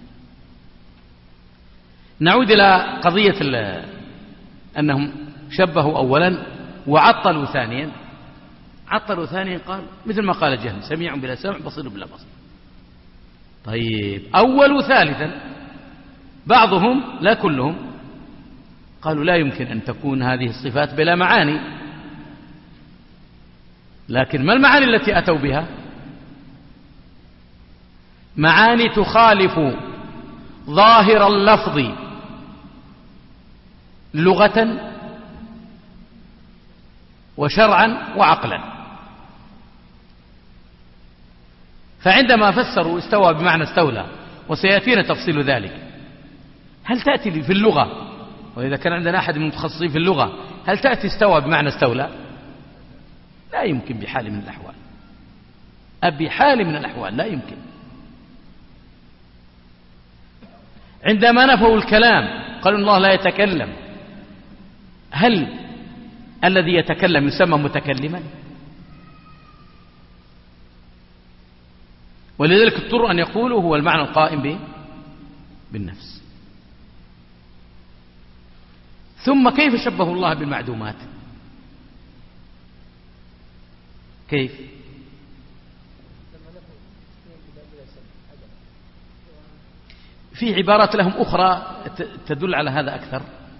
نعود إلى قضية أنهم شبهوا أولا وعطلوا ثانيا. عطلوا ثانيا قال مثل ما قال جهم سميع بلا سمع بصير بلا بصر. طيب أول ثالثا بعضهم لا كلهم قالوا لا يمكن أن تكون هذه الصفات بلا معاني، لكن ما المعاني التي أتوا بها؟ معاني تخالف ظاهر اللفظ لغة وشرعا وعقلا. فعندما فسروا استوى بمعنى استولى، وسيأتينا تفصيل ذلك، هل تأتي في اللغة، وإذا كان عندنا أحد من المتخصصين في اللغة، هل تأتي استوى بمعنى استولى؟ لا يمكن بحال من الأحوال، بحال من الأحوال لا يمكن. عندما نفوا الكلام قالوا الله لا يتكلم، هل الذي يتكلم يسمى متكلما؟ ولذلك اضطروا أن يقولوا هو المعنى القائم به بالنفس. ثم كيف شبهوا الله بالمعدومات؟ كيف؟ في عبارات لهم أخرى تدل على هذا أكثر.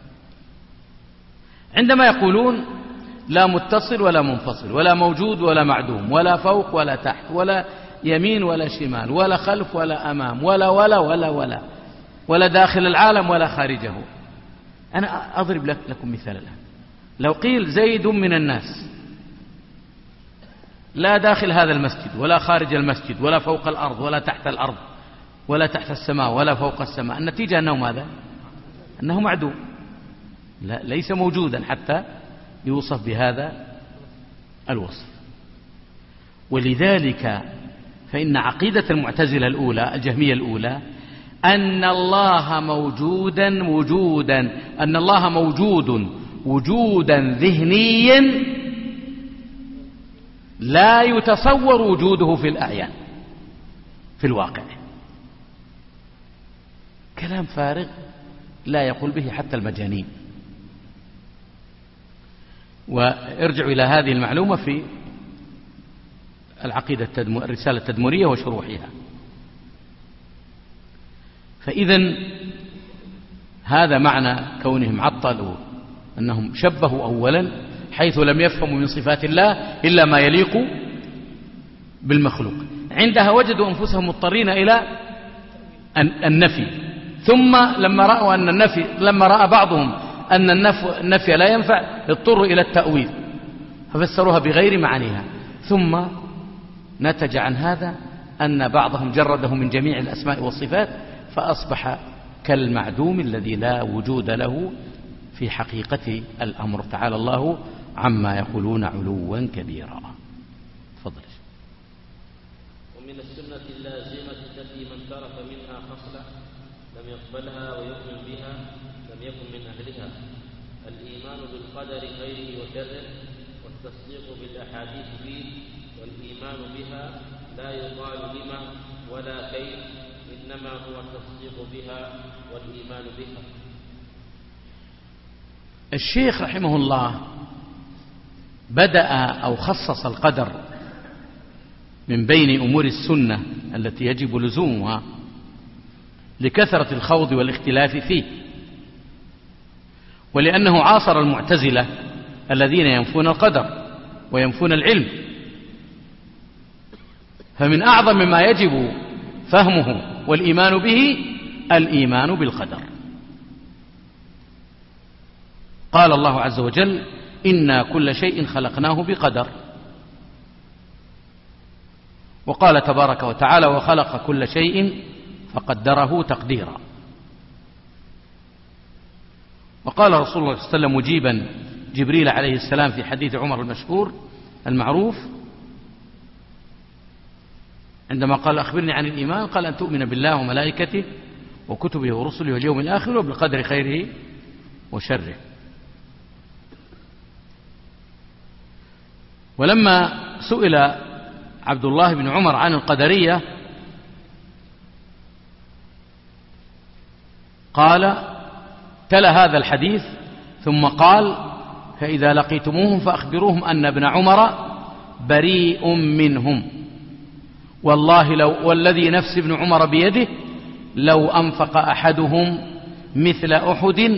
عندما يقولون لا متصل ولا منفصل ولا موجود ولا معدوم ولا فوق ولا تحت ولا يمين ولا شمال ولا خلف ولا أمام ولا ولا ولا ولا ولا داخل العالم ولا خارجه. أنا أضرب لكم مثال الآن. لو قيل زيد من الناس، لا داخل هذا المسجد ولا خارج المسجد ولا فوق الأرض ولا تحت الأرض ولا تحت السماء ولا فوق السماء، النتيجة أنه ماذا؟ أنه معدوم، لا ليس موجودا حتى يوصف بهذا الوصف. ولذلك فإن عقيدة المعتزلة الأولى الجهمية الأولى أن الله موجودا وجودا أن الله موجود وجودا ذهنيا لا يتصور وجوده في الأعيان في الواقع. كلام فارغ لا يقول به حتى المجانين. وارجعوا إلى هذه المعلومة في العقيدة التدم... الرسالة التدمرية وشروحها. فإذا هذا معنى كونهم عطلوا، أنهم شبهوا أولا حيث لم يفهموا من صفات الله إلا ما يليق بالمخلوق. عندها وجدوا أنفسهم مضطرين إلى النفي، ثم لما رأوا أن النفي لما رأى بعضهم أن النفي لا ينفع اضطروا إلى التأويل ففسروها بغير معانيها. ثم نتج عن هذا أن بعضهم جرده من جميع الأسماء والصفات فأصبح كالمعدوم الذي لا وجود له في حقيقة الأمر. تعالى الله عما يقولون علوا كبيرا. تفضل. ومن السنة اللازمة التي من ترك منها خصلة لم يقبلها ويؤمن بها لم يكن من أهلها الإيمان بالقدر خيره وشره والتصديق بالأحاديث فيه والإيمان بها لا يقال لما ولا كيف إنما هو التصديق بها والإيمان بها. الشيخ رحمه الله بدأ أو خصص القدر من بين أمور السنة التي يجب لزومها لكثرة الخوض والاختلاف فيه، ولأنه عاصر المعتزلة الذين ينفون القدر وينفون العلم. فمن أعظم ما يجب فهمه والإيمان به الإيمان بالقدر. قال الله عز وجل: إنا كل شيء خلقناه بقدر. وقال تبارك وتعالى: وخلق كل شيء فقدره تقديرا. وقال رسول الله صلى الله عليه وسلم مجيبا جبريل عليه السلام في حديث عمر المشهور المعروف عندما قال: أخبرني عن الإيمان، قال: أن تؤمن بالله وملائكته وكتبه ورسله واليوم الآخر وبالقدر خيره وشره. ولما سئل عبد الله بن عمر عن القدرية قال: تلا هذا الحديث ثم قال: فإذا لقيتموهم فأخبروهم أن ابن عمر بريء منهم، والله لو والذي نفس ابن عمر بيده لو أنفق أحدهم مثل أحد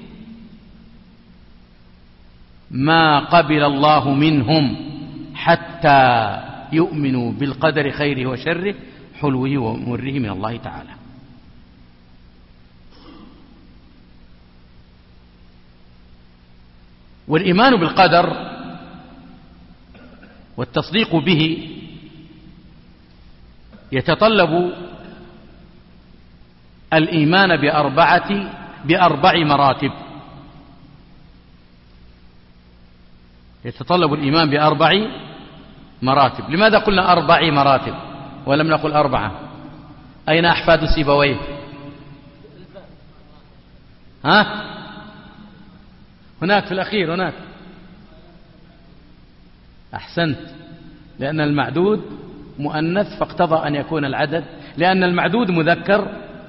ما قبل الله منهم حتى يؤمنوا بالقدر خيره وشره حلوه ومره من الله تعالى. والإيمان بالقدر والتصديق به يتطلب الإيمان بأربعة بأربع مراتب. يتطلب الإيمان بأربع مراتب. لماذا قلنا أربع مراتب ولم نقل أربعة؟ أين أحفاد سيبويه؟ ها؟ هناك في الأخير هناك. أحسنت، لأن المعدود مؤنث فاقتضى أن يكون العدد، لأن المعدود مذكر،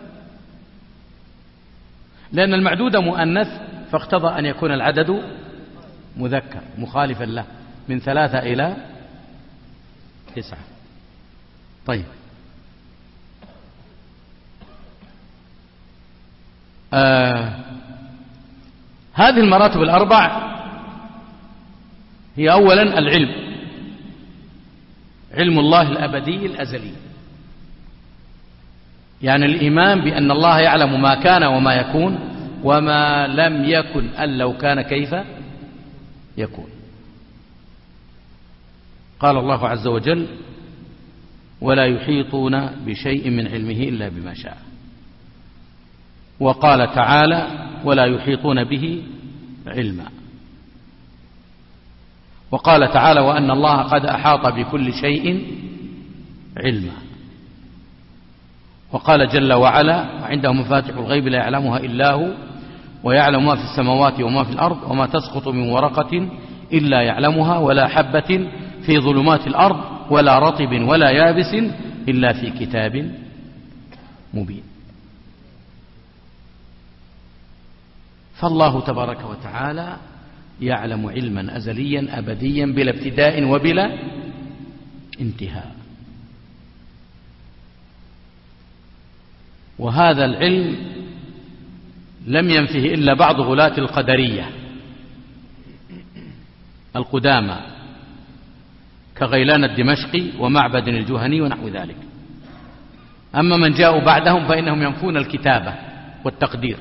لأن المعدود مؤنث فاقتضى أن يكون العدد مذكر مخالفا له، من ثلاثة إلى تسعة. طيب، آه هذه المراتب الأربع هي أولا العلم، علم الله الأبدي الأزلي، يعني الإيمان بأن الله يعلم ما كان وما يكون وما لم يكن أن لو كان كيف يكون. قال الله عز وجل: ولا يحيطون بشيء من علمه إلا بما شاء. وقال تعالى: ولا يحيطون به علما. وقال تعالى: وأن الله قد أحاط بكل شيء علما. وقال جل وعلا: وعنده مفاتح الغيب لا يعلمها إلا هو ويعلم ما في السماوات وما في الأرض وما تسقط من ورقة إلا يعلمها ولا حبة في ظلمات الأرض ولا رطب ولا يابس إلا في كتاب مبين. فالله تبارك وتعالى يعلم علما أزليا أبديا بلا ابتداء وبلا انتهاء. وهذا العلم لم ينفه إلا بعض غلاة القدرية القدامى كغيلان الدمشقي ومعبد الجهني ونحو ذلك. أما من جاءوا بعدهم فإنهم ينفون الكتابة والتقدير.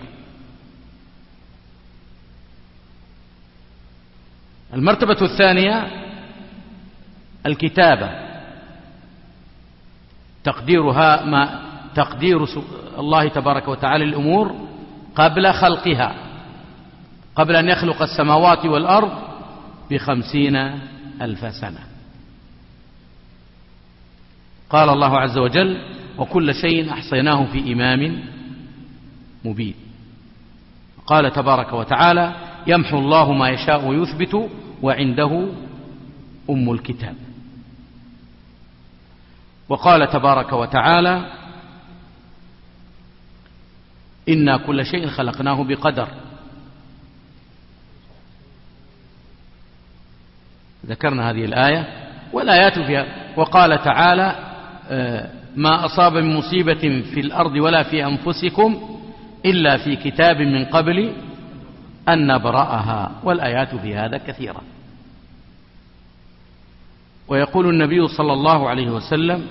المرتبة الثانية الكتابة، تقديرها ما تقدير الله تبارك وتعالى الأمور قبل خلقها، قبل أن يخلق السماوات والأرض بخمسين ألف سنة. قال الله عز وجل: وكل شيء أحصيناه في إمام مبين. قال تبارك وتعالى: يمحو الله ما يشاء ويثبت وعنده أم الكتاب. وقال تبارك وتعالى: إنا كل شيء خلقناه بقدر. ذكرنا هذه الآية والآيات فيها. وقال تعالى: ما أصاب من مصيبة في الأرض ولا في أنفسكم إلا في كتاب من قبل أن نبرأها، والآيات في هذا كثيرة. ويقول النبي صلى الله عليه وسلم: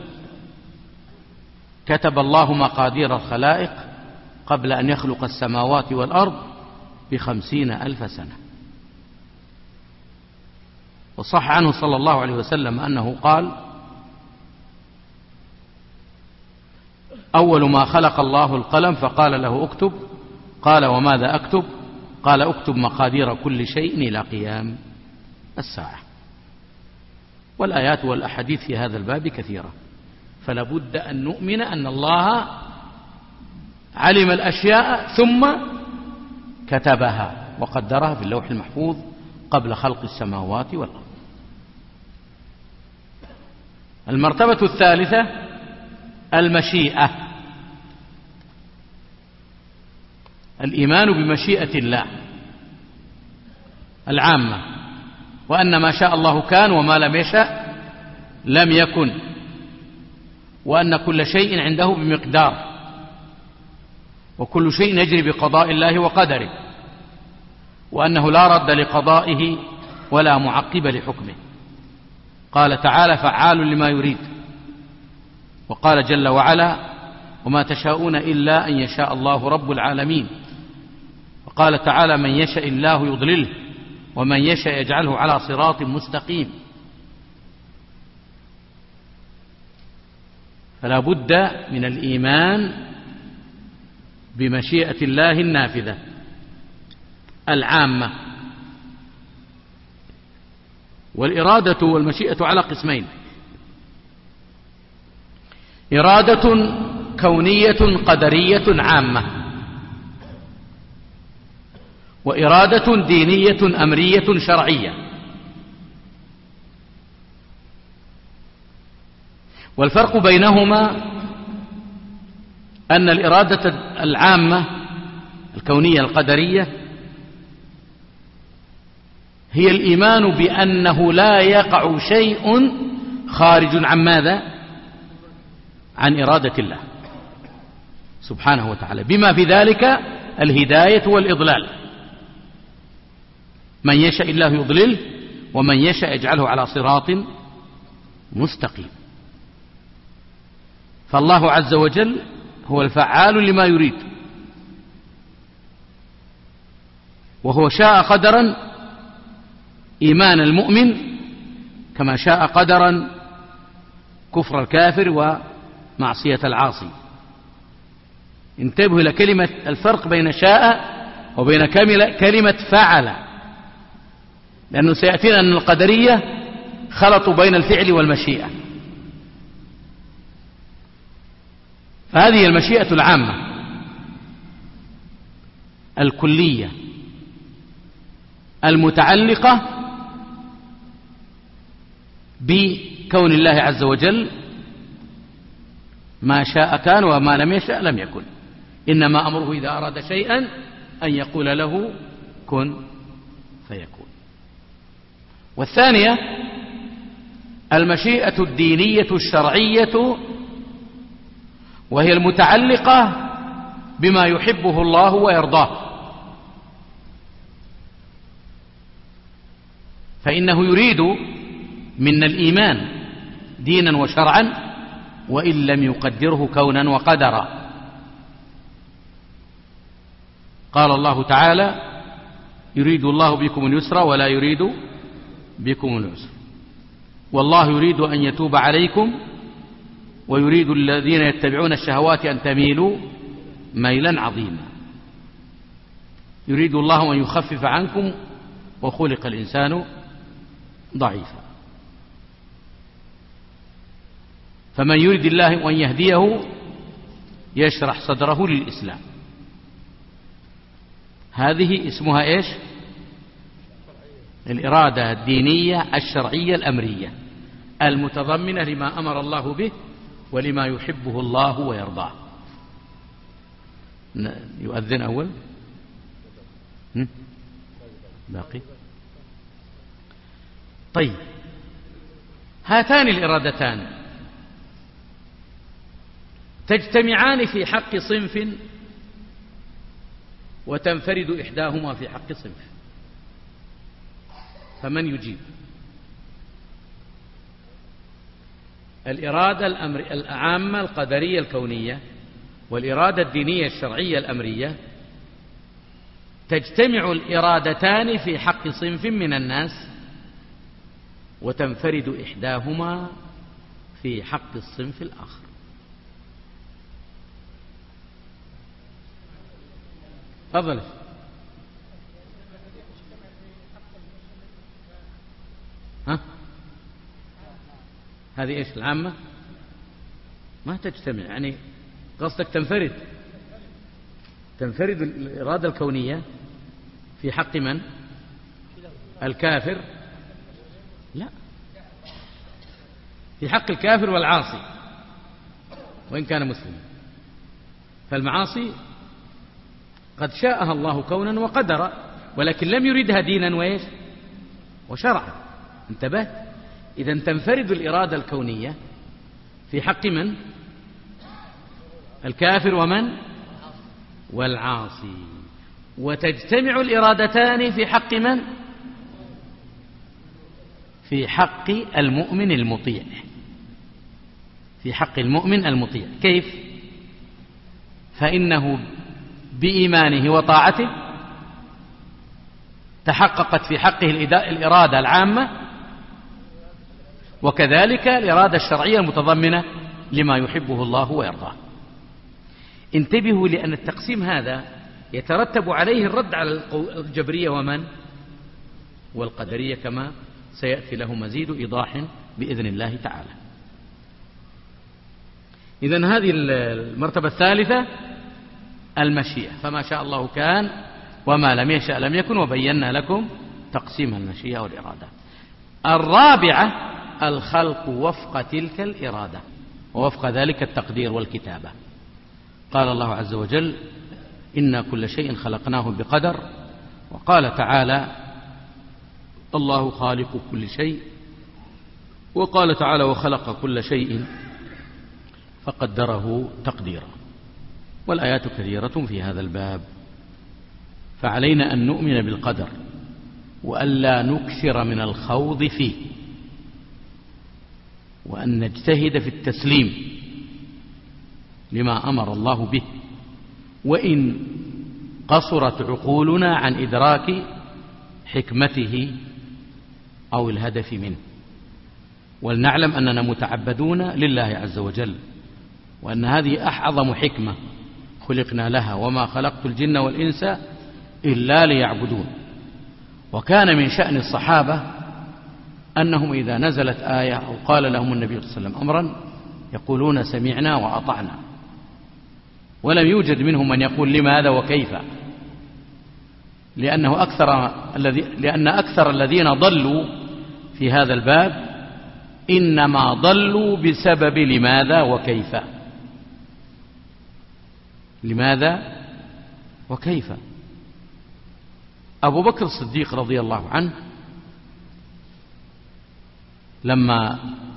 كتب الله مقادير الخلائق قبل أن يخلق السماوات والأرض بخمسين ألف سنة. وصح عنه صلى الله عليه وسلم أنه قال: أول ما خلق الله القلم فقال له اكتب، قال وماذا أكتب؟ قال اكتب مقادير كل شيء إلى قيام الساعة. والآيات والأحاديث في هذا الباب كثيرة، فلا بد أن نؤمن أن الله علم الأشياء ثم كتبها وقدرها في اللوح المحفوظ قبل خلق السماوات والأرض. المرتبة الثالثة المشيئة، الإيمان بمشيئة الله العامة، وأن ما شاء الله كان وما لم يشأ لم يكن، وأن كل شيء عنده بمقدار، وكل شيء يجري بقضاء الله وقدره، وأنه لا رد لقضائه ولا معقب لحكمه. قال تعالى: فعال لما يريد. وقال جل وعلا: وما تشاءون إلا أن يشاء الله رب العالمين. وقال تعالى: من يشاء الله يضلله ومن يشاء يجعله على صراط مستقيم. فلا بد من الإيمان بمشيئة الله النافذة العامة. والإرادة والمشيئة على قسمين: إرادة كونية قدرية عامة، وإرادة دينية أمرية شرعية. والفرق بينهما أن الإرادة العامة الكونية القدرية هي الإيمان بأنه لا يقع شيء خارج عن ماذا؟ عن إرادة الله سبحانه وتعالى، بما في ذلك الهداية والإضلال. من يشاء الله يضلله ومن يشاء يجعله على صراط مستقيم. فالله عز وجل هو الفعال لما يريد، وهو شاء قدرا إيمان المؤمن كما شاء قدرا كفر الكافر ومعصية العاصي. انتبهوا إلى كلمة الفرق بين شاء وبين كلمة فعل، لأنه سيأتينا أن القدرية خلطوا بين الفعل والمشيئة. فهذه المشيئة العامة الكلية المتعلقة بكون الله عز وجل، ما شاء كان وما لم يشاء لم يكن، إنما أمره إذا أراد شيئا أن يقول له كن فيكون. والثانية المشيئة الدينية الشرعية، وهي المتعلقة بما يحبه الله ويرضاه. فإنه يريد منا الإيمان دينا وشرعا وإن لم يقدره كونا وقدرا. قال الله تعالى: يريد الله بكم اليسر ولا يريد بكم العسر، والله يريد أن يتوب عليكم ويريد الذين يتبعون الشهوات أن تميلوا ميلا عظيما. يريد الله أن يخفف عنكم وخلق الإنسان ضعيفا. فمن يريد الله أن يهديه يشرح صدره للإسلام. هذه اسمها إيش؟ الإرادة الدينية الشرعية الأمرية المتضمنة لما أمر الله به ولما يحبه الله ويرضاه. يؤذن أول باقي. طيب، هاتان الإرادتان تجتمعان في حق صنف وتنفرد إحداهما في حق صنف، فمن يجيب؟ الإرادة الأمر العامة القدرية الكونية والإرادة الدينية الشرعية الأمرية، تجتمع الإرادتان في حق صنف من الناس وتنفرد إحداهما في حق الصنف الآخر. تفضل. ها؟ هذه إيش العامة؟ ما تجتمع، يعني قصدك تنفرد تنفرد الإرادة الكونية في حق من؟ الكافر؟ لا، في حق الكافر والعاصي وإن كان مسلما. فالمعاصي قد شاءها الله كونا وقدرا، ولكن لم يردها دينا وإيش وشرعا. انتبه، إذا تنفرد الإرادة الكونية في حق من؟ الكافر ومن؟ والعاصي. وتجتمع الإرادتان في حق من؟ في حق المؤمن المطيع. في حق المؤمن المطيع. كيف؟ فإنه بإيمانه وطاعته تحققت في حقه الإرادة العامة، وكذلك الإرادة الشرعية المتضمنة لما يحبه الله ويرضاه. انتبهوا، لأن التقسيم هذا يترتب عليه الرد على الجبرية ومن؟ والقدرية، كما سيأتي له مزيد إيضاح بإذن الله تعالى. إذن هذه المرتبة الثالثة المشيئة، فما شاء الله كان وما لم يشأ لم يكن، وبينا لكم تقسيم المشيئة والإرادة. الرابعة الخلق وفق تلك الإرادة ووفق ذلك التقدير والكتابة. قال الله عز وجل: إنا كل شيء خلقناه بقدر. وقال تعالى: الله خالق كل شيء. وقال تعالى: وخلق كل شيء فقدره تقديرا. والآيات كثيرة في هذا الباب، فعلينا أن نؤمن بالقدر وألا نكثر من الخوض فيه، وأن نجتهد في التسليم لما أمر الله به، وإن قصرت عقولنا عن إدراك حكمته أو الهدف منه. ولنعلم أننا متعبدون لله عز وجل، وأن هذه أعظم حكمة خلقنا لها: وما خلقت الجن والإنس إلا ليعبدون. وكان من شأن الصحابة أنهم إذا نزلت آية أو قال لهم النبي صلى الله عليه وسلم أمرا يقولون: سمعنا وأطعنا. ولم يوجد منهم من يقول لماذا وكيف، لأنه أكثر الذي لأن أكثر الذين ضلوا في هذا الباب إنما ضلوا بسبب لماذا وكيف. لماذا وكيف. أبو بكر الصديق رضي الله عنه لما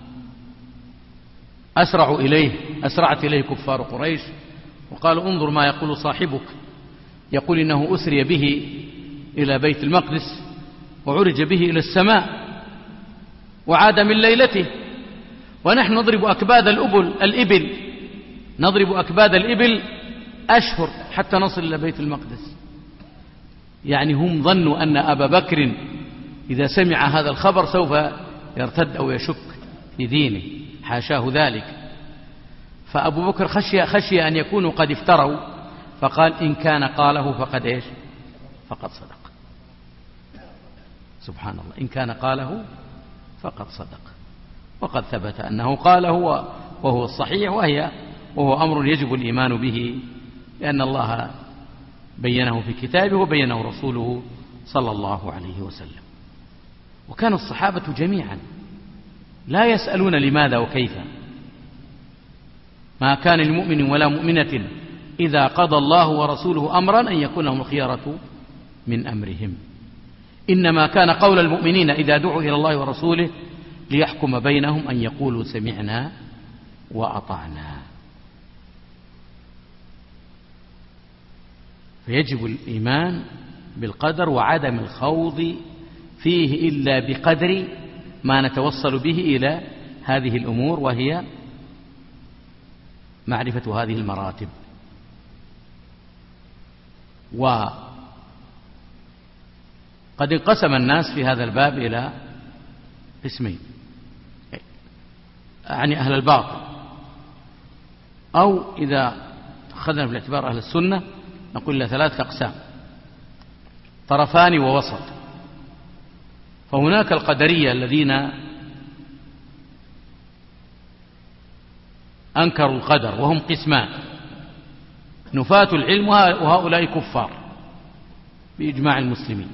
أسرعوا إليه أسرعت إليه كفار قريش وقالوا: انظر ما يقول صاحبك، يقول إنه أسري به إلى بيت المقدس وعرج به إلى السماء وعاد من ليلته، ونحن نضرب أكباد الأبل الإبل نضرب أكباد الإبل أشهر حتى نصل إلى بيت المقدس. يعني هم ظنوا أن أبا بكر إذا سمع هذا الخبر سوف يرتد أو يشك في دينه، حاشاه ذلك. فأبو بكر خشي, خشي أن يكونوا قد افتروا، فقال: إن كان قاله فقد إيش فقد صدق. سبحان الله، إن كان قاله فقد صدق. وقد ثبت أنه قاله وهو الصحيح، وهي وهو أمر يجب الإيمان به، لأن الله بينه في كتابه وبينه رسوله صلى الله عليه وسلم. وكان الصحابة جميعا لا يسألون لماذا وكيف. ما كان المؤمن ولا مؤمنة إذا قضى الله ورسوله أمرا أن يكون لهم الخيارة من أمرهم. إنما كان قول المؤمنين إذا دعوا إلى الله ورسوله ليحكم بينهم أن يقولوا: سمعنا وأطعنا. فيجب الإيمان بالقدر وعدم الخوض فيه إلا بقدر ما نتوصل به إلى هذه الأمور، وهي معرفة هذه المراتب. وقد انقسم الناس في هذا الباب إلى قسمين، يعني أهل الباطل، أو إذا أخذنا في الاعتبار أهل السنة نقول إلى ثلاثة أقسام، طرفان ووسط. فهناك القدرية الذين أنكروا القدر وهم قسمان، نفاة العلم وهؤلاء كفار بإجماع المسلمين،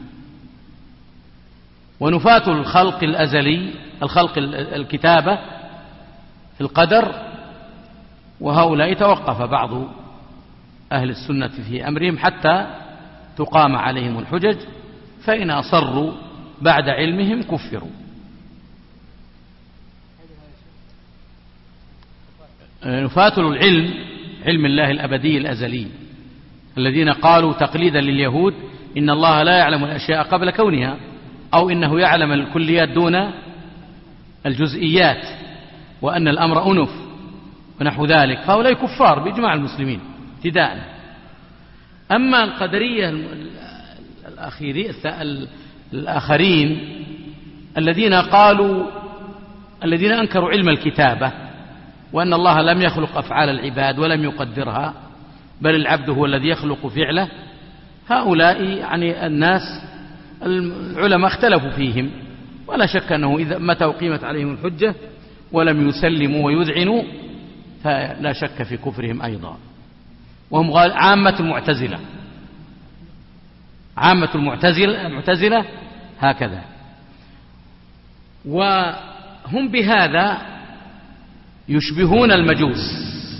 ونفاة الخلق الأزلي الخلق الكتابة في القدر، وهؤلاء توقف بعض أهل السنة في أمرهم حتى تقام عليهم الحجج، فإن أصروا بعد علمهم كفروا. نفاة العلم، علم الله الأبدي الأزلي، الذين قالوا تقليدا لليهود إن الله لا يعلم الأشياء قبل كونها، أو إنه يعلم الكليات دون الجزئيات، وأن الأمر أنف ونحو ذلك، فهؤلاء كفار بإجماع المسلمين ابتداء. أما القدرية الآخرين الذين قالوا الذين أنكروا علم الكتابة، وأن الله لم يخلق أفعال العباد ولم يقدرها، بل العبد هو الذي يخلق فعله، هؤلاء يعني الناس العلماء اختلفوا فيهم، ولا شك أنه إذا متى أقيمت عليهم الحجة ولم يسلموا ويذعنوا فلا شك في كفرهم أيضا. وهم عامة المعتزلة، عامة المعتزلة المعتزلة هكذا. وهم بهذا يشبهون المجوس،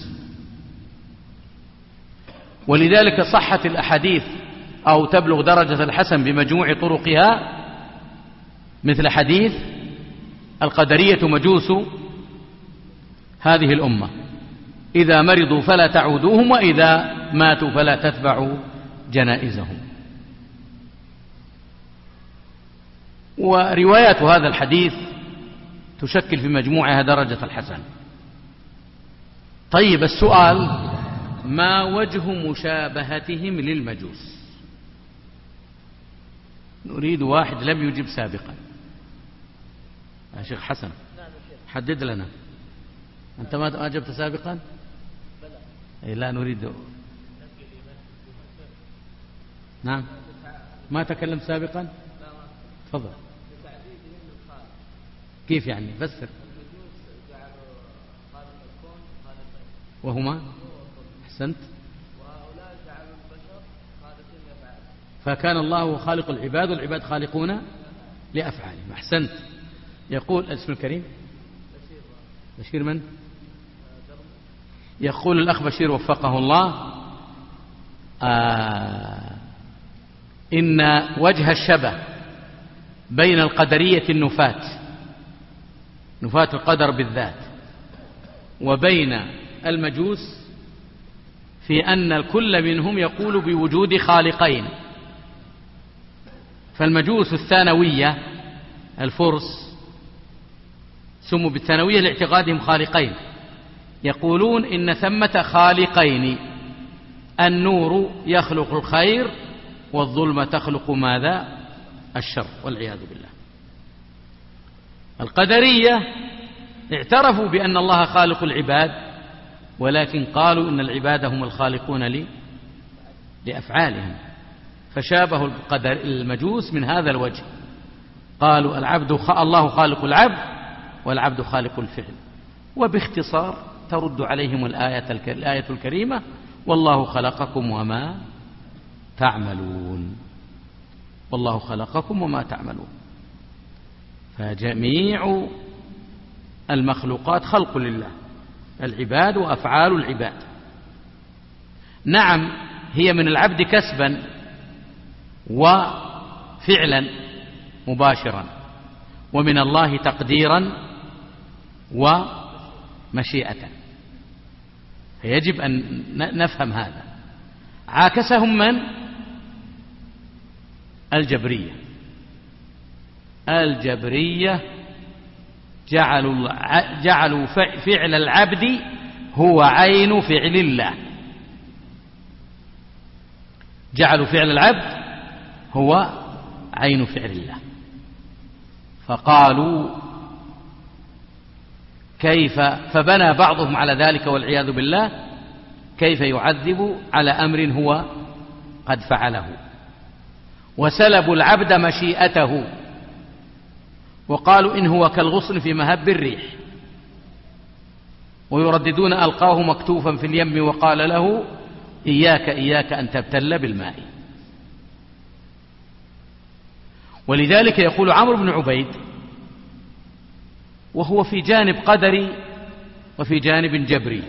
ولذلك صحت الأحاديث أو تبلغ درجة الحسن بمجموع طرقها، مثل حديث القدرية مجوس هذه الأمة، إذا مرضوا فلا تعودوهم، وإذا ماتوا فلا تتبعوا جنائزهم. وروايات هذا الحديث تشكل في مجموعها درجة الحسن. طيب، السؤال: ما وجه مشابهتهم للمجوس؟ نريد واحد لم يجب سابقا. يا شيخ حسن حدد لنا، أنت ما أجبت سابقا؟ أي لا نريد. نعم، ما تكلم سابقا؟ تفضل. كيف يعني؟ فسر. وهما أحسنت. فكان الله خالق العباد والعباد خالقون لأفعالهم. أحسنت. يقول اسم الكريم بشير من؟ يقول الأخ بشير وفقه الله: آه إن وجه الشبه بين القدرية النفاة، نفاة القدر بالذات، وبين المجوس في أن الكل منهم يقول بوجود خالقين. فالمجوس الثانوية الفرس سموا بالثانوية لاعتقادهم خالقين، يقولون إن ثمة خالقين، النور يخلق الخير والظلمة تخلق ماذا؟ الشر، والعياذ بالله. القدرية اعترفوا بأن الله خالق العباد، ولكن قالوا إن العباد هم الخالقون لي لأفعالهم، فشابهوا القدر المجوس من هذا الوجه. قالوا العبد خ... الله خالق العبد والعبد خالق الفعل. وباختصار ترد عليهم الآية, الك... الآية الكريمة: والله خلقكم وما تعملون. والله خلقكم وما تعملون. فجميع المخلوقات خلق لله، العباد وأفعال العباد. نعم، هي من العبد كسبا وفعلا مباشرا، ومن الله تقديرا ومشيئة. فيجب أن نفهم هذا. عاكسهم من؟ الجبرية. الجبرية جعلوا جعلوا فعل العبد هو عين فعل الله، جعلوا فعل العبد هو عين فعل الله. فقالوا كيف، فبنى بعضهم على ذلك والعياذ بالله، كيف يعذب على أمر هو قد فعله، وسلبوا العبد مشيئته، وقالوا إن هو كالغصن في مهب الريح، ويرددون ألقاه مكتوفا في اليم وقال له إياك إياك أن تبتل بالماء. ولذلك يقول عمرو بن عبيد وهو في جانب قدري وفي جانب جبري،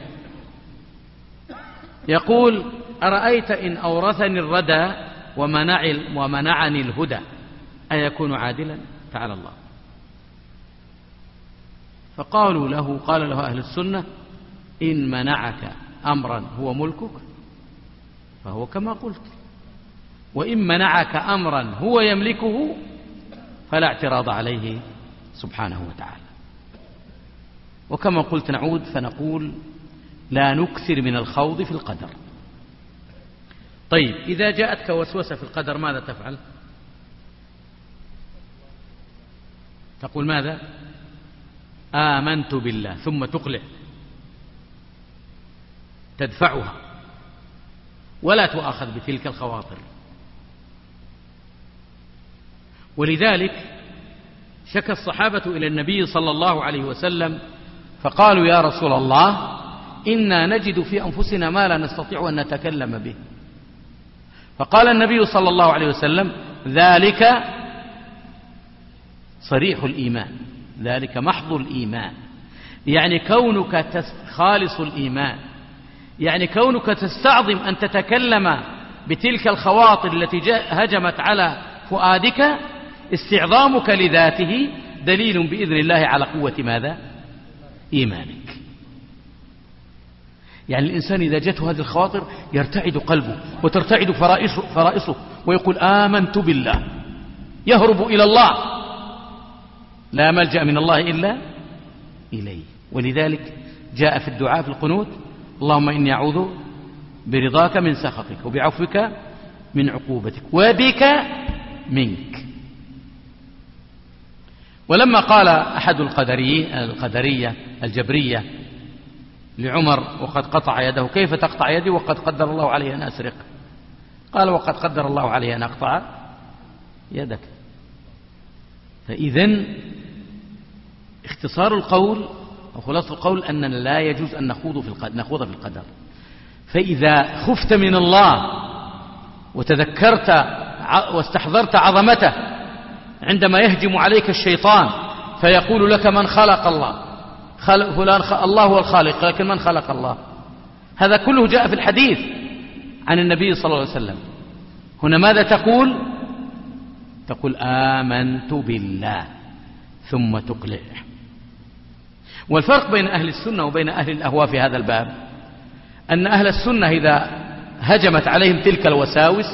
يقول أرأيت إن أورثني الردى ومنعني الهدى أيكون عادلا؟ تعالى الله. فقالوا له، قال له أهل السنة إن منعك أمرا هو ملكك فهو كما قلت، وإن منعك أمرا هو يملكه فلا اعتراض عليه سبحانه وتعالى. وكما قلت نعود فنقول لا نكثر من الخوض في القدر. طيب إذا جاءتك وسوسة في القدر ماذا تفعل؟ تقول ماذا؟ آمنت بالله، ثم تقلع تدفعها ولا تؤاخذ بتلك الخواطر. ولذلك شكى الصحابة إلى النبي صلى الله عليه وسلم فقالوا يا رسول الله إنا نجد في أنفسنا ما لا نستطيع أن نتكلم به. فقال النبي صلى الله عليه وسلم ذلك صريح الإيمان، ذلك محض الإيمان، يعني كونك خالص الإيمان، يعني كونك تستعظم أن تتكلم بتلك الخواطر التي هجمت على فؤادك، استعظامك لذاته دليل بإذن الله على قوة ماذا؟ إيمانك. يعني الإنسان إذا جاءته هذه الخواطر يرتعد قلبه وترتعد فرائصه ويقول آمنت بالله، يهرب إلى الله، لا ملجأ من الله إلا إليه. ولذلك جاء في الدعاء في القنوت اللهم إني أعوذ برضاك من سخطك وبعفوك من عقوبتك وبك منك. ولما قال أحد القدرية الجبرية لعمر وقد قطع يده كيف تقطع يدي وقد قدر الله علي أن أسرق؟ قال وقد قدر الله علي أن أقطع يدك. فإذن اختصار القول أو خلاصة القول أننا لا يجوز أن نخوض في القدر, نخوض في القدر. فإذا خفت من الله وتذكرت واستحضرت عظمته عندما يهجم عليك الشيطان فيقول لك من خلق الله، خلق فلان خلق الله هو الخالق، لكن من خلق الله؟ هذا كله جاء في الحديث عن النبي صلى الله عليه وسلم. هنا ماذا تقول؟ تقول آمنت بالله ثم تقلع. والفرق بين أهل السنة وبين أهل الأهواء في هذا الباب أن أهل السنة إذا هجمت عليهم تلك الوساوس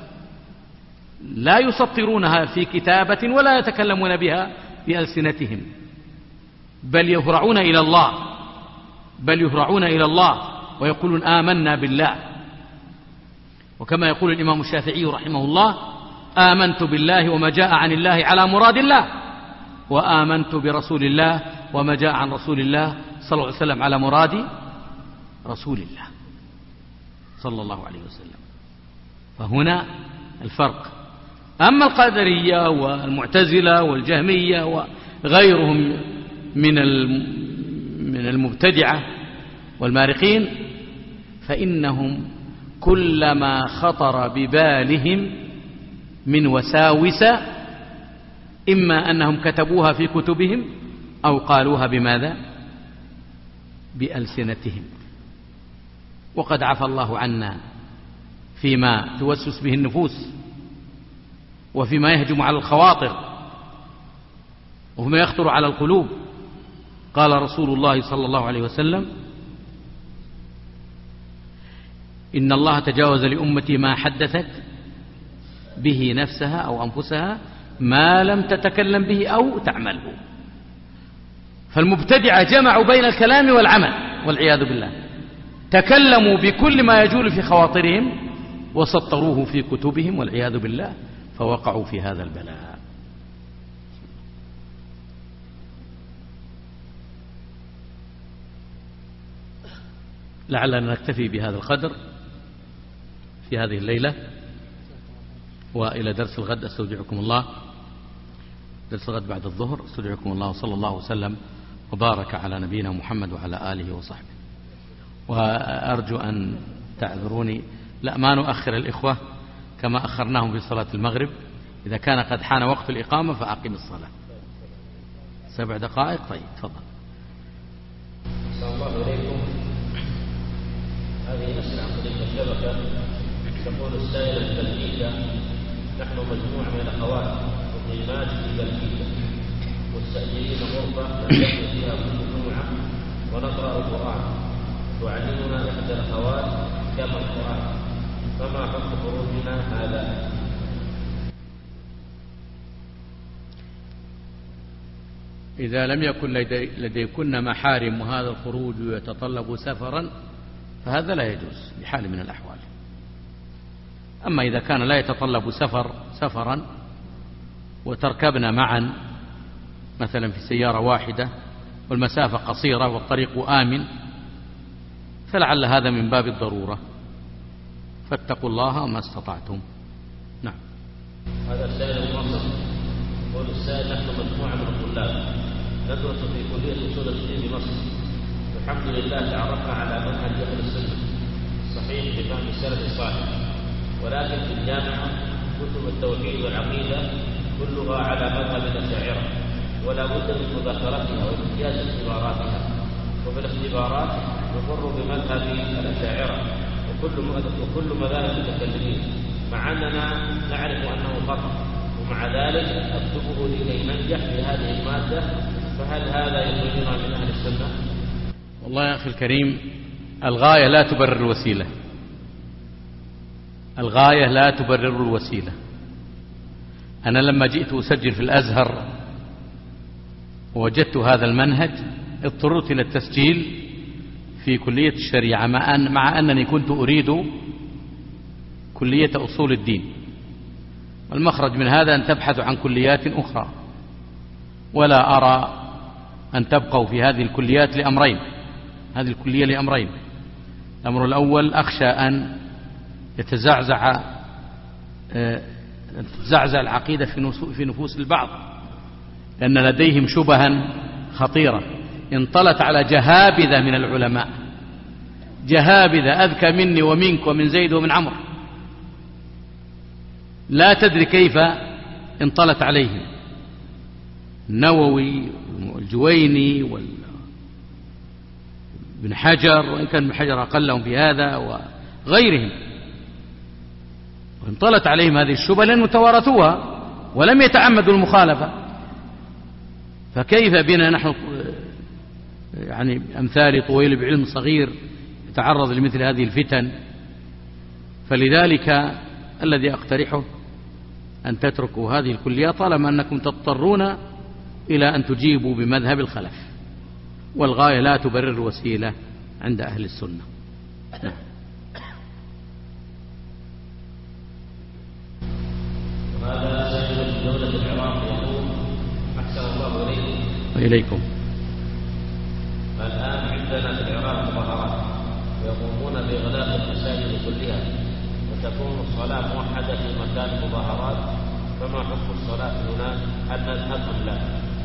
لا يسطرونها في كتابة ولا يتكلمون بها بألسنتهم، بل يهرعون إلى الله بل يهرعون إلى الله ويقولون آمنا بالله. وكما يقول الإمام الشافعي رحمه الله آمنت بالله وما جاء عن الله على مراد الله، وآمنت برسول الله وما جاء عن رسول الله صلى الله عليه وسلم على مراد رسول الله صلى الله عليه وسلم. فهنا الفرق. أما القدرية والمعتزلة والجهمية وغيرهم من من المبتدعة والمارقين فإنهم كلما خطر ببالهم من وساوس إما أنهم كتبوها في كتبهم أو قالوها بماذا؟ بألسنتهم. وقد عفى الله عنا فيما توسوس به النفوس وفيما يهجم على الخواطر وفيما يخطر على القلوب. قال رسول الله صلى الله عليه وسلم إن الله تجاوز لأمتي ما حدثت به نفسها أو أنفسها ما لم تتكلم به أو تعمله. فالمبتدعة جمعوا بين الكلام والعمل والعياذ بالله، تكلموا بكل ما يجول في خواطرهم وسطروه في كتبهم والعياذ بالله، فوقعوا في هذا البلاء. لعلنا نكتفي بهذا القدر في هذه الليلة، وإلى درس الغد أستودعكم الله. درس الغد بعد الظهر. أستودعكم الله، وصلى الله وسلم وبارك على نبينا محمد وعلى آله وصحبه. وأرجو أن تعذروني، لا ما نؤخر الإخوة كما أخرناهم في صلاة المغرب. إذا كان قد حان وقت الإقامة فأقم الصلاة. سبع دقائق. طيب تفضل. السلام الله عليكم. هذه نسأل عن طريق الشبكة. تقول السائلة في بلجيكا: نحن مجموعة من الأخوات مقيمات في بلجيكا مستأجرين غرفة نلتقي فيها كل جمعة ونقرأ القرآن، تعلمنا إحدى الأخوات كما القرآن، فما حكم خروجنا هذا؟ إذا لم يكن لدي لديكن محارم وهذا الخروج يتطلب سفرا فهذا لا يجوز بحال من الأحوال. أما إذا كان لا يتطلب سفر سفرا وتركبنا معا مثلا في سيارة واحدة والمسافة قصيرة والطريق آمن، فلعل هذا من باب الضرورة، فاتقوا الله ما استطعتم. نعم. هذا السائل مصر يقول: السائل نحن مجموعة من الطلاب ندرس في كلية أصول الدين بمصر. الحمد لله تعرفنا على منهج أهل السنة الصحيح بفهم السلف الصالح، ولكن في الجامعة كتب التوحيد والعقيدة كلها على مذهب الأشاعرة، ولا بد من مذاكرتها وامتياز اختباراتها، وفي الاختبارات نمر بمذهب الأشاعرة وكل وكل مذاهب المتكلمين، مع أننا نعرف أنه خطأ، ومع ذلك أكتبه لكي ننجح في هذه المادة، فهل هذا يخرجنا من أهل السنة؟ والله يا أخي الكريم، الغاية لا تبرر الوسيلة. الغاية لا تبرر الوسيلة. أنا لما جئت أسجل في الأزهر ووجدت هذا المنهج اضطررت إلى التسجيل في كلية الشريعة، مع, أن مع أنني كنت أريد كلية أصول الدين، والمخرج من هذا أن تبحث عن كليات أخرى، ولا أرى أن تبقوا في هذه الكليات لأمرين. هذه الكلية لأمرين: الأمر الأول أخشى أن يتزعزع تتزعزع العقيدة في نفوس البعض، لأن لديهم شبها خطيرة انطلت على جهابذة من العلماء، جهابذة أذكى مني ومنك ومن زيد ومن عمرو، لا تدري كيف انطلت عليهم، النووي والجويني وابن حجر، وإن كان ابن حجر أقلهم في هذا، وغيرهم، وانطلت عليهم هذه الشبهة لأنهم توارثوها ولم يتعمدوا المخالفة. فكيف بنا نحن يعني أمثال طويل بعلم صغير يتعرض لمثل هذه الفتن؟ فلذلك الذي أقترحه أن تتركوا هذه الكلية طالما أنكم تضطرون إلى أن تجيبوا بمذهب الخلف، والغاية لا تبرر الوسيلة عند أهل السنة. نعم. وهذا سيد دولة العراق يقول: أحسن الله إليكم. وإليكم. الآن عندنا في العراق مظاهرات ويقومون بإغلاق المساجد كلها، وتكون الصلاة موحدة في مكان المظاهرات، فما حكم الصلاة هناك؟ هل نذهب أم لا؟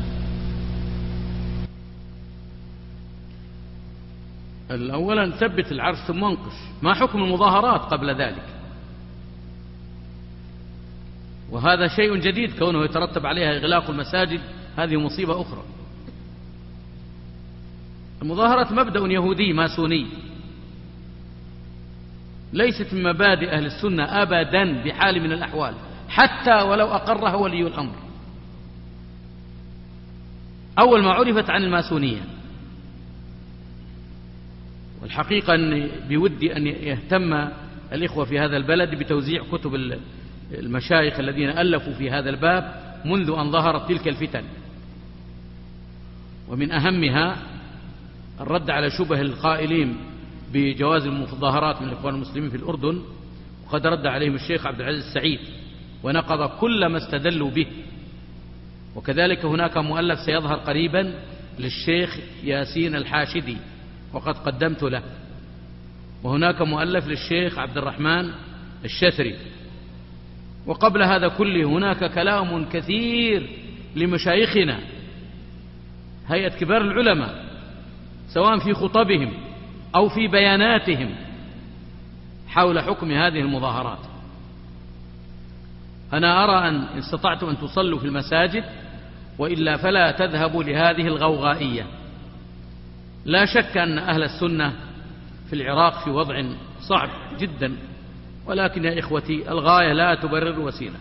الأولا ثبت العرش ثم انقش. ما حكم المظاهرات قبل ذلك؟ وهذا شيء جديد كونه يترتب عليها إغلاق المساجد، هذه مصيبة أخرى. المظاهرة مبدأ يهودي ماسوني، ليست من مبادئ أهل السنة أبدا بحال من الأحوال، حتى ولو أقرها ولي الأمر. أول ما عرفت عن الماسونية، والحقيقة أن بودي أن يهتم الإخوة في هذا البلد بتوزيع كتب المشايخ الذين ألفوا في هذا الباب منذ أن ظهرت تلك الفتن، ومن أهمها الرد على شبه القائلين بجواز المظاهرات من الإخوان المسلمين في الأردن، وقد رد عليهم الشيخ عبد العزيز السعيد ونقض كل ما استدلوا به. وكذلك هناك مؤلف سيظهر قريبا للشيخ ياسين الحاشدي وقد قدمت له، وهناك مؤلف للشيخ عبد الرحمن الشثري. وقبل هذا كله هناك كلام كثير لمشايخنا هيئة كبار العلماء سواء في خطبهم أو في بياناتهم حول حكم هذه المظاهرات. أنا أرى أن استطعتم أن تصلوا في المساجد، وإلا فلا تذهبوا لهذه الغوغائية. لا شك أن أهل السنة في العراق في وضع صعب جدا، ولكن يا إخوتي الغاية لا تبرر الوسيلة.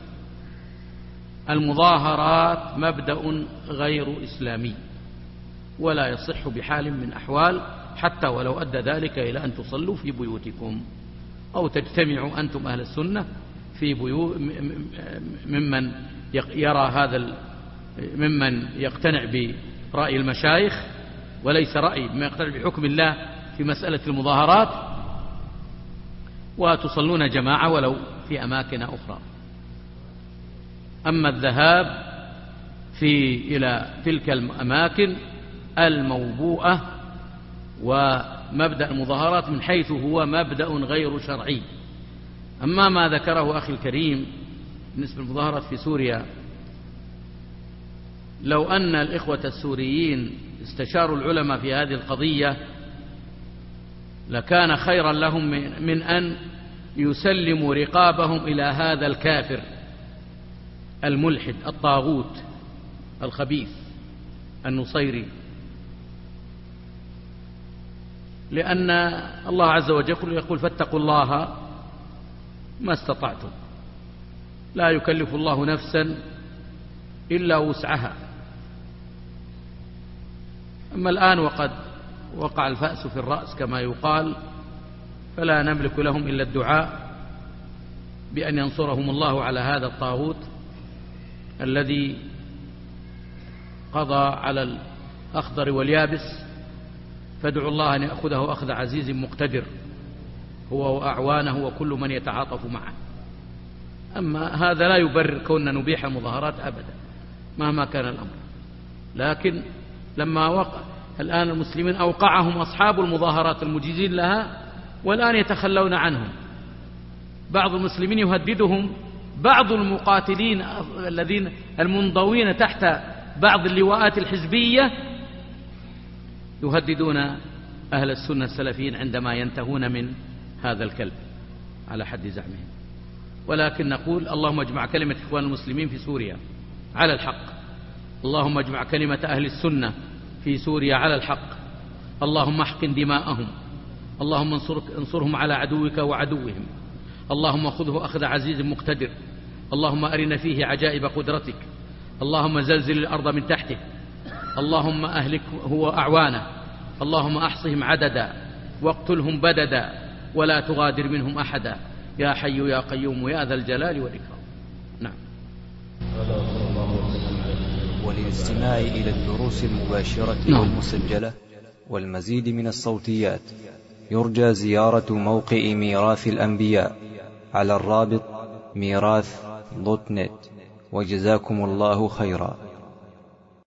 المظاهرات مبدأ غير إسلامي ولا يصح بحال من أحوال، حتى ولو أدى ذلك إلى أن تصلوا في بيوتكم أو تجتمعوا أنتم أهل السنة في بيوت ممن يرى هذا ممن يقتنع برأي المشايخ وليس رأي بما يقتنع بحكم الله في مسألة المظاهرات، وتصلون جماعة ولو في أماكن أخرى. أما الذهاب في إلى تلك الأماكن الموبوءة ومبدأ المظاهرات من حيث هو مبدأ غير شرعي. أما ما ذكره أخي الكريم بالنسبة للمظاهرات في سوريا، لو أن الإخوة السوريين استشاروا العلماء في هذه القضية لكان خيرا لهم من أن يسلموا رقابهم إلى هذا الكافر الملحد الطاغوت الخبيث النصيري، لأن الله عز وجل يقول فاتقوا الله ما استطعتم، لا يكلف الله نفسا إلا وسعها. أما الآن وقد وقع الفأس في الرأس كما يقال، فلا نملك لهم إلا الدعاء بأن ينصرهم الله على هذا الطاغوت الذي قضى على الأخضر واليابس، فادعوا الله أن يأخذه أخذ عزيز مقتدر هو وأعوانه وكل من يتعاطف معه. أما هذا لا يبرر كوننا نبيح المظاهرات أبدا مهما كان الأمر، لكن لما وقع الآن المسلمين أوقعهم أصحاب المظاهرات المجيزين لها والآن يتخلون عنهم. بعض المسلمين يهددهم بعض المقاتلين الذين المنضوين تحت بعض اللواءات الحزبية، يهددون أهل السنة السلفيين عندما ينتهون من هذا الكلب على حد زعمهم. ولكن نقول اللهم اجمع كلمة إخوان المسلمين في سوريا على الحق، اللهم اجمع كلمة أهل السنة في سوريا على الحق، اللهم احقن دماءهم، اللهم انصر انصرهم على عدوك وعدوهم، اللهم خذه أخذ عزيز مقتدر، اللهم أرنا فيه عجائب قدرتك، اللهم زلزل الأرض من تحته، اللهم أهلك هو أعوانه، اللهم أحصهم عددا واقتلهم بددا ولا تغادر منهم أحدا يا حي يا قيوم يا ذا الجلال والإكرام. نعم. وللاستماع إلى الدروس المباشرة نعم. والمسجلة والمزيد من الصوتيات يرجى زيارة موقع ميراث الأنبياء على الرابط ميراث دوت نت. وجزاكم الله خيرا.